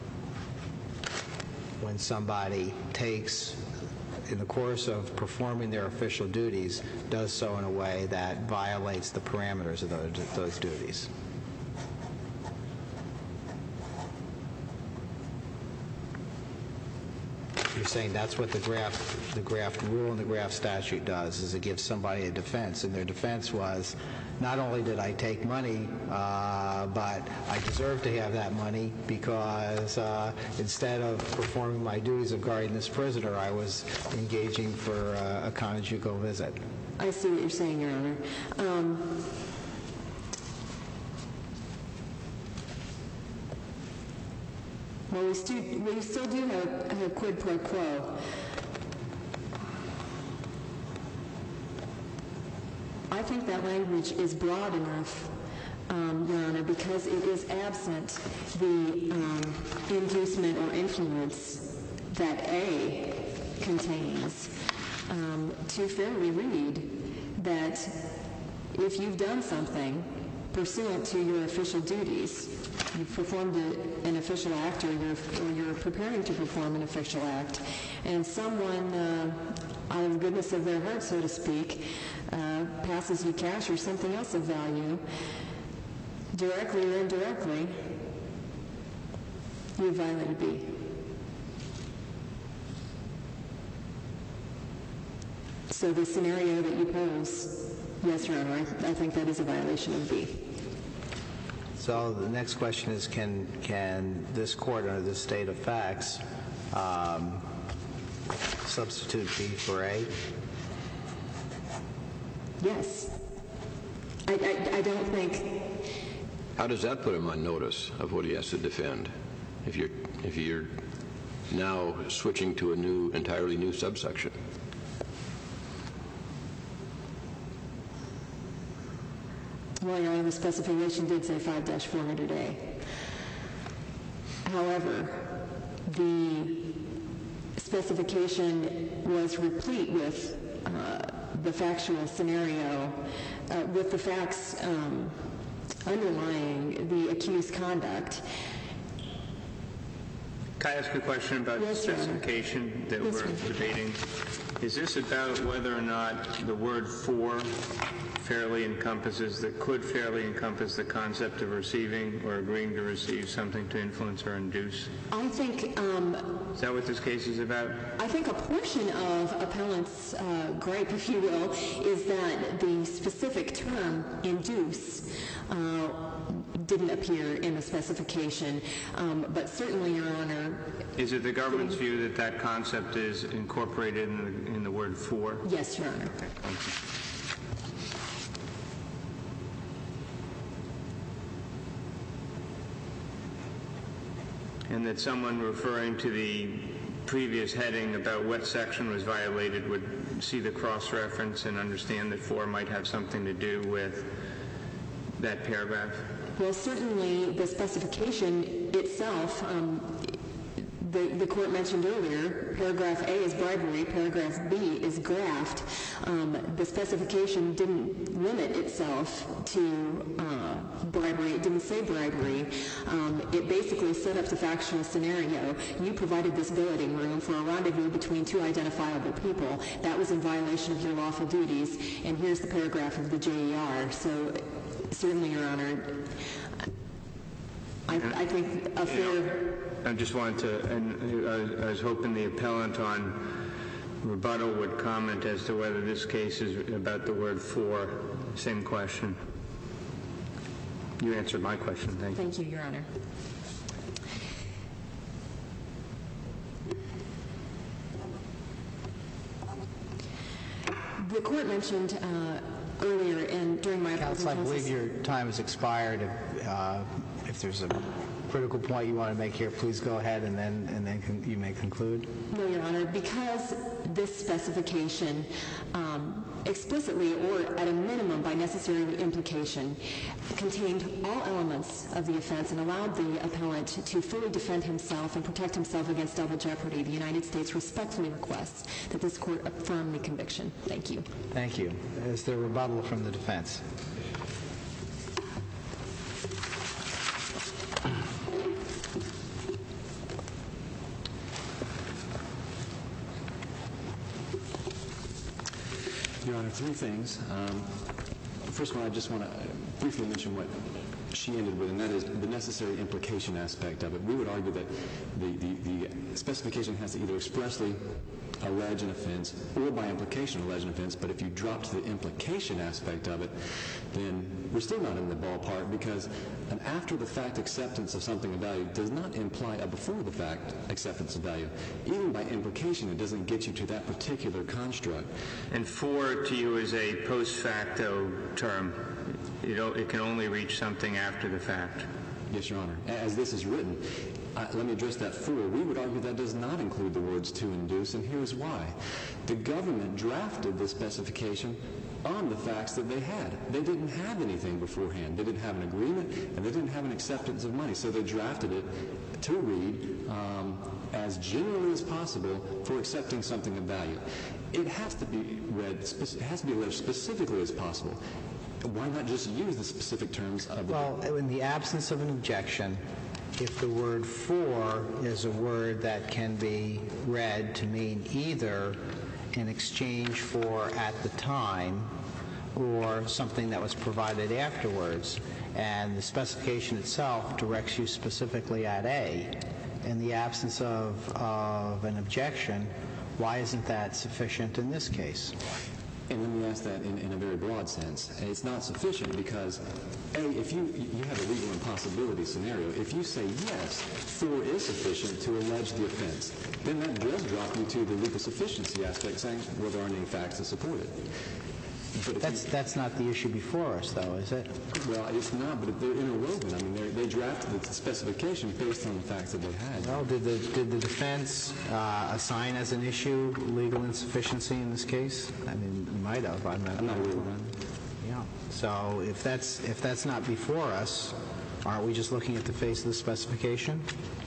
When somebody takes, in the course of performing their official duties, does so in a way that violates the parameters of those, those duties. You're saying that's what the graft, the graft rule and the graft statute does, is it gives somebody a defense, and their defense was, not only did I take money, uh, but I deserve to have that money because uh, instead of performing my duties of guarding this prisoner, I was engaging for uh, a conjugal visit. I see what you're saying, Your Honor. Um, Well, we still, we still do have a quid pro quo. I think that language is broad enough, um, Your Honor, because it is absent the um, inducement or influence that A contains. Um, to fairly read that if you've done something pursuant to your official duties, you've performed a, an official act, or you're, or you're preparing to perform an official act, and someone, uh, out of the goodness of their heart, so to speak, uh, passes you cash or something else of value, directly or indirectly, you violated B. So the scenario that you pose, yes, Your Honor, I, th- I think that is a violation of B. So the next question is, can can this court, under this state of facts, um, substitute B for A? Yes. I, I, I don't think... How does that put him on notice of what he has to defend? If you're, if you're now switching to a new, entirely new subsection? Well, Your Honor, the specification did say five dash four hundred A. However, the specification was replete with uh, the factual scenario, uh, with the facts um, underlying the accused conduct. Can I ask a question about Yes, the specification that yes, we're debating? Is this about whether or not the word for fairly encompasses, that could fairly encompass the concept of receiving or agreeing to receive something to influence or induce? I think... Um, is that what this case is about? I think a portion of appellant's uh, gripe, if you will, is that the specific term induce uh, didn't appear in the specification, um, but certainly, Your Honor... Is it the government's view that that concept is incorporated in the, in the word for? Yes, Your Honor. Okay, thank you. And that someone referring to the previous heading about what section was violated would see the cross-reference and understand that for might have something to do with that paragraph? Well, certainly the specification itself, um, the, the court mentioned earlier, paragraph A is bribery, paragraph B is graft. Um, the specification didn't limit itself to uh, bribery. It didn't say bribery. Um, it basically set up the factual scenario. You provided this billeting room for a rendezvous between two identifiable people. That was in violation of your lawful duties, and here's the paragraph of the J E R. So certainly, Your Honor, I, I think a fair... I just wanted to, and I was hoping the appellant on rebuttal would comment as to whether this case is about the word for. Same question. You answered my question. Thank you. Thank you, Your Honor. the court mentioned uh, earlier and during my Counsel, I believe presentation- your time has expired. If, uh, if there's a critical point you want to make here, please go ahead, and then and then con- you may conclude. No, Your Honor, because this specification um, explicitly, or at a minimum by necessary implication, contained all elements of the offense and allowed the appellant to fully defend himself and protect himself against double jeopardy, the United States respectfully requests that this court affirm the conviction. Thank you. Thank you. Is there a rebuttal from the defense? Your Honor, three things. Um, first one, I just want to briefly mention what she ended with, and that is the necessary implication aspect of it. We would argue that the, the, the specification has to either expressly allege an offense or by implication allege an offense, but if you drop to the implication aspect of it, then we're still not in the ballpark, because an after-the-fact acceptance of something of value does not imply a before-the-fact acceptance of value. Even by implication, it doesn't get you to that particular construct. And for to you is a post facto term. You know, it can only reach something after the fact. Yes, Your Honor. As this is written, uh, let me address that for. We would argue that does not include the words to induce, and here's why. The government drafted the specification on the facts that they had. They didn't have anything beforehand. They didn't have an agreement, and they didn't have an acceptance of money, so they drafted it to read um, as generally as possible for accepting something of value. It has to be read, it has to be read specifically as possible. Why not just use the specific terms of the... Well, in the absence of an objection, if the word for is a word that can be read to mean either in exchange for at the time or something that was provided afterwards, and the specification itself directs you specifically at A, in the absence of, of an objection, why isn't that sufficient in this case? And let me ask that in, in a very broad sense. It's not sufficient because, A, if you, you have a legal impossibility scenario, if you say yes, for is sufficient to allege the offense, then that does drop you to the legal sufficiency aspect, saying, well, there aren't any facts to support it. But That's, you, that's not the issue before us, though, is it? Well, it's not, but they're interwoven. I mean, they drafted the specification based on the facts that they had. Well, did the, did the defense uh, assign as an issue legal insufficiency in this case? I mean, it might have. I'm not, I'm not aware of that. Yeah. So if that's, if that's not before us, aren't we just looking at the face of the specification?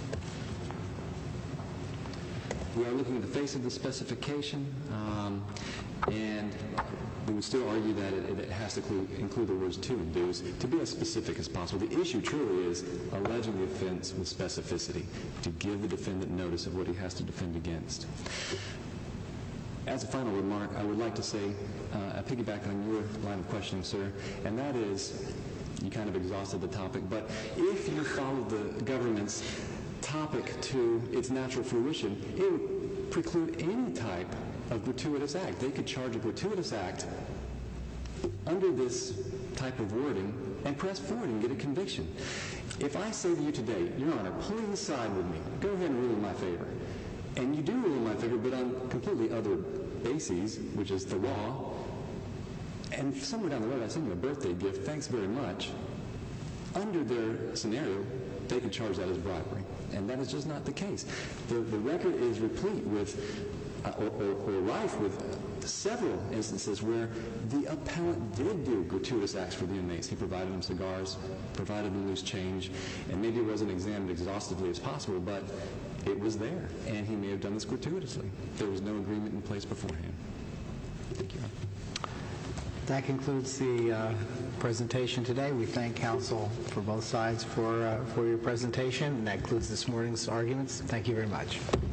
We are looking at the face of the specification, um, and we would still argue that it, it has to include, include the words to induce to be as specific as possible. The issue truly is alleging the offense with specificity, to give the defendant notice of what he has to defend against. As a final remark, I would like to say, uh, I piggyback on your line of questioning, sir, and that is, you kind of exhausted the topic, but if you follow the government's topic to its natural fruition, it would preclude any type of gratuitous act. They could charge a gratuitous act under this type of wording and press forward and get a conviction. If I say to you today, Your Honor, please side with me, go ahead and rule in my favor, and you do rule in my favor, but on completely other bases, which is the law, and somewhere down the road I send you a birthday gift, thanks very much, under their scenario, they can charge that as bribery. And that is just not the case. The, the record is replete with, uh, or, or, or rife with uh, several instances where the appellant did do gratuitous acts for the inmates. He provided them cigars, provided them loose change, and maybe it wasn't examined exhaustively as possible, but it was there, and he may have done this gratuitously. There was no agreement in place beforehand. Thank you. That concludes the uh, presentation today. We thank counsel for both sides for, uh, for your presentation, and that concludes this morning's arguments. Thank you very much.